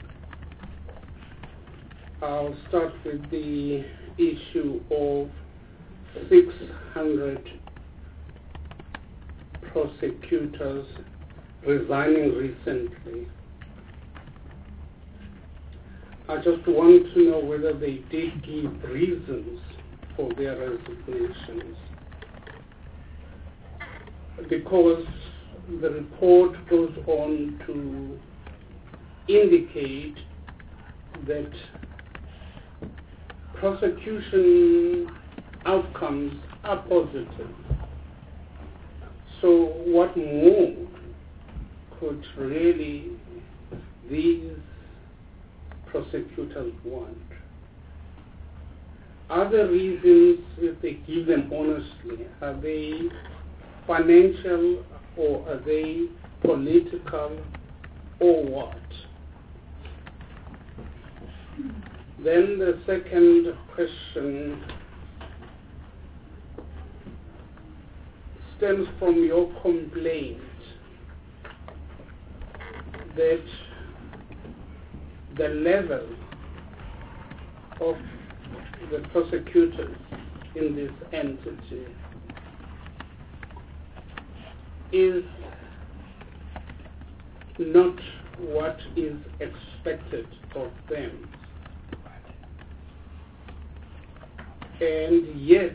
I'll start with the issue of six hundred prosecutors resigning recently. I just want to know whether they did give reasons for their resignations, because the report goes on to indicate that prosecution outcomes are positive. So what more could really these prosecutors want? Other reasons, if they give them honestly, are they financial or are they political or what? Then the second question stems from your complaint that the level of the prosecutors in this entity is not what is expected of them. And yet,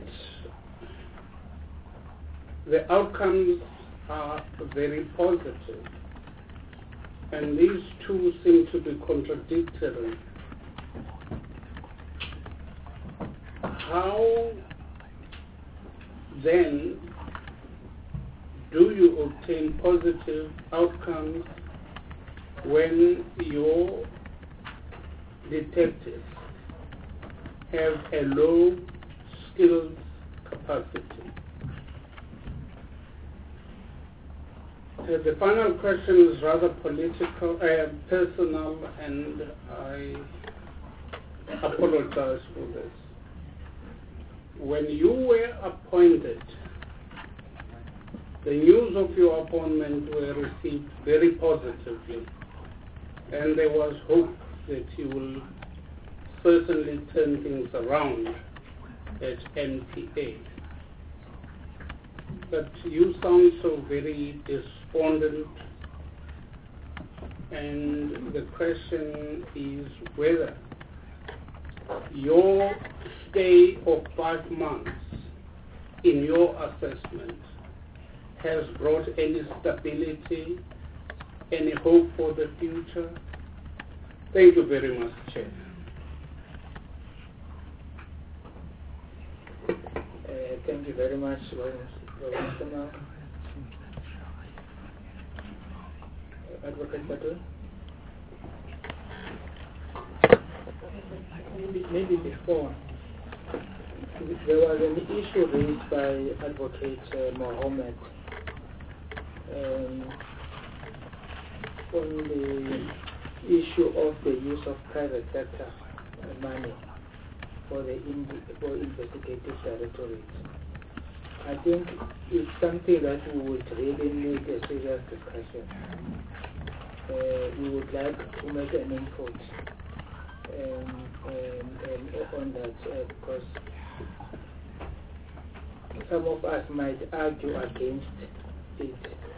the outcomes are very positive. And these two seem to be contradictory. How then do you obtain positive outcomes when your detectives have a low skills capacity? Uh, the final question is rather political, uh, personal, and I apologize for this. When you were appointed, the news of your appointment were received very positively, and there was hope that you will certainly turn things around at N P A. But you sound so very despondent, and the question is whether your stay of five months in your assessment has brought any stability, any hope for the future. Thank you very much, Chair. Uh, thank you very much, Professor. Advocate Patel. Maybe, maybe before, there was an issue raised by Advocate uh, Mohammed um, on the issue of the use of private sector money for the in, for investigative directorates. I think it's something that we would really need a serious discussion. Uh, we would like to make an input um, um, um, on that uh, because some of us might argue against it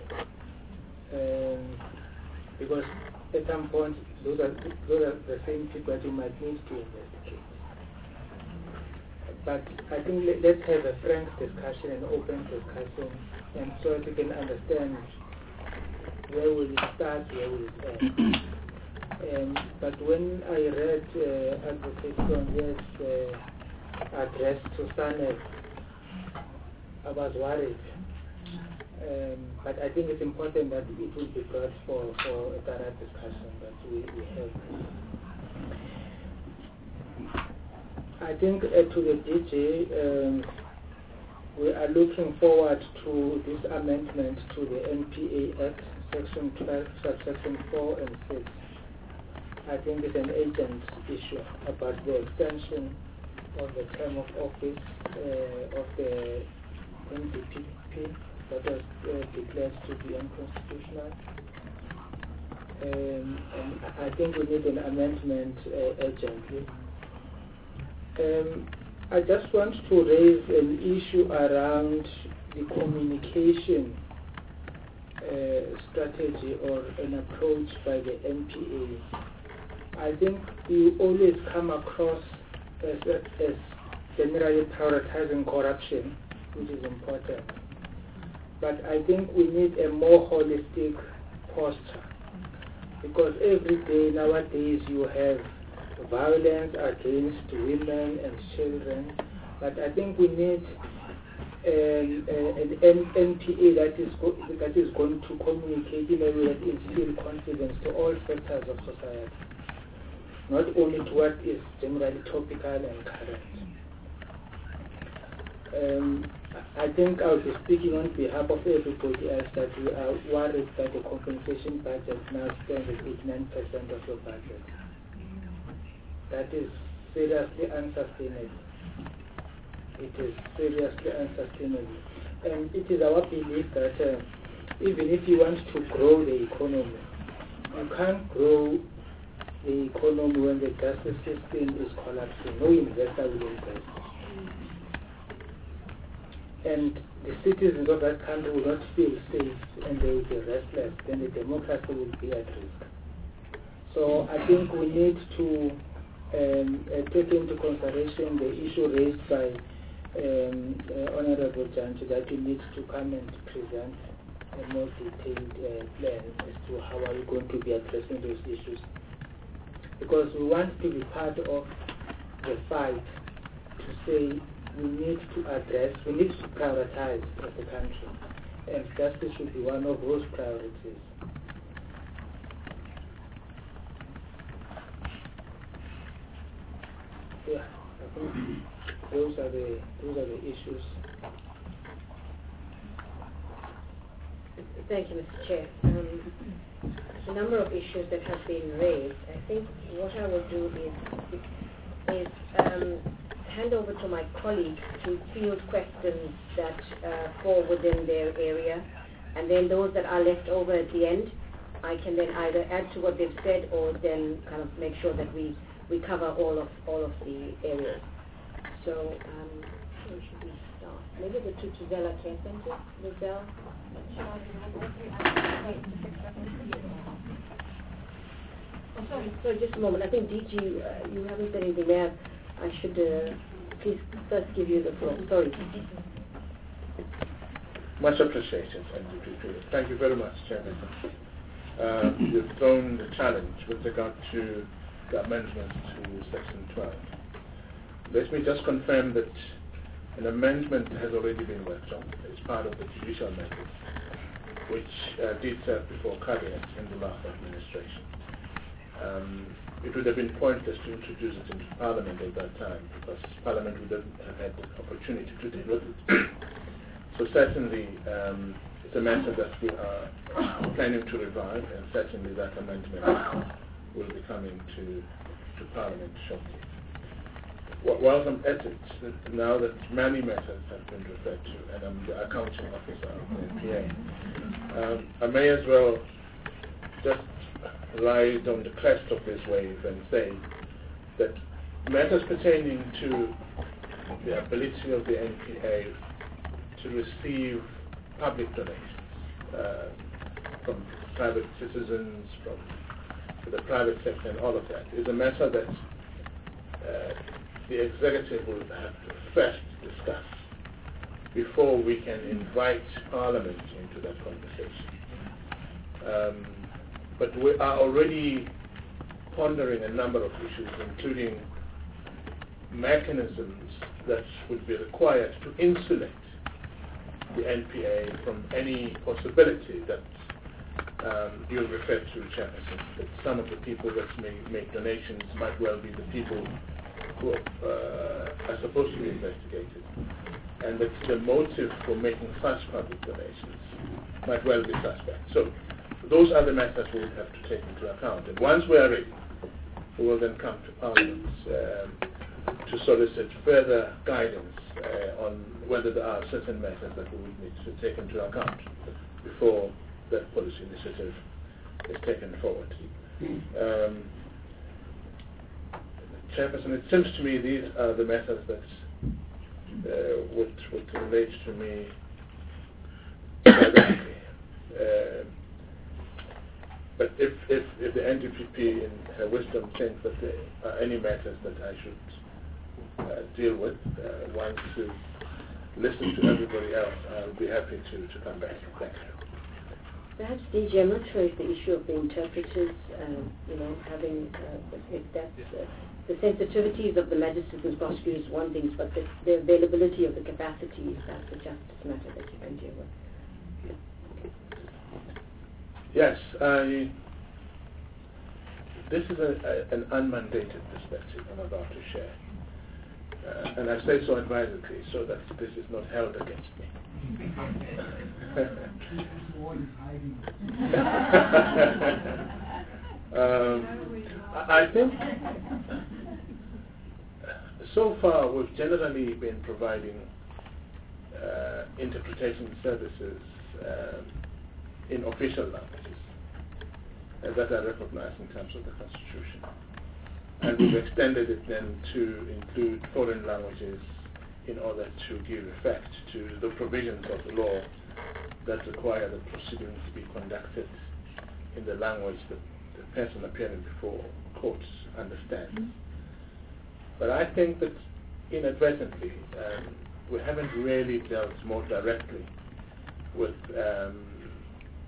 um, because at some point those are, those are the same people that you might need to investigate. But I think let, let's have a frank discussion, an open discussion, and so that we can understand where will it start, where will it end. Um, but when I read uh, Advocate Sonya's uh, address to SANEC, I was worried. Um, but I think it's important that it will be brought for, for a thorough discussion that we, we have. I think uh, to the D G, um, we are looking forward to this amendment to the N P A Act, Section twelve, Subsection four and six. I think it's an agent issue about the extension of the term of office uh, of the N D P P that was uh, declared to be unconstitutional. Um, and I think we need an amendment uh, urgently. Um, I just want to raise an issue around the communication uh, strategy or an approach by the N P A. I think you always come across as, as generally prioritizing corruption, which is important. But I think we need a more holistic posture, because every day nowadays you have violence against women and children. But I think we need an, an N P A that is, go, that is going to communicate in a way that instills confidence to all sectors of society, not only to what is generally topical and current. Um, I think I'll be speaking on behalf of everybody else that we are worried that the compensation budget now stands at eighty-nine percent of your budget. That is seriously unsustainable. It is seriously unsustainable. And it is our belief that uh, even if you want to grow the economy, you can't grow the economy when the justice system is collapsing. No investor will invest. And the citizens of that country will not feel safe and they will be restless, then the democracy will be at risk. So I think we need to um, uh, take into consideration the issue raised by um, uh, Honorable Janji that he needs to come and present a more detailed uh, plan as to how are we going to be addressing those issues. Because we want to be part of the fight to say we need to address, we need to prioritize as a country, and justice should be one of those priorities. Yeah, I think those are the those are the issues. Thank you, Mister Chair. Um, a number of issues that have been raised. I think what I will do is is um, hand over to my colleagues to field questions that uh, fall within their area, and then those that are left over at the end, I can then either add to what they've said or then kind of make sure that we, we cover all of all of the areas. So um, where should we start? Maybe the Tutuzela Care Center, Lizelle. Oh, sorry, sorry, just a moment. I think D G, uh, you haven't said anything there. I should uh, please first give you the floor. Sorry. Much appreciated. Thank you very much, Chairman. Uh, you've thrown the challenge with regard to the amendment to Section twelve. Let me just confirm that an amendment has already been worked on. It's part of the judicial method, which uh, did serve before Cabinet in the last administration. Um, it would have been pointless to introduce it into Parliament at that time, because Parliament would have had the opportunity to deal with it. So certainly um, it's a matter that we are planning to revive, and certainly that amendment will be coming to, to Parliament shortly. Whilst I'm at it, now that many matters have been referred to, and I'm the accounting officer of the N P A, um, I may as well just ride on the crest of this wave and say that matters pertaining to the ability of the N P A to receive public donations uh, from private citizens, from the private sector, and all of that is a matter that uh, the executive will have to first discuss before we can invite Parliament into that conversation. Um, but we are already pondering a number of issues, including mechanisms that would be required to insulate the N P A from any possibility that um, you referred to, Chairperson, that some of the people that may make donations might well be the people who uh, are supposed to be investigated, and that the motive for making such public donations might well be suspect. So those are the matters we will have to take into account, and once we are ready, we will then come to Parliament um, to solicit further guidance uh, on whether there are certain matters that we would need to take into account before that policy initiative is taken forward. Um, Chairperson, it seems to me these are the matters that uh, would, would relate to me directly. Uh, but if, if, if the N D P P in her wisdom thinks that there are any matters that I should uh, deal with, uh, once to listen to everybody else, I'll be happy to, to come back. Thank you. Perhaps, D J, I'm not sure if the issue of the interpreters, um, you know, having, uh, if that's, uh, the sensitivities of the magistrates and prosecutors is one thing, but the, the availability of the capacity is that's a justice matter that you can deal with. Yes, I, this is a, a, an unmandated perspective I'm about to share. Uh, and I say so advisedly so that this is not held against me. um, I think so far we've generally been providing uh, interpretation services um, in official languages uh, that are recognized in terms of the Constitution. And we've extended it then to include foreign languages in order to give effect to the provisions of the law that require the proceedings to be conducted in the language that the person appearing before courts understands. But I think that inadvertently um, we haven't really dealt more directly with um,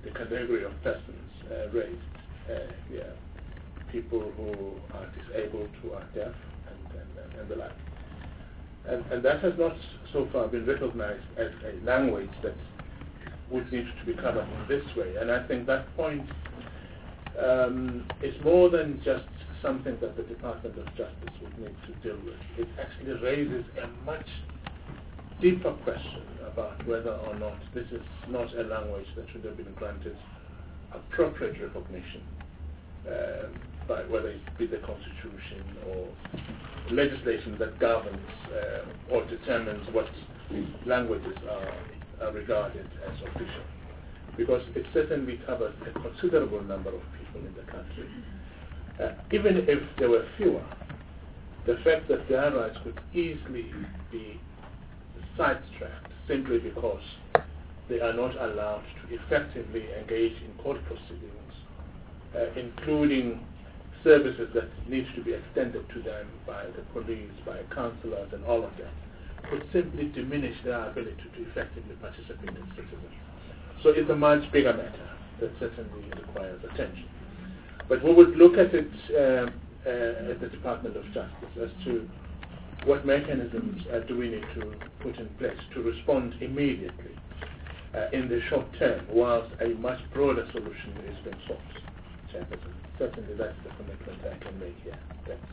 the category of persons uh, raised uh, here, people who are disabled, who are deaf, and, and, and the like. And, and that has not so far been recognized as a language that would need to be covered in this way. And I think that point um, is more than just something that the Department of Justice would need to deal with. It actually raises a much deeper question about whether or not this is not a language that should have been granted appropriate recognition, uh, by whether it be the Constitution or legislation that governs uh, or determines what languages are, are regarded as official. Because it certainly covers a considerable number of people in the country. Uh, even if there were fewer, the fact that their rights could easily be sidetracked simply because they are not allowed to effectively engage in court proceedings, uh, including services that need to be extended to them by the police, by counsellors and all of that, could simply diminish their ability to effectively participate in citizens. So it's a much bigger matter that certainly requires attention. But we would look at it um, uh, at the Department of Justice as to what mechanisms uh, do we need to put in place to respond immediately uh, in the short term, whilst a much broader solution is being sought. Chairperson, certainly that's the commitment I can make here. Thanks.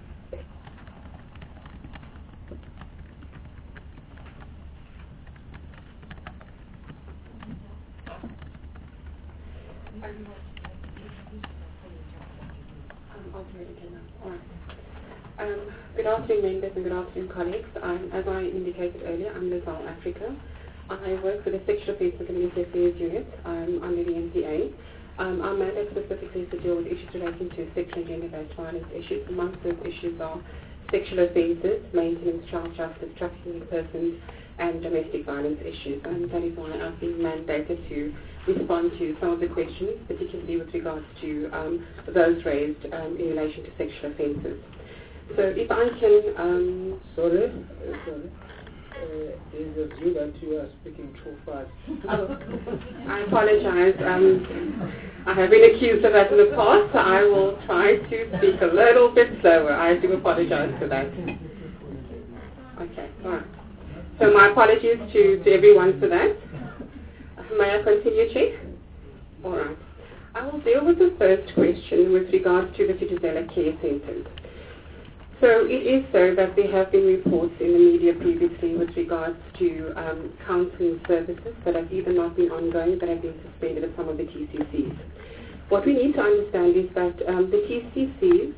Um, good afternoon, members, and good afternoon, colleagues. Um, as I indicated earlier, I'm Lizelle Africa. I work for the Sexual Offence and Community Affairs Unit um, under the N P A. Um, our mandate specifically is to deal with issues relating to sexual and gender-based violence issues. Amongst those issues are sexual offences, maintenance, child justice, trafficking in persons, and domestic violence issues. And that is why I've been mandated to respond to some of the questions, particularly with regards to um, those raised um, in relation to sexual offences. So if I can... Um, sorry, uh, sorry. Uh, is it you that you are speaking too fast? Oh, I apologize. Um, I have been accused of that in the past, so I will try to speak a little bit slower. I do apologize for that. Okay, all right. So my apologies to, to everyone for that. May I continue, Chief? All right. I will deal with the first question with regards to the Thuthuzela Care Centres. So it is so that there have been reports in the media previously with regards to um, counselling services that have either not been ongoing, that have been suspended at some of the T C Cs. What we need to understand is that um, the T C Cs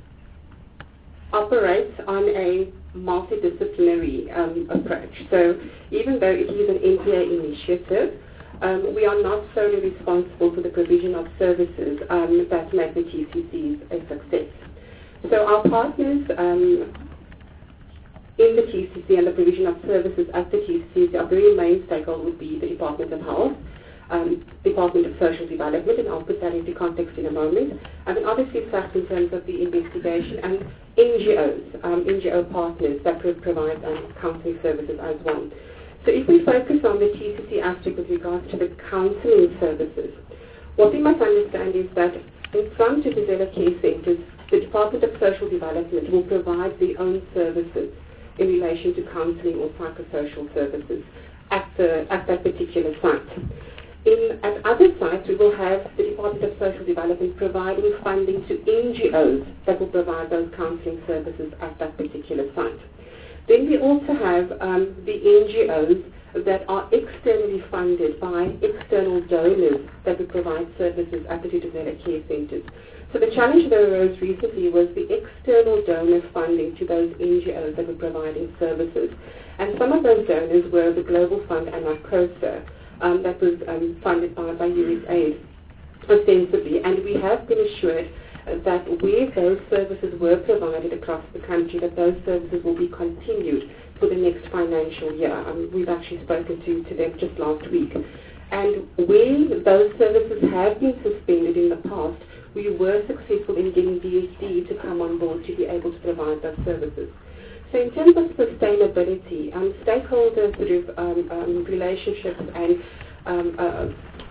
operate on a multidisciplinary um, approach. So even though it is an N P A initiative, um, we are not solely responsible for the provision of services um, that make the T C Cs a success. So our partners um, in the T C C and the provision of services at the T C C, our very main stakeholder would be the Department of Health, um, Department of Social Development, and I'll put that into context in a moment. And then obviously facts in terms of the investigation and N G Os, um, N G O partners that could provide um, counselling services as well. So if we focus on the T C C aspect with regards to the counselling services, what we must understand is that in some Thuthuzela Care Centres, the Department of Social Development will provide their own services in relation to counselling or psychosocial services at, the, at that particular site. In, at other sites, we will have the Department of Social Development providing funding to N G Os that will provide those counselling services at that particular site. Then we also have um, the N G Os that are externally funded by external donors that will provide services at the Thuthuzela Care Centres. So the challenge that arose recently was the external donor funding to those N G Os that were providing services. And some of those donors were the Global Fund and NACOSA, um, that was um, funded by, by U S A I D ostensibly. And we have been assured that where those services were provided across the country, that those services will be continued for the next financial year. Um, we've actually spoken to, to them just last week. And where those services have been suspended in the past, we were successful in getting D S D to come on board to be able to provide those services. So in terms of sustainability, um, stakeholder sort of um, um, relationships and um, uh,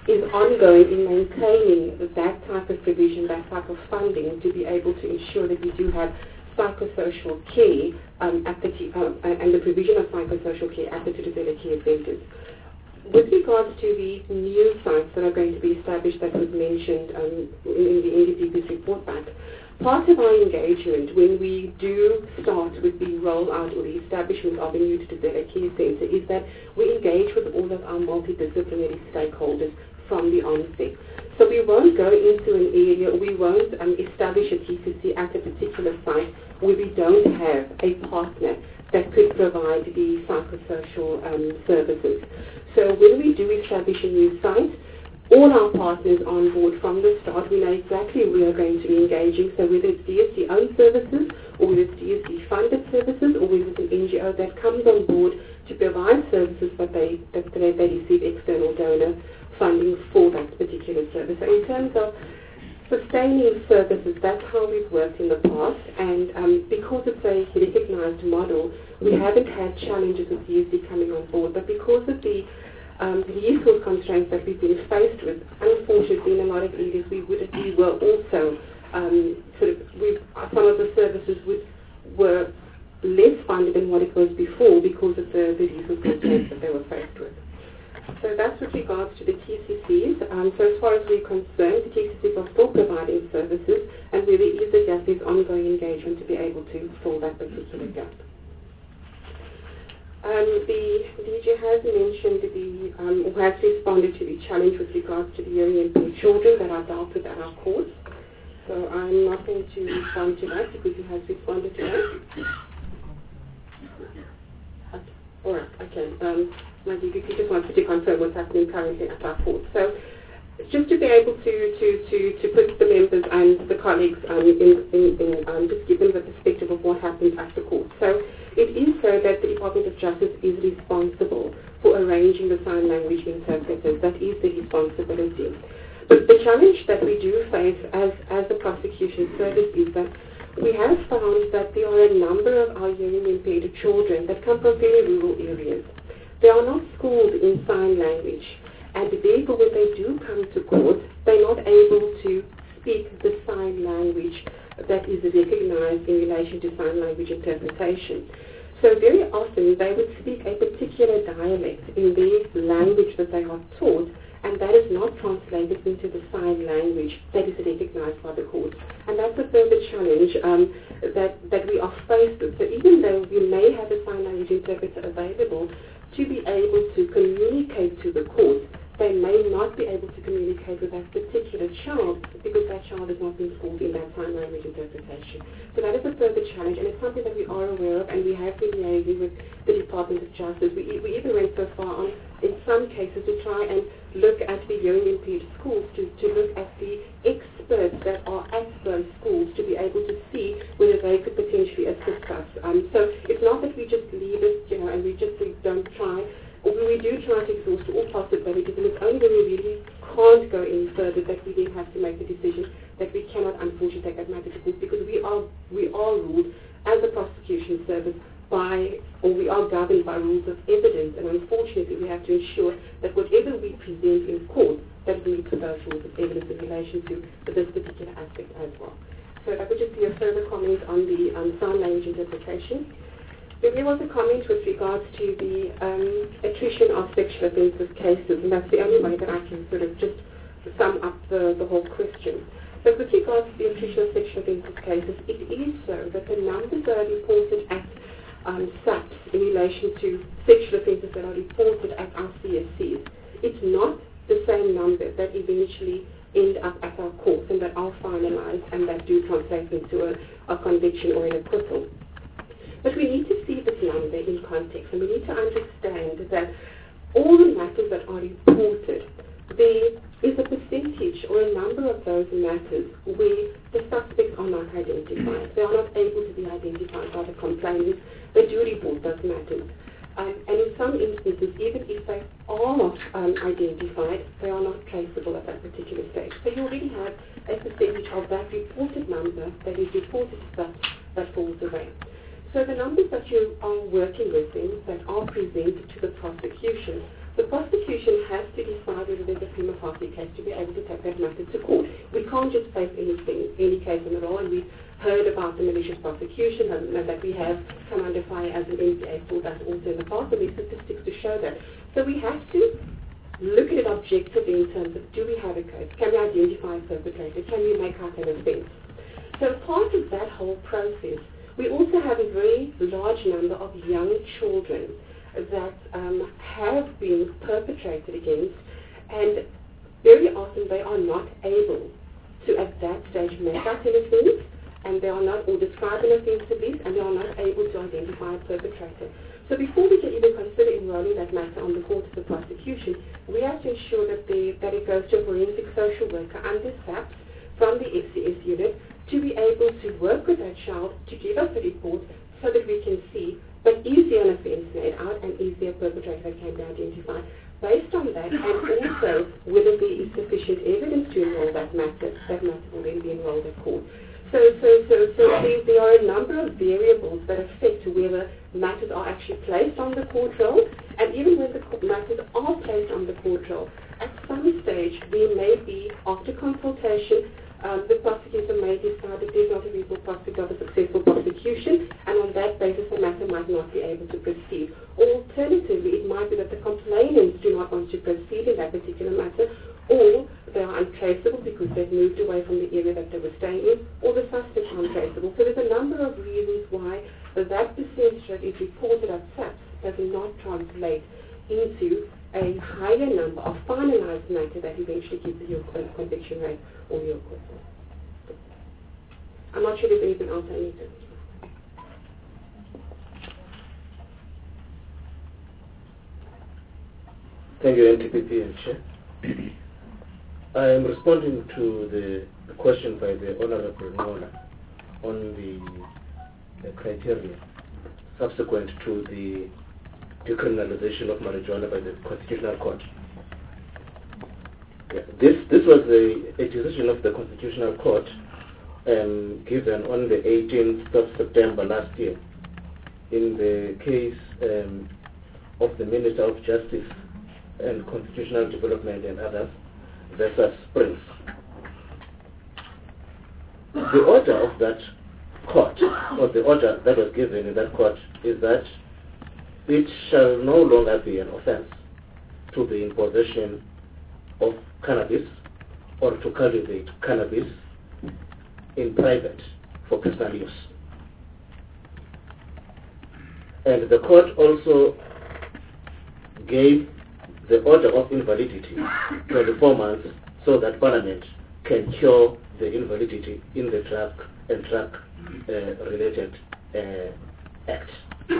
is ongoing in maintaining that type of provision, that type of funding, to be able to ensure that we do have psychosocial care um, at the t- uh, and the provision of psychosocial care at the Thuthuzela care centres. With regards to the new sites that are going to be established that was mentioned um, in the N D P P's report back, part of our engagement when we do start with the rollout or the establishment of a new Thuthuzela care centre is that we engage with all of our multidisciplinary stakeholders from the onset. So we won't go into an area, we won't um, establish a T C C at a particular site where we don't have a partner that could provide the psychosocial um, services. So when we do establish a new site, all our partners on board from the start, we know exactly who we are going to be engaging. So whether it's D S C-owned services, or whether it's D S C-funded services, or whether it's an N G O that comes on board to provide services, but they, that they, they receive external donor funding for that particular service. So in terms of sustaining services, that's how we've worked in the past, and um, because it's a recognized model, we haven't had challenges with D S C coming on board, but because of the um, resource constraints that we've been faced with, unfortunately in a lot of areas we, would, we were also um, sort of, we, some of the services would, were less funded than what it was before because of the, the resource constraints that they were faced with. So that's with regards to the T C Cs. Um, so as far as we're concerned, the T C Cs are still providing services, and where there is a gap, there's ongoing engagement to be able to fill that particular gap. Um, the D G has mentioned the, um, or has responded to the challenge with regards to the hearing impaired children that are dealt with at our courts. So I'm not going to respond to that because he has responded to that. Okay. All right, okay. Um, my D P P just wanted to confirm what's happening currently at our court. So just to be able to, to, to, to put the members and the colleagues um, in, in, in um, just give them the perspective of what happens at the court. So it is so that the Department of Justice is responsible for arranging the sign language interpreters. That is the responsibility. But the challenge that we do face as, as the prosecution service is that we have found that there are a number of our hearing impaired children that come from very rural areas. They are not schooled in sign language, and therefore when they do come to court, they're not able to speak the sign language that is recognized in relation to sign language interpretation. So very often they would speak a particular dialect in their language that they are taught, and that is not translated into the sign language that is recognized by the court. And that's a further challenge um, that, that we are faced with. So even though we may have a sign language interpreter available to be able to communicate to the court, they may not be able to communicate with that particular child because that child has not been schooled in that sign language interpretation. So that is a further challenge, and it's something that we are aware of, and we have been liaising with the Department of Justice. We, we even went so far on, in some cases, to try and look at the hearing impaired schools, to, to look at the experts that are at those schools to be able to see whether they could potentially assist us. Um, so it's not that we just leave it, you know, and we just we don't try. We do try to exhaust all possibilities, and it's only when we really can't go any further that we then have to make the decision that we cannot unfortunately take that matter to court, because we are we are ruled as a prosecution service by, or we are governed by rules of evidence, and unfortunately we have to ensure that whatever we present in court, that we meet those rules of evidence in relation to this particular aspect as well. So that would just be a further comment on the um, sign language interpretation. There was a comment with regards to the um, attrition of sexual offences cases, and that's the only way that I can sort of just sum up the, the whole question. But with regards to the attrition of sexual offences cases, it is so that the numbers that are reported at um, S A Ps in relation to sexual offences that are reported at our C S Cs, it's not the same number that eventually end up at our courts and that are finalised and that do translate into a, a conviction or an acquittal. But we need to see this number in context, and we need to understand that all the matters that are reported, there is a percentage or a number of those matters where the suspects are not identified. They are not able to be identified by the complainants. They do report those matters. Um, and in some instances, even if they are not um, identified, they are not traceable at that particular stage. So you already have a percentage of that reported number that is reported that, that falls away. So the numbers that you are working with then, that are presented to the prosecution, the prosecution has to decide whether there's a prima facie case to be able to take that matter to court. We can't just place anything, any case on the roll, and we've heard about the malicious prosecution and, and that we have come under fire as an N P A for that also in the past, and there's statistics to show that. So we have to look at it objectively in terms of, do we have a case? Can we identify a perpetrator? Can we make out an offence? So part of that whole process, we also have a very large number of young children that um, have been perpetrated against, and very often they are not able to at that stage make out an offence, and they are not, or describe an offence at least, and they are not able to identify a perpetrator. So before we can even consider enrolling that matter on the court of the prosecution, we have to ensure that, the, that it goes to a forensic social worker under SAPS from the S C S unit to be able to work with that child to give us a report so that we can see, but is there an offence made out and is there a perpetrator that can be identified? Based on that, and also whether there is sufficient evidence to enroll that matter, that matter will then be enrolled at court. So, so, so, so there, there are a number of variables that affect whether matters are actually placed on the court roll, and even when the matters are placed on the court roll, at some stage there may be, after consultation, um, the prosecutor may decide that there's not a reasonable prospect of a successful prosecution, and on that basis the matter might not be able to proceed. Alternatively, it might be that the complainants do not want to proceed in that particular matter, or they are untraceable because they've moved away from the area that they were staying in, or the suspect is untraceable. So there's a number of reasons why that percentage that is reported at SAPS does not translate into a higher number of finalized matter that eventually gives you your conviction rate or your acquittal. I'm not sure if there's anything else I need to. Thank you, N T P P and Chair. I am responding to the, the question by the Honorable Nola on the, the criteria subsequent to the decriminalization of marijuana by the Constitutional Court. Yeah, this this was a, a decision of the Constitutional Court um, given on the eighteenth of September last year in the case um, of the Minister of Justice and Constitutional Development and others versus Springs. The order of that court, or the order that was given in that court, is that it shall no longer be an offense to be in possession of cannabis or to cultivate cannabis in private for personal use. And the court also gave the order of invalidity twenty-four months so that Parliament can cure the invalidity in the drug and drug uh, related uh, act.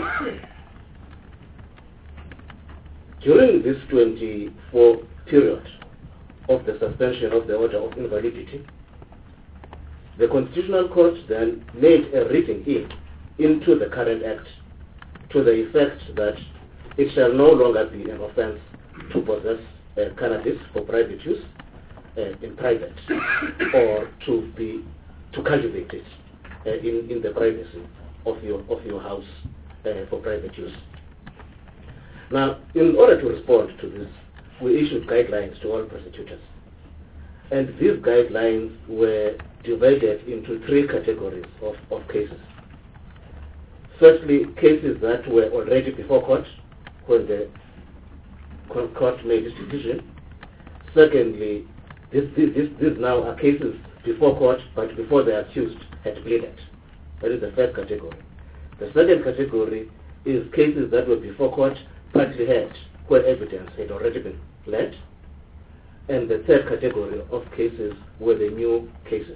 During this twenty-four period of the suspension of the order of invalidity, the Constitutional Court then made a reading in into the current act to the effect that it shall no longer be an offense to possess uh, cannabis for private use uh, in private or to be to cultivate it uh, in, in the privacy of your of your house uh, for private use. Now, in order to respond to this, we issued guidelines to all prosecutors. And these guidelines were divided into three categories of, of cases. Firstly, cases that were already before court when the court made its decision. Secondly, this, this, this, these now are cases before court but before the accused had pleaded. That is the first category. The second category is cases that were before court partly had where evidence had already been led. And the third category of cases were the new cases.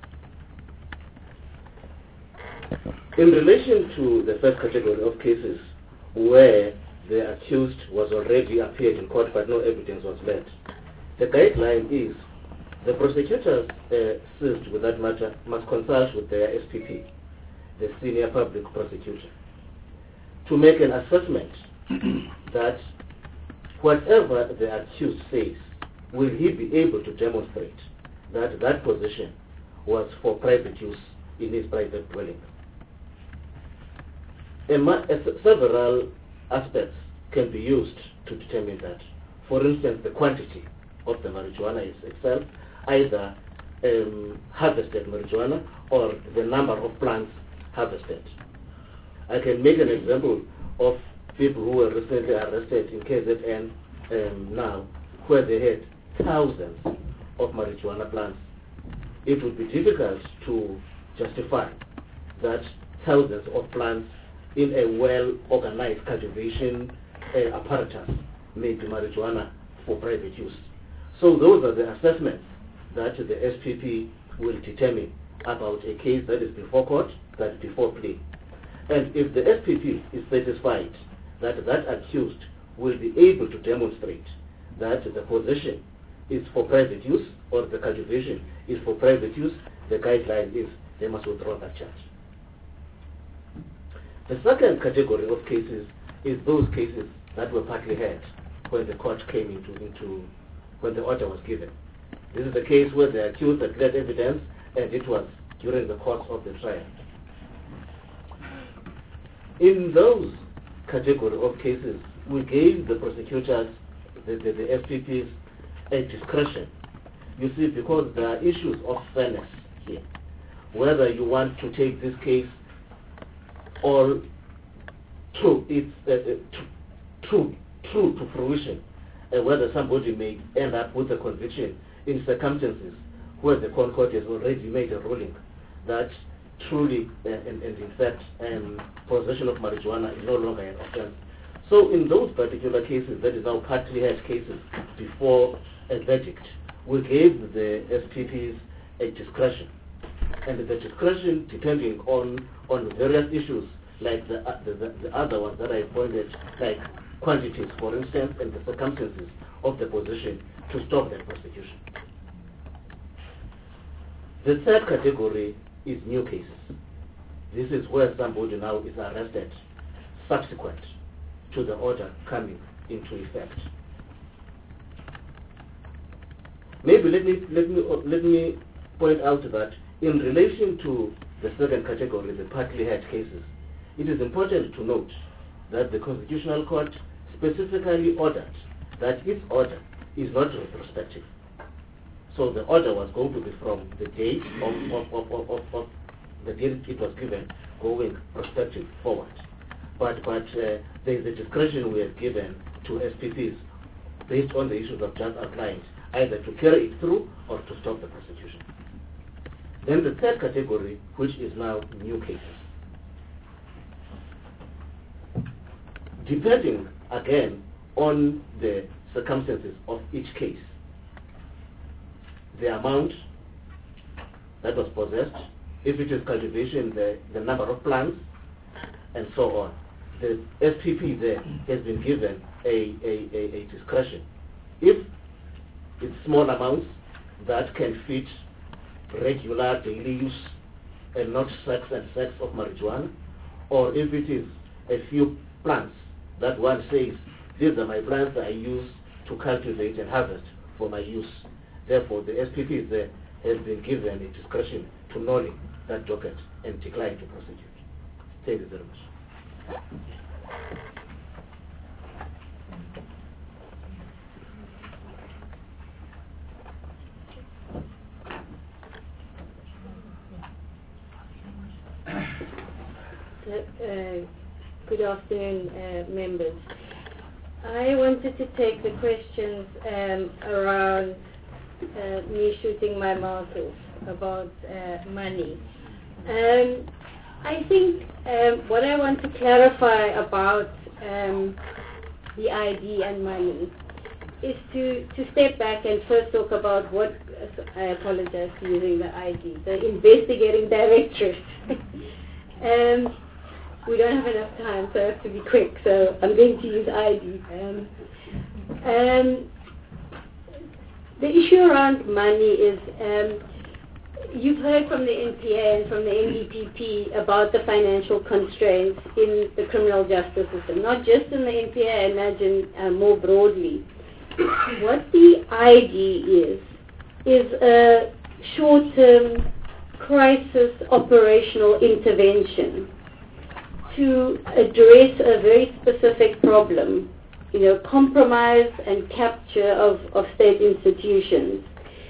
In relation to the first category of cases where the accused was already appeared in court but no evidence was led, the guideline is the prosecutors uh, seized with that matter must consult with their S P P, the senior public prosecutor, to make an assessment that whatever the accused says, will he be able to demonstrate that that position was for private use in his private dwelling. A ma- a several aspects can be used to determine that. For instance, the quantity of the marijuana is itself, either um, harvested marijuana or the number of plants harvested. I can make an example of people who were recently arrested in K Z N um, now, where they had thousands of marijuana plants. It would be difficult to justify that thousands of plants in a well-organized cultivation uh, apparatus may be marijuana for private use. So those are the assessments that the S P P will determine about a case that is before court, that is before plea. And if the S P P is satisfied that that accused will be able to demonstrate that the possession is for private use or the cultivation is for private use, the guideline is they must withdraw that charge. The second category of cases is those cases that were partly heard when the court came into, into when the order was given. This is the case where the accused had led evidence and it was during the course of the trial. In those category of cases, we gave the prosecutors, the, the, the S P Ps, a discretion. You see, because there are issues of fairness here. Whether you want to take this case all true, it's uh, true, true to fruition, uh, whether somebody may end up with a conviction in circumstances where the court has already made a ruling that truly uh, and, and in fact um, possession of marijuana is no longer an offense. So in those particular cases, that is now partly had cases before a verdict, we gave the S P Ps a discretion. And the discretion, depending on, on various issues, like the, uh, the, the, the other ones that I pointed, like quantities, for instance, and the circumstances of the possession, to stop that prosecution. The third category is new cases. This is where somebody now is arrested subsequent to the order coming into effect. Maybe let me let me let me point out that in relation to the second category, the partly heard cases, it is important to note that the Constitutional Court specifically ordered that its order is not retrospective. So the order was going to be from the date of, of, of, of, of, of the date it was given, going prospective forward. But but uh, there is a discretion we have given to S P Ps based on the issues I've just outlined, either to carry it through or to stop the prosecution. Then the third category, which is now new cases. Depending, again, on the circumstances of each case, the amount that was possessed, if it is cultivation, the, the number of plants, and so on. The S P P there has been given a, a, a, a discretion. If it's small amounts that can fit regular daily use and not sex and sex of marijuana, or if it is a few plants that one says, these are my plants I use to cultivate and harvest for my use. Therefore, the S P P there has been given a discretion to nullify that docket and decline to prosecute. Thank you very much. Uh, good afternoon, uh, members. I wanted to take the questions um, around uh, me shooting my mouth off about uh, money. Um, I think um, what I want to clarify about um, the I D and money is to, to step back and first talk about what, I apologize for using the I D, the investigating directorate. um, we don't have enough time, so I have to be quick, so I'm going to use I D. Um, um, the issue around money is, um, you've heard from the N P A and from the N D P P about the financial constraints in the criminal justice system, not just in the N P A, I imagine uh, more broadly. What the I D is, is a short-term crisis operational intervention to address a very specific problem you know, compromise and capture of, of state institutions.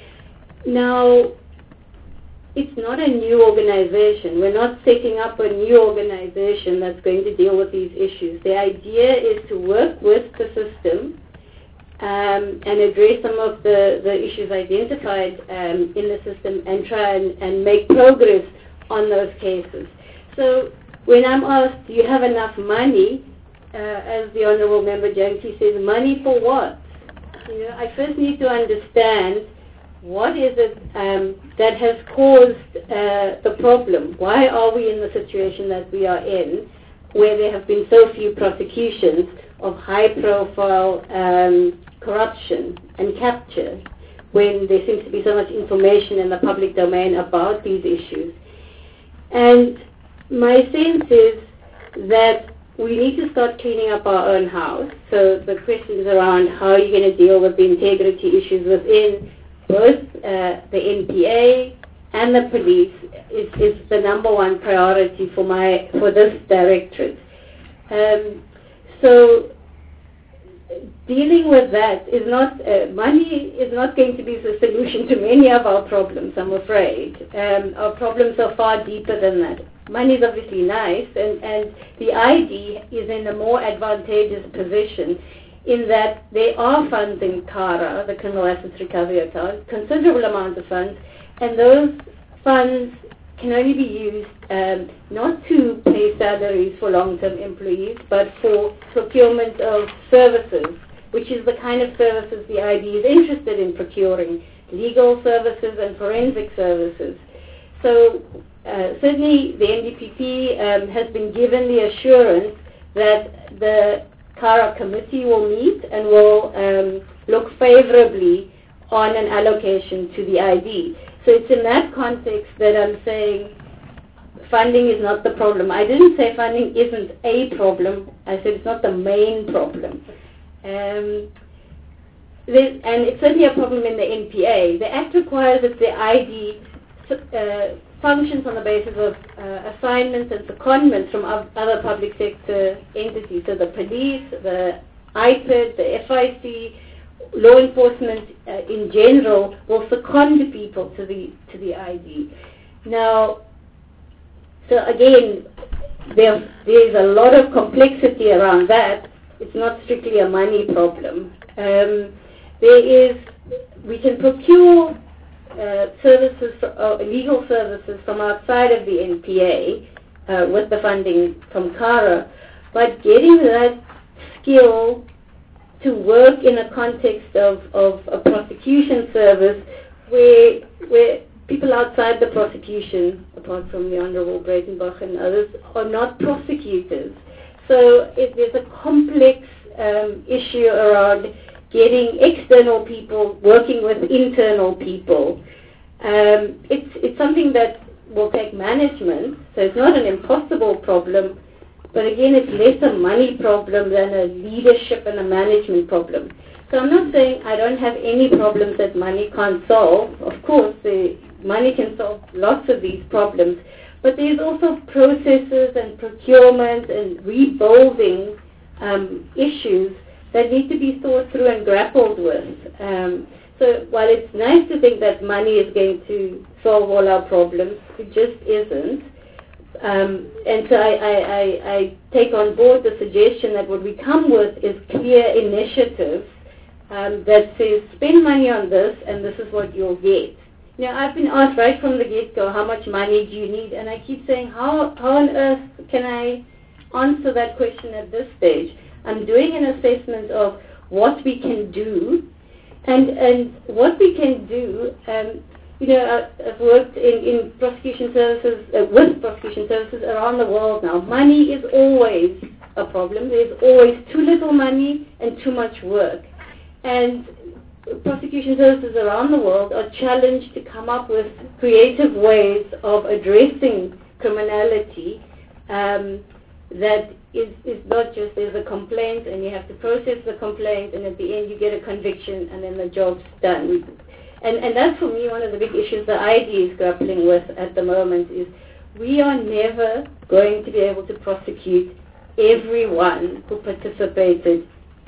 Now, it's not a new organization. We're not setting up a new organization that's going to deal with these issues. The idea is to work with the system um, and address some of the, the issues identified um, in the system and try and, and make progress on those cases. So when I'm asked, do you have enough money, uh, as the Honourable Member Jantyi says, money for what? You know, I first need to understand what is it um, that has caused uh, the problem? Why are we in the situation that we are in, where there have been so few prosecutions of high-profile um, corruption and capture, when there seems to be so much information in the public domain about these issues? And my sense is that we need to start cleaning up our own house. So the questions around how are you going to deal with the integrity issues within both uh, the N P A and the police is, is the number one priority for my for this directorate. Um, so dealing with that is not uh, money is not going to be the solution to many of our problems, I'm afraid. Um, our problems are far deeper than that. Money is obviously nice, and, and the I D is in a more advantageous position in that they are funds in CARA, the Criminal Assets Recovery Account, considerable amount of funds, and those funds can only be used um, not to pay salaries for long-term employees, but for procurement of services, which is the kind of services the I D is interested in procuring, legal services and forensic services. So uh, certainly the N D P P um, has been given the assurance that the CARA committee will meet and will um, look favorably on an allocation to the I D. So it's in that context that I'm saying funding is not the problem. I didn't say funding isn't a problem. I said it's not the main problem. Um, and it's certainly a problem in the N P A. The Act requires that the I D uh, functions on the basis of uh, assignments and secondments from other public sector entities. So the police, the I P I D, the F I C, law enforcement uh, in general will second people to the to the I D. Now, so again, there there is a lot of complexity around that. It's not strictly a money problem. Um, there is we can procure uh, services, for, uh, legal services from outside of the N P A uh, with the funding from CARA, but getting that skill to work in a context of, of a prosecution service where where people outside the prosecution, apart from the Honourable Breitenbach and others, are not prosecutors. So it, there's a complex um, issue around getting external people working with internal people. Um, it's it's something that will take management, so it's not an impossible problem. But again, it's less a money problem than a leadership and a management problem. So I'm not saying I don't have any problems that money can't solve. Of course, the money can solve lots of these problems. But there's also processes and procurement and rebuilding um, issues that need to be thought through and grappled with. Um, so while it's nice to think that money is going to solve all our problems, it just isn't. Um, and so I, I, I, I take on board the suggestion that what we come with is clear initiatives um, that says spend money on this and this is what you'll get. You know, I've been asked right from the get-go, how much money do you need? And I keep saying, how, how on earth can I answer that question at this stage? I'm doing an assessment of what we can do, and, and what we can do, um, you know, I've worked in, in prosecution services, uh, with prosecution services around the world now. Money is always a problem. There's always too little money and too much work. And prosecution services around the world are challenged to come up with creative ways of addressing criminality um, that is, is not just there's a complaint and you have to process the complaint and at the end you get a conviction and then the job's done. We, and, and that's for me one of the big issues the I D is grappling with at the moment is we are never going to be able to prosecute everyone who participated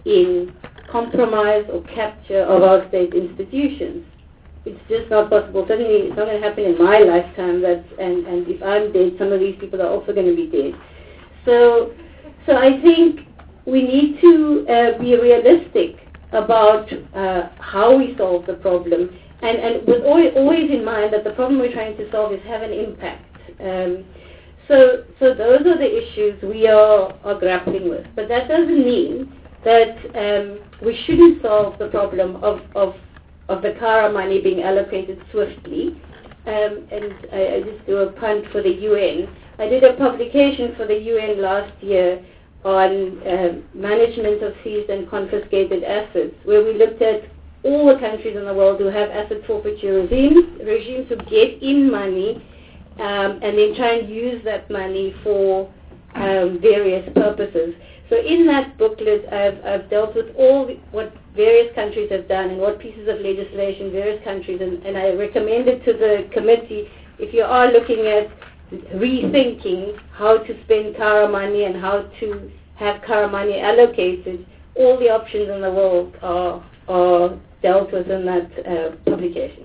in compromise or capture of our state institutions. It's just not possible. Certainly, it's not going to happen in my lifetime. That and, and if I'm dead, some of these people are also going to be dead. So, so I think we need to uh, be realistic about uh, how we solve the problem, and, and with always, always in mind that the problem we're trying to solve is have an impact. Um, so, so those are the issues we are, are grappling with. But that doesn't mean that um, we shouldn't solve the problem of, of, of the Kara money being allocated swiftly. Um, and I, I just do a punt for the U N. I did a publication for the U N last year on uh, management of seized and confiscated assets, where we looked at all the countries in the world who have asset forfeiture regimes, regimes who get in money um, and then try and use that money for um, various purposes. So in that booklet, I've, I've dealt with all the, what various countries have done and what pieces of legislation various countries, and, and I recommended to the committee, if you are looking at rethinking how to spend Kara money and how to have Kara money allocated, all the options in the world are, are dealt with in that uh, publication.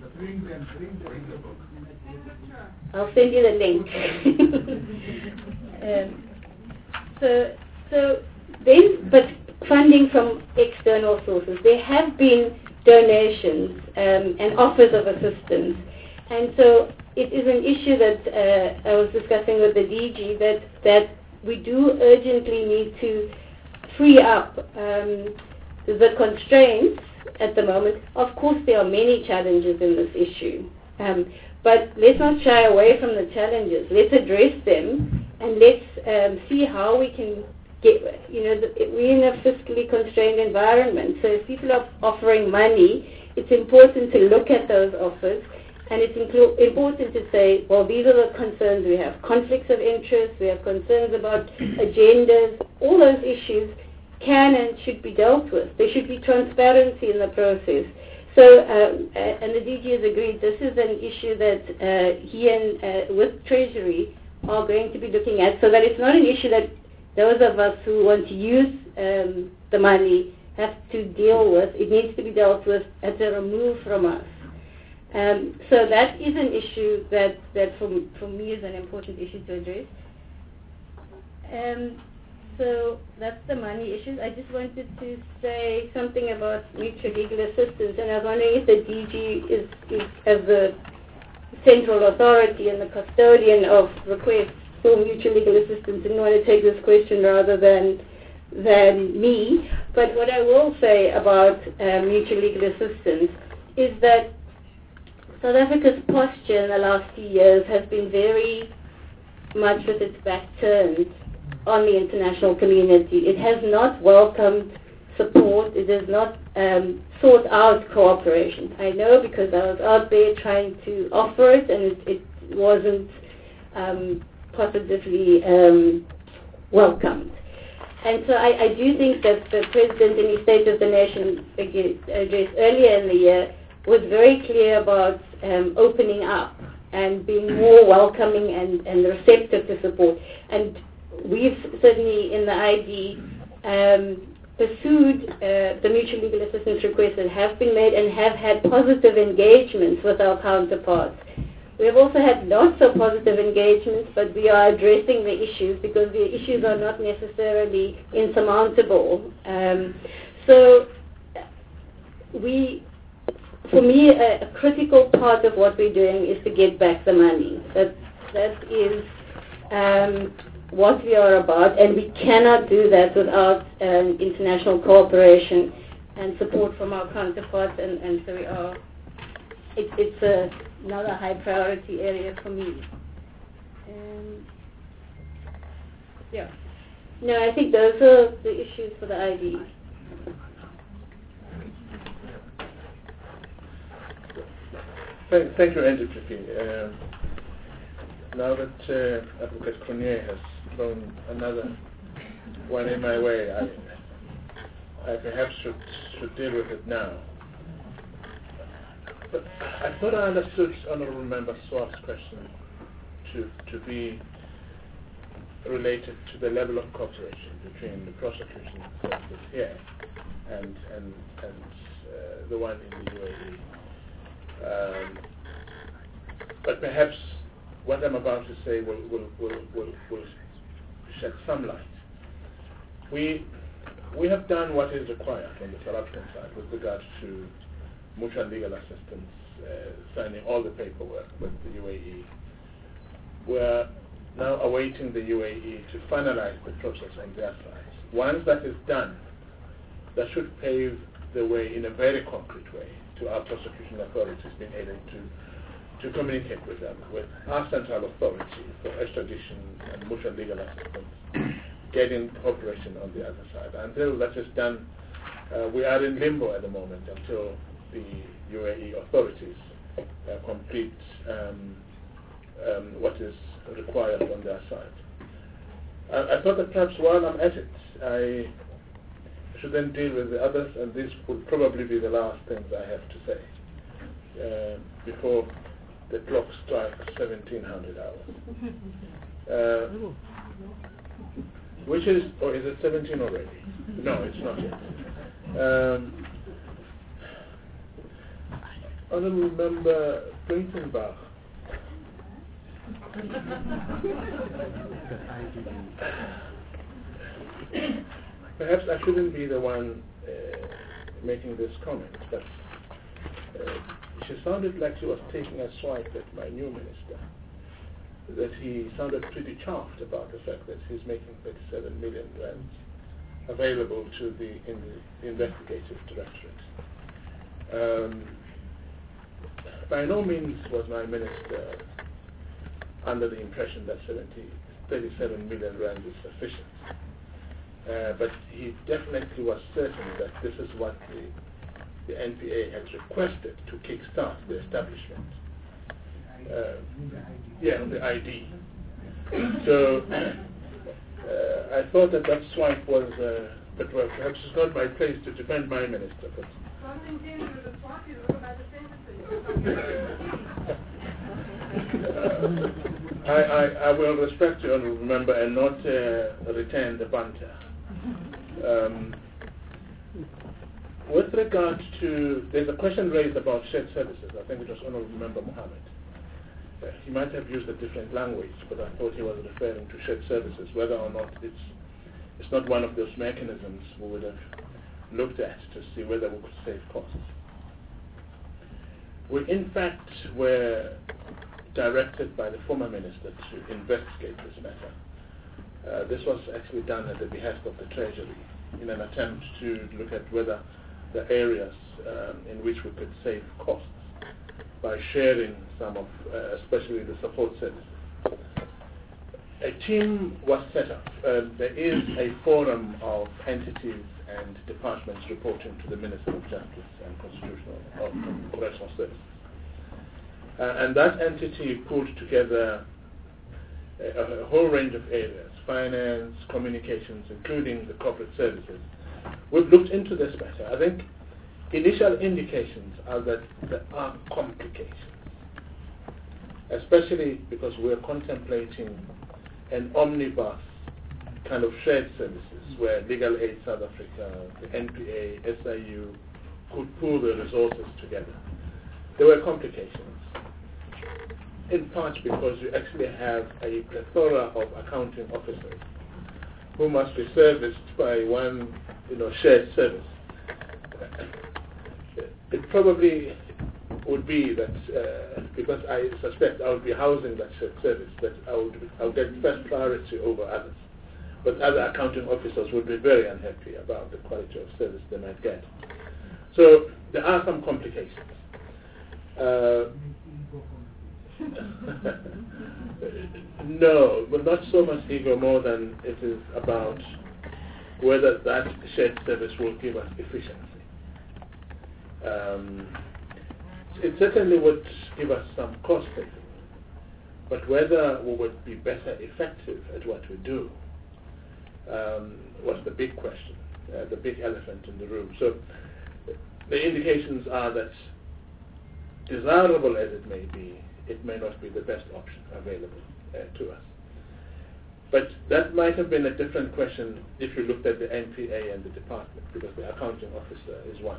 I'll send you the link. um, so, so then, but funding from external sources. There have been donations um, and offers of assistance, and so it is an issue that uh, I was discussing with the D G that, that we do urgently need to free up um, the constraints at the moment. Of course, there are many challenges in this issue, um, but let's not shy away from the challenges. Let's address them, and let's um, see how we can get, you know, the, we're in a fiscally constrained environment, so if people are offering money, it's important to look at those offers. And it's inclu- important to say, well, these are the concerns we have. Conflicts of interest, we have concerns about agendas. All those issues can and should be dealt with. There should be transparency in the process. So, um, uh, and the D G has agreed this is an issue that uh, he and uh, with Treasury are going to be looking at, so that it's not an issue that those of us who want to use um, the money have to deal with. It needs to be dealt with as a remove from us. Um, so that is an issue that, that for, for me is an important issue to address. Um, so that's the money issues. I just wanted to say something about mutual legal assistance, and I was wondering if the D G is, is as the central authority and the custodian of requests for mutual legal assistance, didn't want to take this question rather than than me. But what I will say about uh, mutual legal assistance is that South Africa's posture in the last few years has been very much with its back turned on the international community. It has not welcomed support. It has not um, sought out cooperation. I know because I was out there trying to offer it, and it, it wasn't um, positively um, welcomed. And so I, I do think that the President in his State of the Nation address earlier in the year was very clear about um, opening up and being more welcoming and, and receptive to support. And we've certainly in the I D um, pursued uh, the mutual legal assistance requests that have been made and have had positive engagements with our counterparts. We have also had not so positive engagements, but we are addressing the issues because the issues are not necessarily insurmountable. Um, so we For me, a, a critical part of what we're doing is to get back the money. That that is um, what we are about, and we cannot do that without um, international cooperation and support from our counterparts. And, and so we are. It, it's a, another high priority area for me. Um, yeah. No, I think those are the issues for the I D. Thank, thank you, N D P P. Uh, now that uh, Advocate Cronje has thrown another one in my way, I, I perhaps should, should deal with it now. But I thought I understood Honourable Member Swart's question to, to be related to the level of cooperation between the prosecution services here and and and uh, the one in the U A E. Um, but perhaps what I'm about to say will will will will, will shed some light. We we have done what is required on the South African side with regard to mutual legal assistance, uh, signing all the paperwork with the U A E. We're now awaiting the U A E to finalize the process on their side. Once that is done, that should pave the way in a very concrete way to our prosecution authorities being able to, to communicate with them, with our central authority for extradition and mutual legal assistance, getting cooperation on the other side. Until that is done, uh, we are in limbo at the moment until the U A E authorities uh, complete um, um, what is required on their side. I, I thought that perhaps while I'm at it, I should then deal with the others, and this would probably be the last things I have to say uh, before the clock strikes seventeen hundred hours. Uh, which is, or is it seventeen already? No, it's not yet. Um, I don't remember Breitenbach. Perhaps I shouldn't be the one uh, making this comment, but uh, she sounded like she was taking a swipe at my new minister, that he sounded pretty chuffed about the fact that he's making thirty-seven million rands available to the, in the investigative directorate. Um, by no means was my minister under the impression that thirty-seven million rand is sufficient. Uh, but he definitely was certain that this is what the, the N P A had requested to kickstart the establishment. Uh, yeah, the I D. So uh, I thought that that swipe was, uh, but well, perhaps it's not my place to defend my minister. But uh, I, I, I will respect you and remember and not uh, retain the banter. Um, with regard to, there's a question raised about shared services. I think it was Honorable Member Mohammed. Uh, he might have used a different language, but I thought he was referring to shared services, whether or not it's it's not one of those mechanisms we would have looked at to see whether we could save costs. We in fact were directed by the former minister to investigate this matter. Uh, this was actually done at the behest of the Treasury in an attempt to look at whether the areas um, in which we could save costs by sharing some of, uh, especially the support services. A team was set up. Uh, there is a forum of entities and departments reporting to the Minister of Justice and Constitutional of Correctional Services. Uh, and that entity pulled together a, a whole range of areas, finance, communications, including the corporate services. We've looked into this matter. I think initial indications are that there are complications, especially because we're contemplating an omnibus kind of shared services where Legal Aid South Africa, the N P A, S I U could pool the resources together. There were complications, in part because you actually have a plethora of accounting officers who must be serviced by one, you know, shared service. It probably would be that, uh, because I suspect I would be housing that shared service, that I would I would get first priority over others. But other accounting officers would be very unhappy about the quality of service they might get. So there are some complications. Uh, no, but not so much ego, more than it is about whether that shared service will give us efficiency. Um, it certainly would give us some cost saving, but whether we would be better effective at what we do um, was the big question, uh, the big elephant in the room. So the indications are that, desirable as it may be, it may not be the best option available uh, to us. But that might have been a different question if you looked at the N P A and the department, because the accounting officer is one.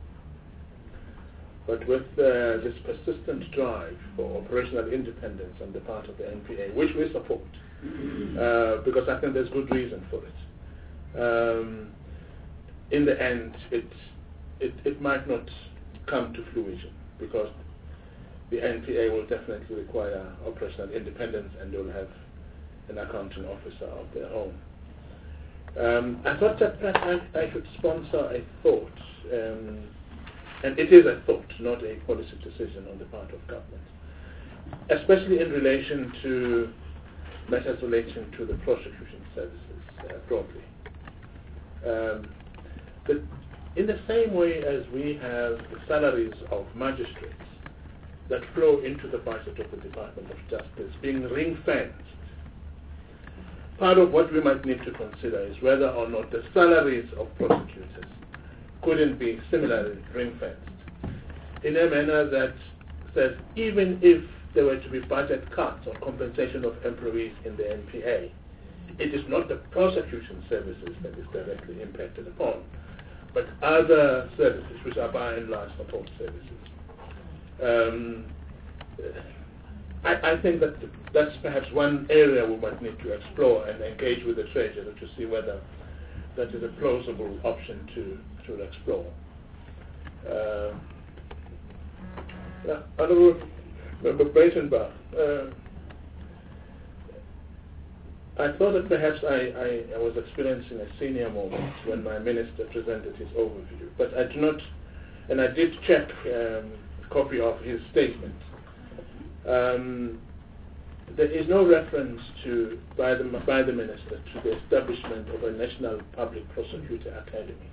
But with uh, this persistent drive for operational independence on the part of the N P A, which we support, uh, because I think there's good reason for it, um, in the end, it, it, it might not come to fruition, because the N P A will definitely require operational independence, and they will have an accounting officer of their own. Um, I thought that perhaps I, I should sponsor a thought, um, and it is a thought, not a policy decision on the part of government, especially in relation to matters relating to the prosecution services uh, broadly. Um, but in the same way as we have the salaries of magistrates that flow into the budget of the Department of Justice being ring-fenced, part of what we might need to consider is whether or not the salaries of prosecutors couldn't be similarly ring-fenced in a manner that says even if there were to be budget cuts or compensation of employees in the N P A, it is not the prosecution services that is directly impacted upon, but other services which are by and large support services. Um, I, I think that that's perhaps one area we might need to explore and engage with the Treasurer to see whether that is a plausible option to, to explore. Uh, yeah, Honourable Member Breitenbach, uh, I thought that perhaps I, I, I was experiencing a senior moment when my minister presented his overview, but I do not, and I did check um, a copy of his statement. Um, there is no reference to by the by the minister to the establishment of a National Public Prosecutor Academy.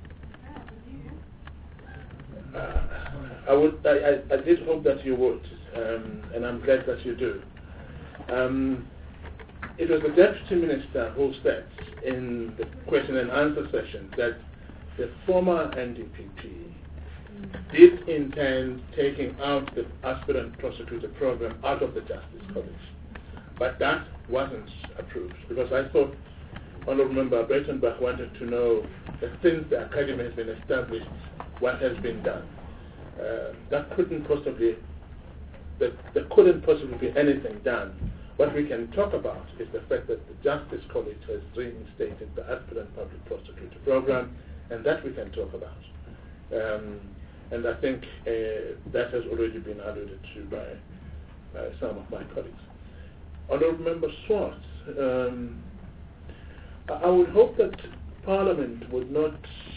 Uh, I would I, I, I did hope that you would, um, and I'm glad that you do. Um, it was the Deputy Minister who said in the question and answer session that the former N D P P did intend taking out the aspirant prosecutor program out of the Justice College. But that wasn't approved, because I thought Honourable Member Breitenbach wanted to know that since the academy has been established, what has been done. Uh, that couldn't possibly, that there couldn't possibly be anything done. What we can talk about is the fact that the Justice College has reinstated the aspirant public prosecutor program, and that we can talk about. Um, And I think uh, that has already been alluded to by, by some of my colleagues. Honourable Member Swartz, um, I, I would hope that Parliament would not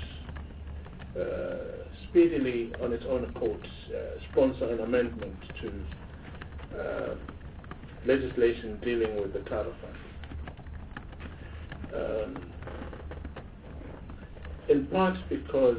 uh, speedily, on its own accord, uh, sponsor an amendment to uh, legislation dealing with the Karo Fund. Um, in part because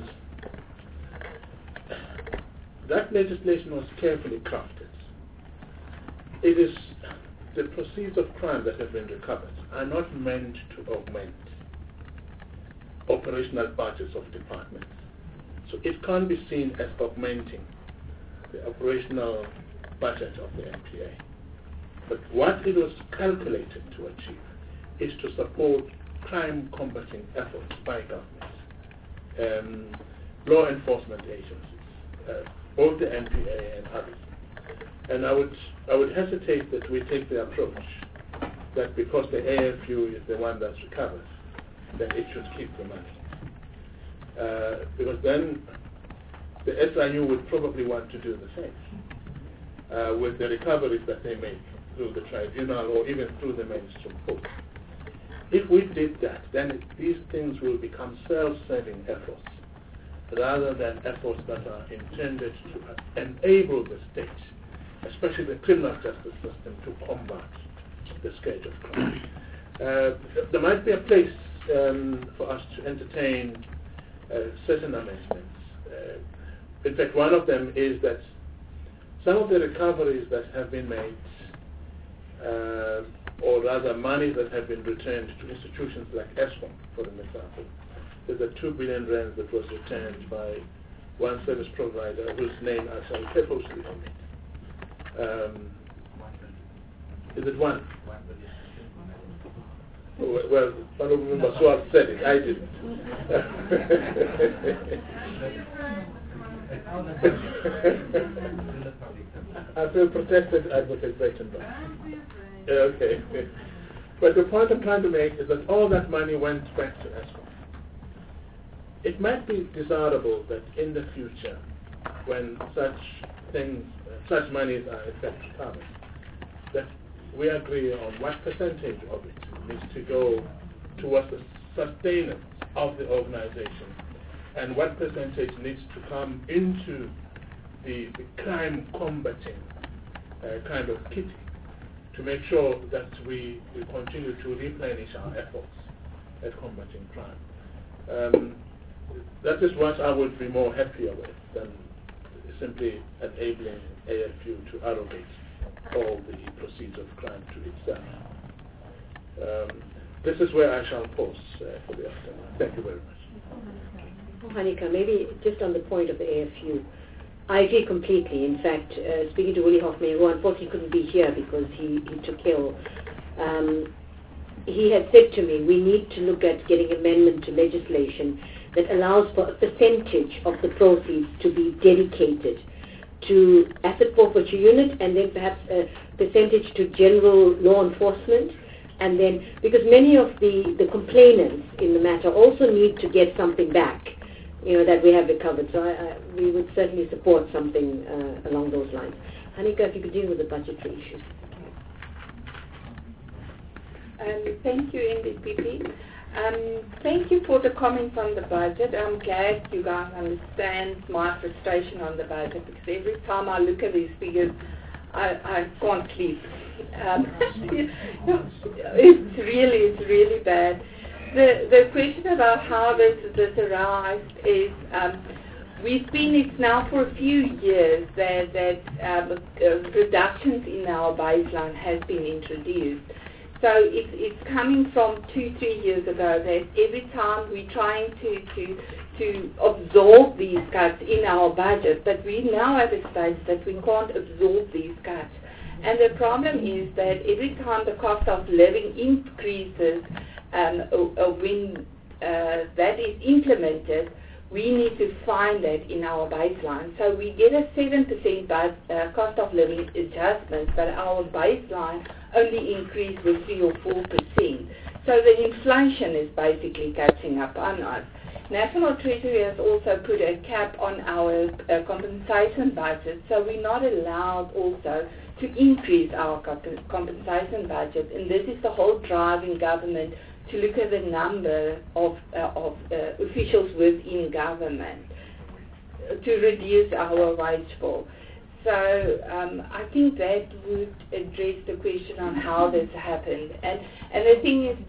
that legislation was carefully crafted. It is the proceeds of crime that have been recovered are not meant to augment operational budgets of departments. So it can't be seen as augmenting the operational budget of the N P A. But what it was calculated to achieve is to support crime combating efforts by governments, um, law enforcement agencies, uh, both the N P A and others. And I would I would hesitate that we take the approach that because the A F U is the one that's recovered, then it should keep the money. Uh, because then the S I U would probably want to do the same uh, with the recoveries that they make through the tribunal or even through the mainstream court. If we did that, then it, these things will become self-serving efforts, rather than efforts that are intended to enable the state, especially the criminal justice system, to combat the scourge of crime. Uh, there might be a place um, for us to entertain uh, certain amendments. Uh, in fact, one of them is that some of the recoveries that have been made, uh, or rather money that have been returned to institutions like ESCOM, for an example, there's a two billion rand that was returned by one service provider whose name I shall purposely omit. Um, is it one? Well, Honorable Member Swart said it, I didn't. I feel protected, Advocate Breitenbach. Okay. But the point I'm trying to make is that all that money went back to ESCOM. It might be desirable that in the future, when such things, uh, such monies are in fact recovered, that we agree on what percentage of it needs to go towards the sustenance of the organization and what percentage needs to come into the, the crime combating uh, kind of kitty to make sure that we, we continue to replenish our efforts at combating crime. Um, that is what I would be more happier with than simply enabling A F U to arrogate all the proceeds of crime to itself. Um, this is where I shall pause uh, for the afternoon. Thank you very much. Hanika, maybe just on the point of the A F U, I agree completely. In fact, uh, speaking to Willie Hoffman, who unfortunately couldn't be here because he, he took ill, um, he had said to me, we need to look at getting amendment to legislation that allows for a percentage of the proceeds to be dedicated to asset forfeiture unit and then perhaps a percentage to general law enforcement. And then, because many of the, the complainants in the matter also need to get something back, you know, that we have recovered. So I, I, we would certainly support something uh, along those lines. Hanika, if you could deal with the budgetary issues. Um, thank you, N D P P. Um, thank you for the comments on the budget. I'm glad you guys understand my frustration on the budget, because every time I look at these figures, I, I can't sleep. Um, it's really, it's really bad. The the question about how this this arrived is um, we've been it's now for a few years that that um, uh, reductions in our baseline has been introduced. So it's it's coming from two three years ago that every time we're trying to to to absorb these cuts in our budget, but we now at a stage that we can't absorb these cuts. And the problem is that every time the cost of living increases, um, uh, when uh, that is implemented, we need to find that in our baseline. So we get a seven percent uh, cost of living adjustment, but our baseline only increased with three or four percent. So the inflation is basically catching up on us. National Treasury has also put a cap on our uh, compensation budget, so we're not allowed also to increase our comp- compensation budget, and this is the whole drive in government to look at the number of, uh, of uh, officials within government to reduce our wage fall. So um, I think that would address the question on how this happened. And, and the thing is,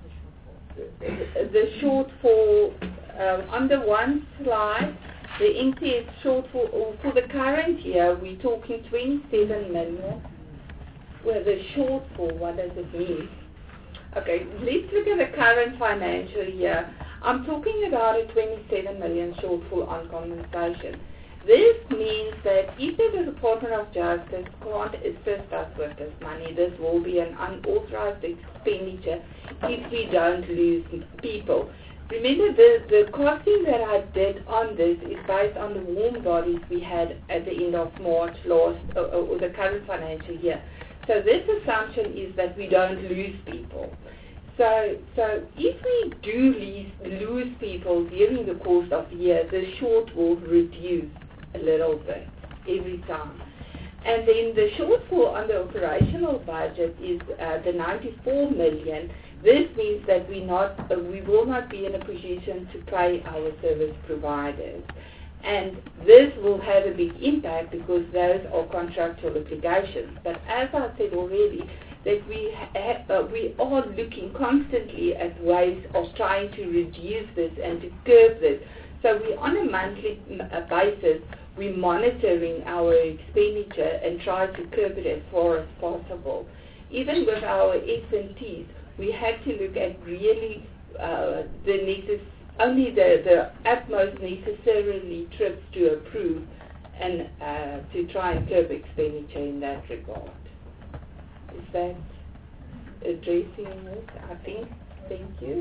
the shortfall, uh, on the one slide, the N T S shortfall for the current year, we're talking twenty-seven million. Well, the shortfall, what does it mean? Okay, let's look at the current financial year. I'm talking about a twenty-seven million shortfall on compensation. This means that if the Department of Justice can't assist us with this money, this will be an unauthorized expenditure if we don't lose people. Remember, the, the costing that I did on this is based on the warm bodies we had at the end of March last, or, or the current financial year. So this assumption is that we don't lose people. So, so if we do lose, lose people during the course of the year, the short will reduce a little bit every time. And then the shortfall on the operational budget is uh, the ninety-four million. This means that we not uh, we will not be in a position to pay our service providers. And this will have a big impact because those are contractual obligations. But as I said already, that we ha- uh, we are looking constantly at ways of trying to reduce this and to curb this. So we on a monthly uh, basis, we're monitoring our expenditure and try to curb it as far as possible. Even with our S and Ts, we had to look at really uh, the necessary only the, the utmost necessarily trips to approve and uh, to try and curb expenditure in that regard. Is that addressing this, I think? Thank you.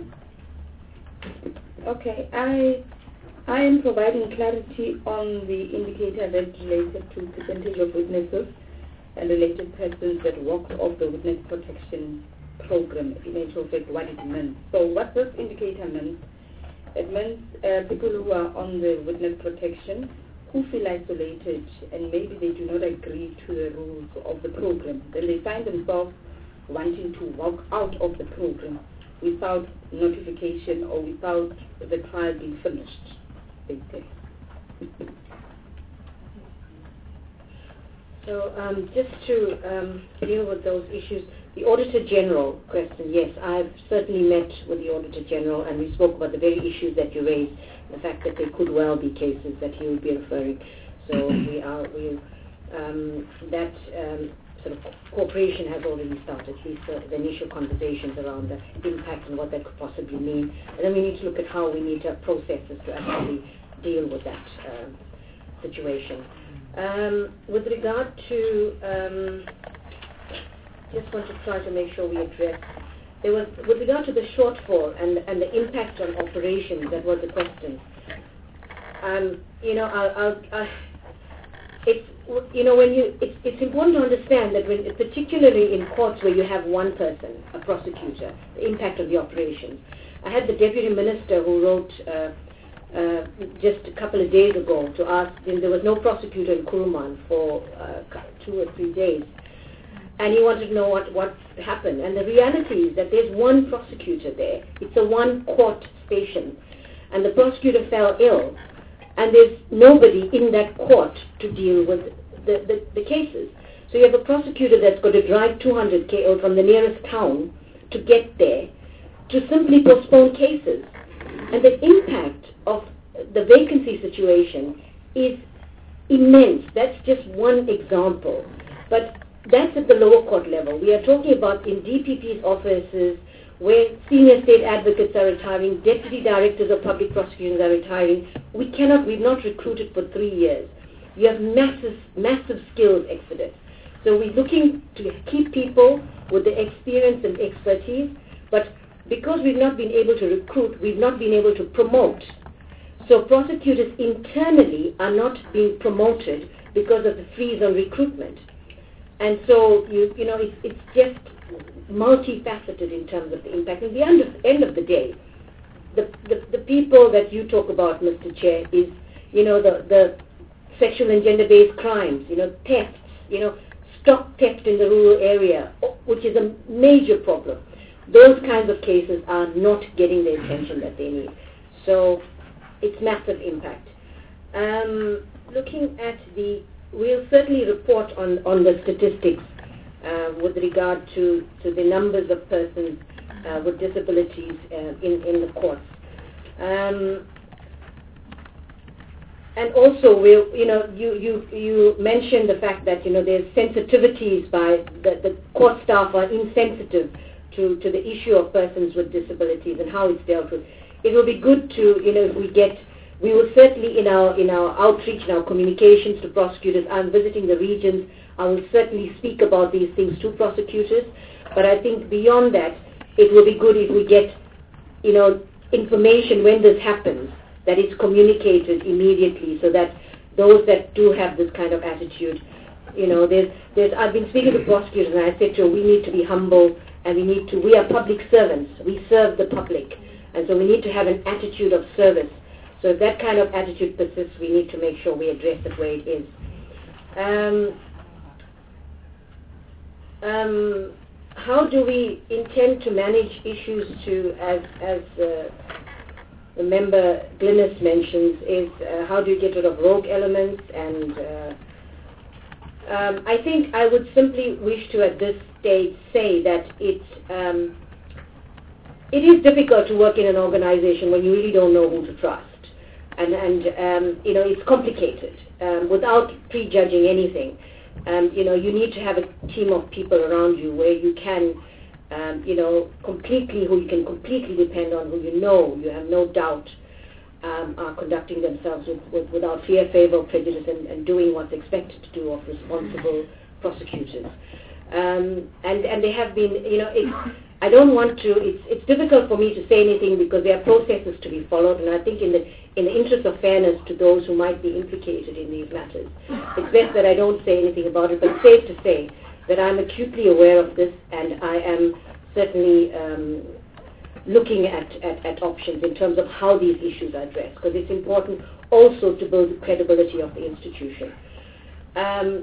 Okay, I I am providing clarity on the indicator that related to percentage of witnesses and related persons that walked off the witness protection program, in actual fact what it means. So what this indicator means, it means uh, people who are on the witness protection who feel isolated and maybe they do not agree to the rules of the program. Then they find themselves wanting to walk out of the program without notification or without the trial being finished, they say. So um, just to um, deal with those issues, the Auditor General question, yes, I've certainly met with the Auditor General and we spoke about the very issues that you raised, the fact that there could well be cases that he would be referring. So we are, we, um, that um, sort of cooperation has already started, at least uh, the initial conversations around the impact and what that could possibly mean. And then we need to look at how we need to have processes to actually deal with that uh, situation. Um, with regard to, um, just want to try to make sure we address, there was, with regard to the shortfall and, and the impact on operations, that was the question. Um, you know, I'll, I'll, I'll, it's, you know, when you, it's, it's important to understand that when, particularly in courts where you have one person, a prosecutor, the impact of the operations. I had the Deputy Minister who wrote uh, uh, just a couple of days ago to ask, there was no prosecutor in Kuruman for uh, two or three days. And he wanted to know what, what happened. And the reality is that there's one prosecutor there. It's a one court station. And the prosecutor fell ill. And there's nobody in that court to deal with the, the, the cases. So you have a prosecutor that's got to drive two hundred kilometers from the nearest town to get there to simply postpone cases. And the impact of the vacancy situation is immense. That's just one example. But that's at the lower court level. We are talking about in D P P's offices where senior state advocates are retiring, deputy directors of public prosecutions are retiring. We cannot, we've not recruited for three years. You have massive, massive skills exodus. So we're looking to keep people with the experience and expertise, but because we've not been able to recruit, we've not been able to promote. So prosecutors internally are not being promoted because of the freeze on recruitment. And so, you, you know, it's, it's just multifaceted in terms of the impact. At the end of, end of the day, the, the, the people that you talk about, Mister Chair, is, you know, the, the sexual and gender-based crimes, you know, thefts, you know, stock theft in the rural area, which is a major problem. Those kinds of cases are not getting the attention that they need. So it's massive impact. Um, looking at the, we'll certainly report on, on the statistics uh, with regard to, to the numbers of persons uh, with disabilities uh, in, in the courts. Um, and also, we'll, you know, you, you, you mentioned the fact that, you know, there's sensitivities by the, the court staff are insensitive to, to the issue of persons with disabilities and how it's dealt with. It will be good to, you know, if we get, we will certainly in our in our outreach, in our communications to prosecutors, I'm visiting the regions, I will certainly speak about these things to prosecutors, but I think beyond that, it will be good if we get, you know, information when this happens, that it's communicated immediately so that those that do have this kind of attitude, you know, there's, there's, I've been speaking to prosecutors and I said to them, we need to be humble and we need to, we are public servants, we serve the public, and so we need to have an attitude of service. So if that kind of attitude persists, we need to make sure we address it where it is. Um, um, how do we intend to manage issues to, as, as uh, the member Glynis mentions, is uh, how do you get rid of rogue elements? And uh, um, I think I would simply wish to at this stage say that it's, um, it is difficult to work in an organization when you really don't know who to trust. And, and um, you know, it's complicated. Um, without prejudging anything, um, you know, you need to have a team of people around you where you can, um, you know, completely, who you can completely depend on, who you know, you have no doubt, um, are conducting themselves with, with, without fear, favor, or prejudice, and, and doing what's expected to do of responsible prosecutors. Um, and, and they have been, you know, it's, I don't want to, it's, it's difficult for me to say anything because there are processes to be followed, and I think in the, in the interest of fairness to those who might be implicated in these matters, it's best that I don't say anything about it, but it's safe to say that I'm acutely aware of this, and I am certainly um, looking at, at, at options in terms of how these issues are addressed, because it's important also to build the credibility of the institution. Um,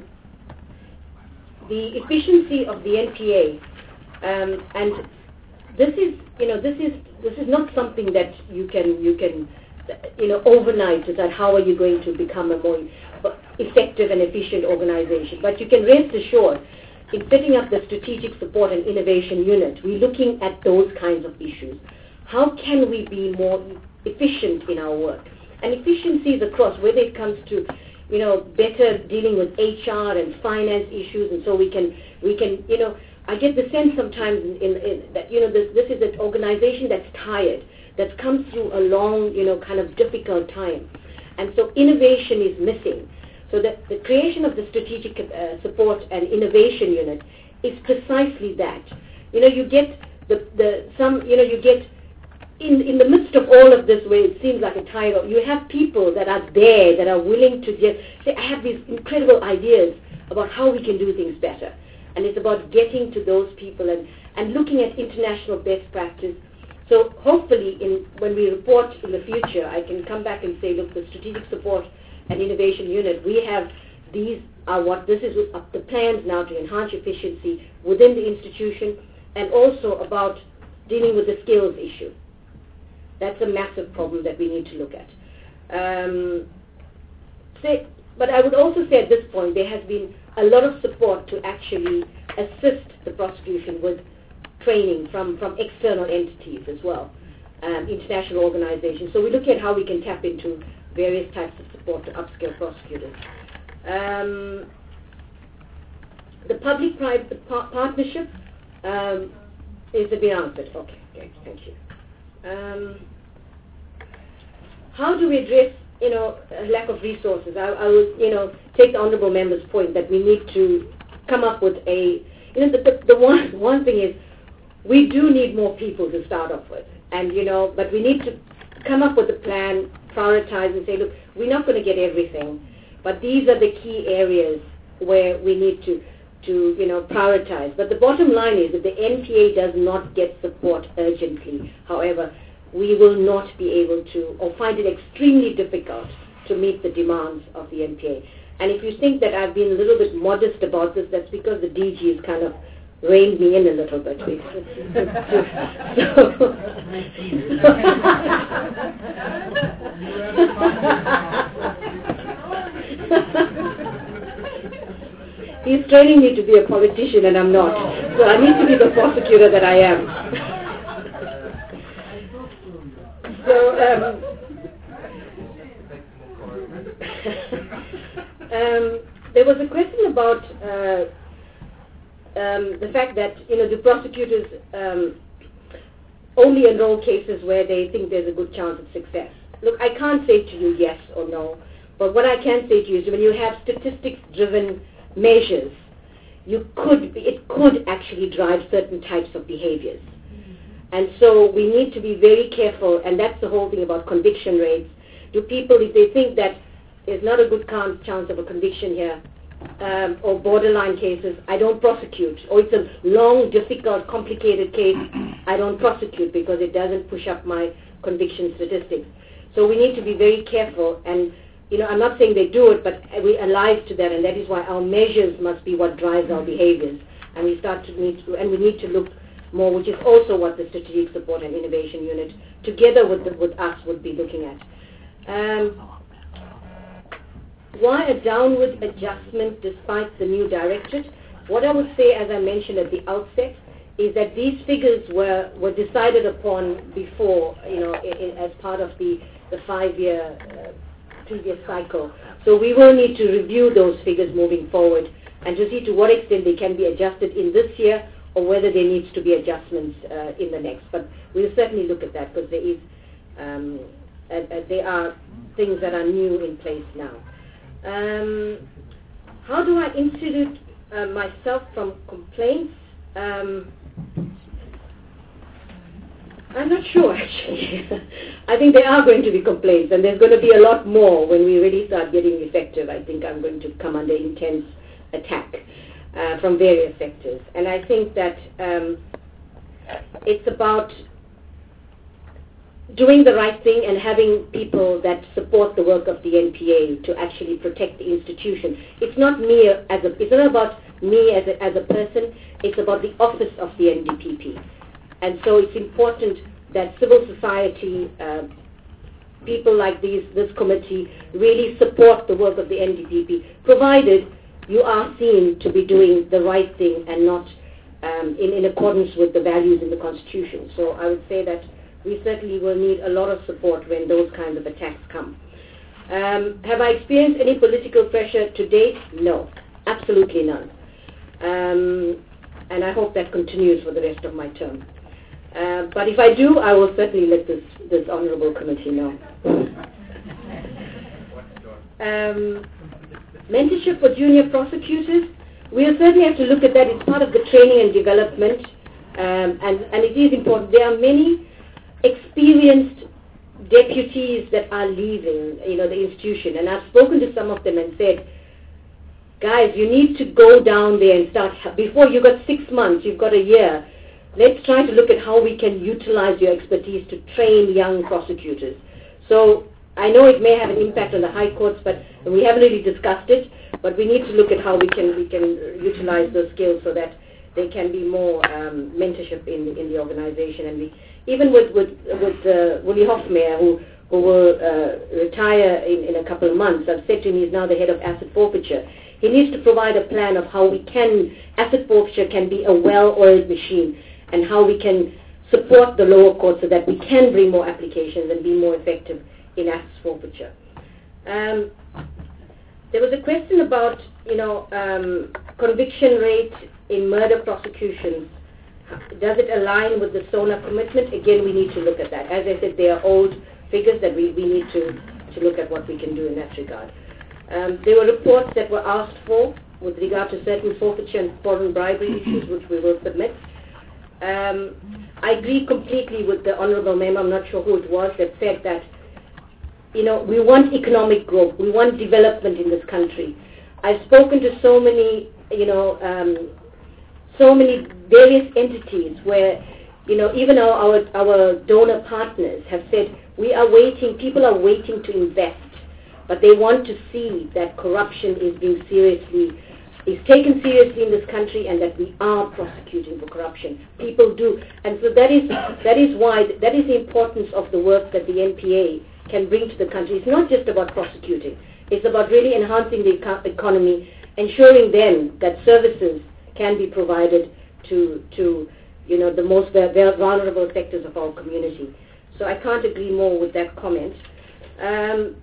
the efficiency of the N P A, um, and this is, you know, this is this is not something that you can you can, you know, overnight decide how are you going to become a more effective and efficient organization. But you can rest assured, in setting up the strategic support and innovation unit, we're looking at those kinds of issues. How can we be more efficient in our work? And efficiencies across, whether it comes to, you know, better dealing with H R and finance issues, and so we can, we can, you know, I get the sense sometimes in, in, in that, you know, this, this is an organization that's tired, that's come through a long, you know, kind of difficult time. And so innovation is missing. So that the creation of the strategic uh, support and innovation unit is precisely that. You know, you get the, the some, you know, you get in, in the midst of all of this where it seems like a title, you have people that are there, that are willing to just say, I have these incredible ideas about how we can do things better. And it's about getting to those people and, and looking at international best practice. So hopefully in, when we report in the future, I can come back and say, look, the strategic support and innovation unit, we have, these are what, this is what, the plans now to enhance efficiency within the institution, and also about dealing with the skills issue. That's a massive problem that we need to look at. Um, say, but I would also say at this point there has been a lot of support to actually assist the prosecution with training from, from external entities as well, um, international organizations. So we look at how we can tap into various types of support to upskill prosecutors. Um, the public-private par partnership um, is to be answered. Okay, okay, thank you. Um, how do we address, you know, a lack of resources? I, I would, you know, take the honourable member's point that we need to come up with a, you know, the, the, the one, one thing is we do need more people to start off with. And, you know, but we need to come up with a plan, prioritize and say, look, we're not going to get everything, but these are the key areas where we need to, to, you know, prioritize. But the bottom line is that the N P A does not get support urgently. However, we will not be able to, or find it extremely difficult to meet the demands of the N P A. And if you think that I've been a little bit modest about this, that's because the D G has kind of reined me in a little bit. He's training me to be a politician and I'm not. So I need to be the prosecutor that I am. So, um, um, there was a question about uh, um, the fact that, you know, the prosecutors um, only enroll cases where they think there's a good chance of success. Look, I can't say to you yes or no, but what I can say to you is when you have statistics-driven measures, you could, it could actually drive certain types of behaviors. And so we need to be very careful, and that's the whole thing about conviction rates. Do people, if they think that there's not a good chance of a conviction here, um, or borderline cases, I don't prosecute. Or it's a long, difficult, complicated case, I don't prosecute because it doesn't push up my conviction statistics. So we need to be very careful, and you know, I'm not saying they do it, but we're alive to that, and that is why our measures must be what drives our behaviors. And we start to need to, and we need to look more, which is also what the Strategic Support and Innovation Unit, together with the, with us, would be looking at. Um, why a downward adjustment despite the new directorate? What I would say, as I mentioned at the outset, is that these figures were, were decided upon before, you know, I, I, as part of the, the five-year uh, previous cycle. So we will need to review those figures moving forward and to see to what extent they can be adjusted in this year or whether there needs to be adjustments uh, in the next. But we'll certainly look at that because there is, um, uh, uh, there are things that are new in place now. Um, how do I insulate uh, myself from complaints? Um, I'm not sure, actually. I think there are going to be complaints, and there's going to be a lot more when we really start getting effective. I think I'm going to come under intense attack uh, from various sectors. And I think that um, it's about doing the right thing and having people that support the work of the N P A to actually protect the institution. It's not me as a, it's not about me as a, as a person, it's about the office of the N D P P. And so it's important that civil society, uh, people like these, this committee, really support the work of the N D P P, provided you are seen to be doing the right thing and not um, in, in accordance with the values in the Constitution. So I would say that we certainly will need a lot of support when those kinds of attacks come. Um, have I experienced any political pressure to date? No, absolutely none. Um, and I hope that continues for the rest of my term. Uh, but if I do, I will certainly let this, this honourable committee know. Um, mentorship for junior prosecutors, we'll certainly have to look at that. It's part of the training and development, um, and, and it is important. There are many experienced deputies that are leaving, you know, the institution, and I've spoken to some of them and said, guys, you need to go down there and start, before you've got six months, you've got a year, let's try to look at how we can utilize your expertise to train young prosecutors. So I know it may have an impact on the high courts, but we haven't really discussed it, but we need to look at how we can we can utilize those skills so that there can be more um, mentorship in the, in the organization. And we, even with with, with uh, Willie Hofmeyr, who who will uh, retire in, in a couple of months, I've said to him he's now the head of asset forfeiture. He needs to provide a plan of how we can, asset forfeiture can be a well-oiled machine, and how we can support the lower court so that we can bring more applications and be more effective in asset forfeiture. Um, there was a question about, you know, um, conviction rate in murder prosecutions. Does it align with the SONA commitment? Again, we need to look at that. As I said, they are old figures that we, we need to, to look at what we can do in that regard. Um, there were reports that were asked for with regard to certain forfeiture and foreign bribery issues, which we will submit. Um, I agree completely with the Honourable Member, I'm not sure who it was, that said that, you know, we want economic growth, we want development in this country. I've spoken to so many, you know, um, so many various entities where, you know, even our, our, our donor partners have said, we are waiting, people are waiting to invest, but they want to see that corruption is being seriously is taken seriously in this country, and that we are prosecuting for corruption. People do. And so that is that is why, that is the importance of the work that the N P A can bring to the country. It's not just about prosecuting. It's about really enhancing the eco- economy, ensuring then that services can be provided to, to you know, the most vulnerable sectors of our community. So I can't agree more with that comment. Um,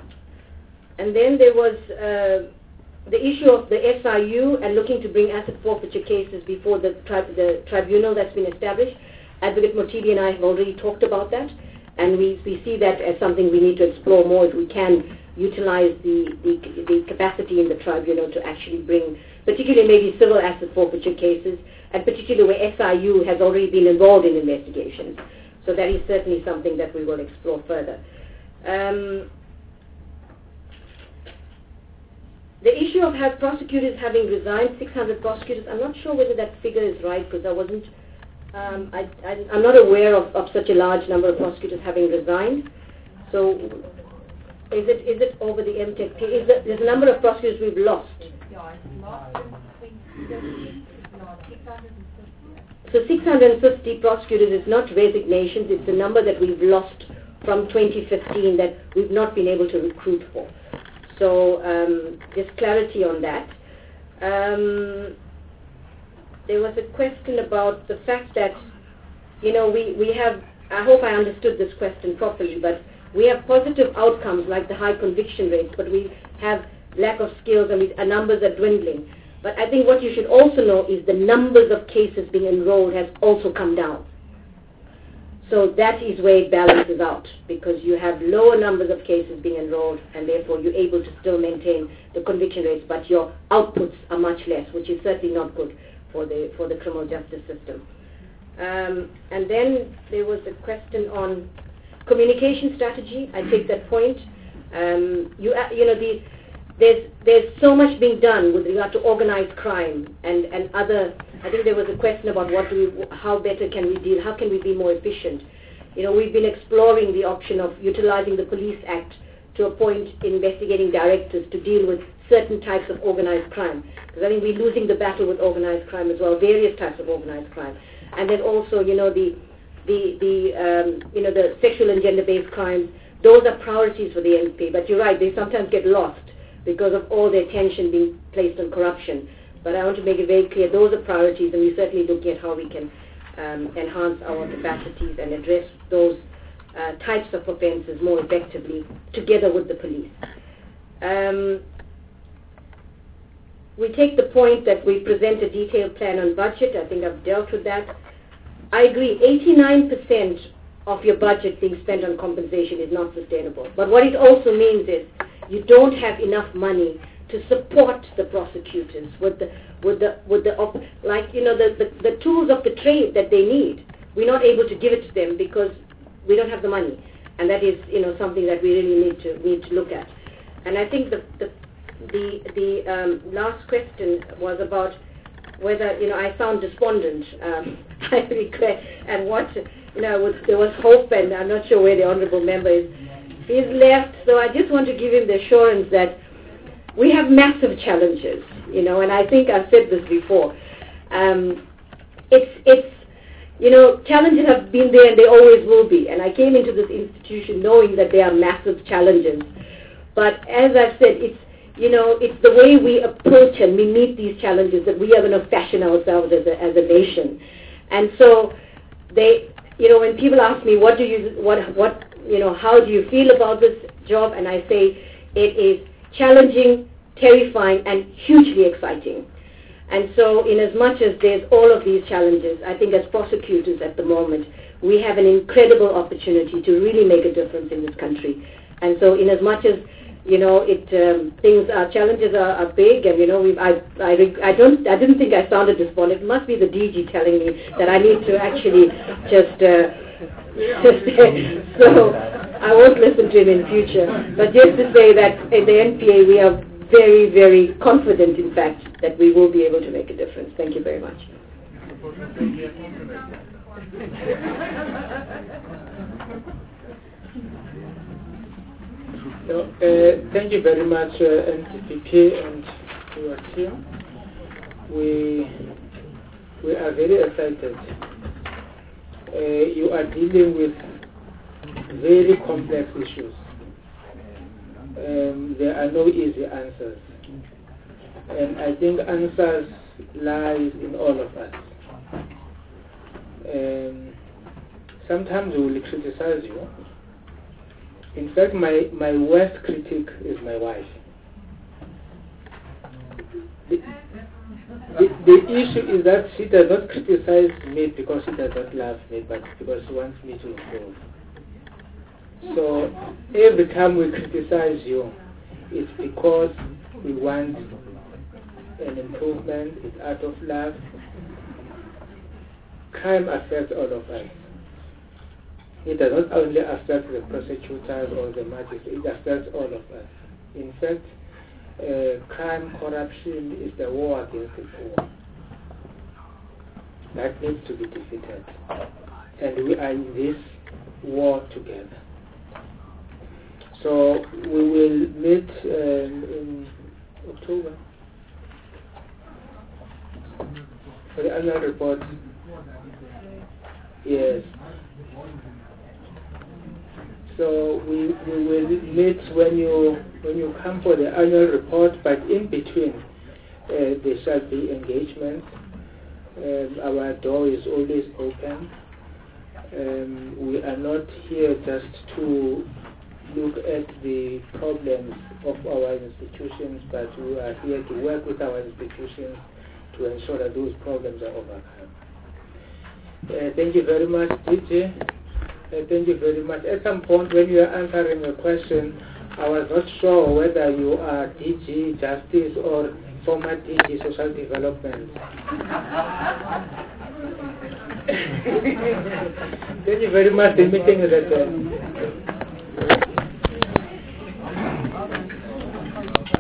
and then there was Uh, the issue of the S I U and looking to bring asset forfeiture cases before the, tri- the tribunal that's been established. Advocate Motibi and I have already talked about that, and we, we see that as something we need to explore more if we can utilize the, the, the capacity in the tribunal to actually bring, particularly maybe civil asset forfeiture cases, and particularly where S I U has already been involved in investigations. So that is certainly something that we will explore further. Um, The issue of have prosecutors having resigned, six hundred prosecutors, I'm not sure whether that figure is right, because I wasn't, um, I, I, I'm not aware of, of such a large number of prosecutors having resigned. So is it is it over the M TEC? Is it, there's a number of prosecutors we've lost. So six hundred fifty prosecutors is not resignations, it's a number that we've lost from twenty fifteen that we've not been able to recruit for. So um, there's clarity on that. Um, there was a question about the fact that, you know, we, we have, I hope I understood this question properly, but we have positive outcomes like the high conviction rates, but we have lack of skills and we, our numbers are dwindling. But I think what you should also know is the numbers of cases being enrolled has also come down. So that is where it balances out, because you have lower numbers of cases being enrolled, and therefore you're able to still maintain the conviction rates, but your outputs are much less, which is certainly not good for the for the criminal justice system. Um, and then there was a question on communication strategy. I take that point. Um, you, uh, you know, the, there's there's so much being done with regard to organized crime and, and other. I think there was a question about what do we, how better can we deal, how can we be more efficient. You know, we've been exploring the option of utilizing the Police Act to appoint investigating directors to deal with certain types of organized crime. Because I think we're losing the battle with organized crime as well, various types of organized crime. And then also, you know, the the the um, you know the sexual and gender-based crimes. Those are priorities for the N P A. But you're right, they sometimes get lost because of all the attention being placed on corruption. But I want to make it very clear, those are priorities, and we're certainly looking at how we can um, enhance our capacities and address those uh, types of offences more effectively together with the police. Um, we take the point that we present a detailed plan on budget. I think I've dealt with that. I agree, eighty-nine percent of your budget being spent on compensation is not sustainable. But what it also means is you don't have enough money to support the prosecutors with the with the with the op- like you know the, the the tools of the trade that they need. We're not able to give it to them because we don't have the money, and that is you know something that we really need to need to look at. And I think the the the, the um, last question was about whether you know I sound despondent. Um, I regret and what you know was, there was hope, and I'm not sure where the honourable member is. He's left, so I just want to give him the assurance that we have massive challenges, you know, and I think I've said this before. Um, it's, it's, you know, challenges have been there and they always will be. And I came into this institution knowing that there are massive challenges. But as I've said, it's, you know, it's the way we approach and we meet these challenges that we are going to fashion ourselves as a, as a nation. And so they, you know, when people ask me, what do you, what, what, you know, how do you feel about this job? And I say, it is challenging, terrifying, and hugely exciting. And so in as much as there's all of these challenges, I think as prosecutors at the moment, we have an incredible opportunity to really make a difference in this country. And so in as much as, you know, it um, things are, challenges are, are big, and, you know, we've, I, I, I, don't, I didn't think I sounded despondent. It must be the D G telling me that I need to actually just... Uh, so I won't listen to him in future. But just to say that in the N P A we are very, very confident, in fact, that we will be able to make a difference. Thank you very much. So, uh, thank you very much, uh, N D P P and your team. We, we are very excited. Uh, you are dealing with very complex issues. Um, there are no easy answers. And I think answers lies in all of us. Um, sometimes we will criticize you. In fact, my, my worst critic is my wife. The, the, the issue is that she does not criticize me because she does not love me, but because she wants me to improve. So every time we criticize you, it's because we want an improvement. It's out of love. Crime affects all of us. It does not only affect the prosecutors or the magistrates, it affects all of us. In fact, uh, crime, corruption is the war against the poor. That needs to be defeated. And we are in this war together. So we will meet um, in October for the annual report. Yes. So we, we will meet when you when you come for the annual report, but in between uh, there shall be engagement. Um, our door is always open. Um, we are not here just to look at the problems of our institutions, but we are here to work with our institutions to ensure that those problems are overcome. Uh, thank you very much, D J. Uh, thank you very much. At some point when you are answering a question, I was not sure whether you are D G Justice or former D G Social Development. Thank you very much. The meeting is adjourned.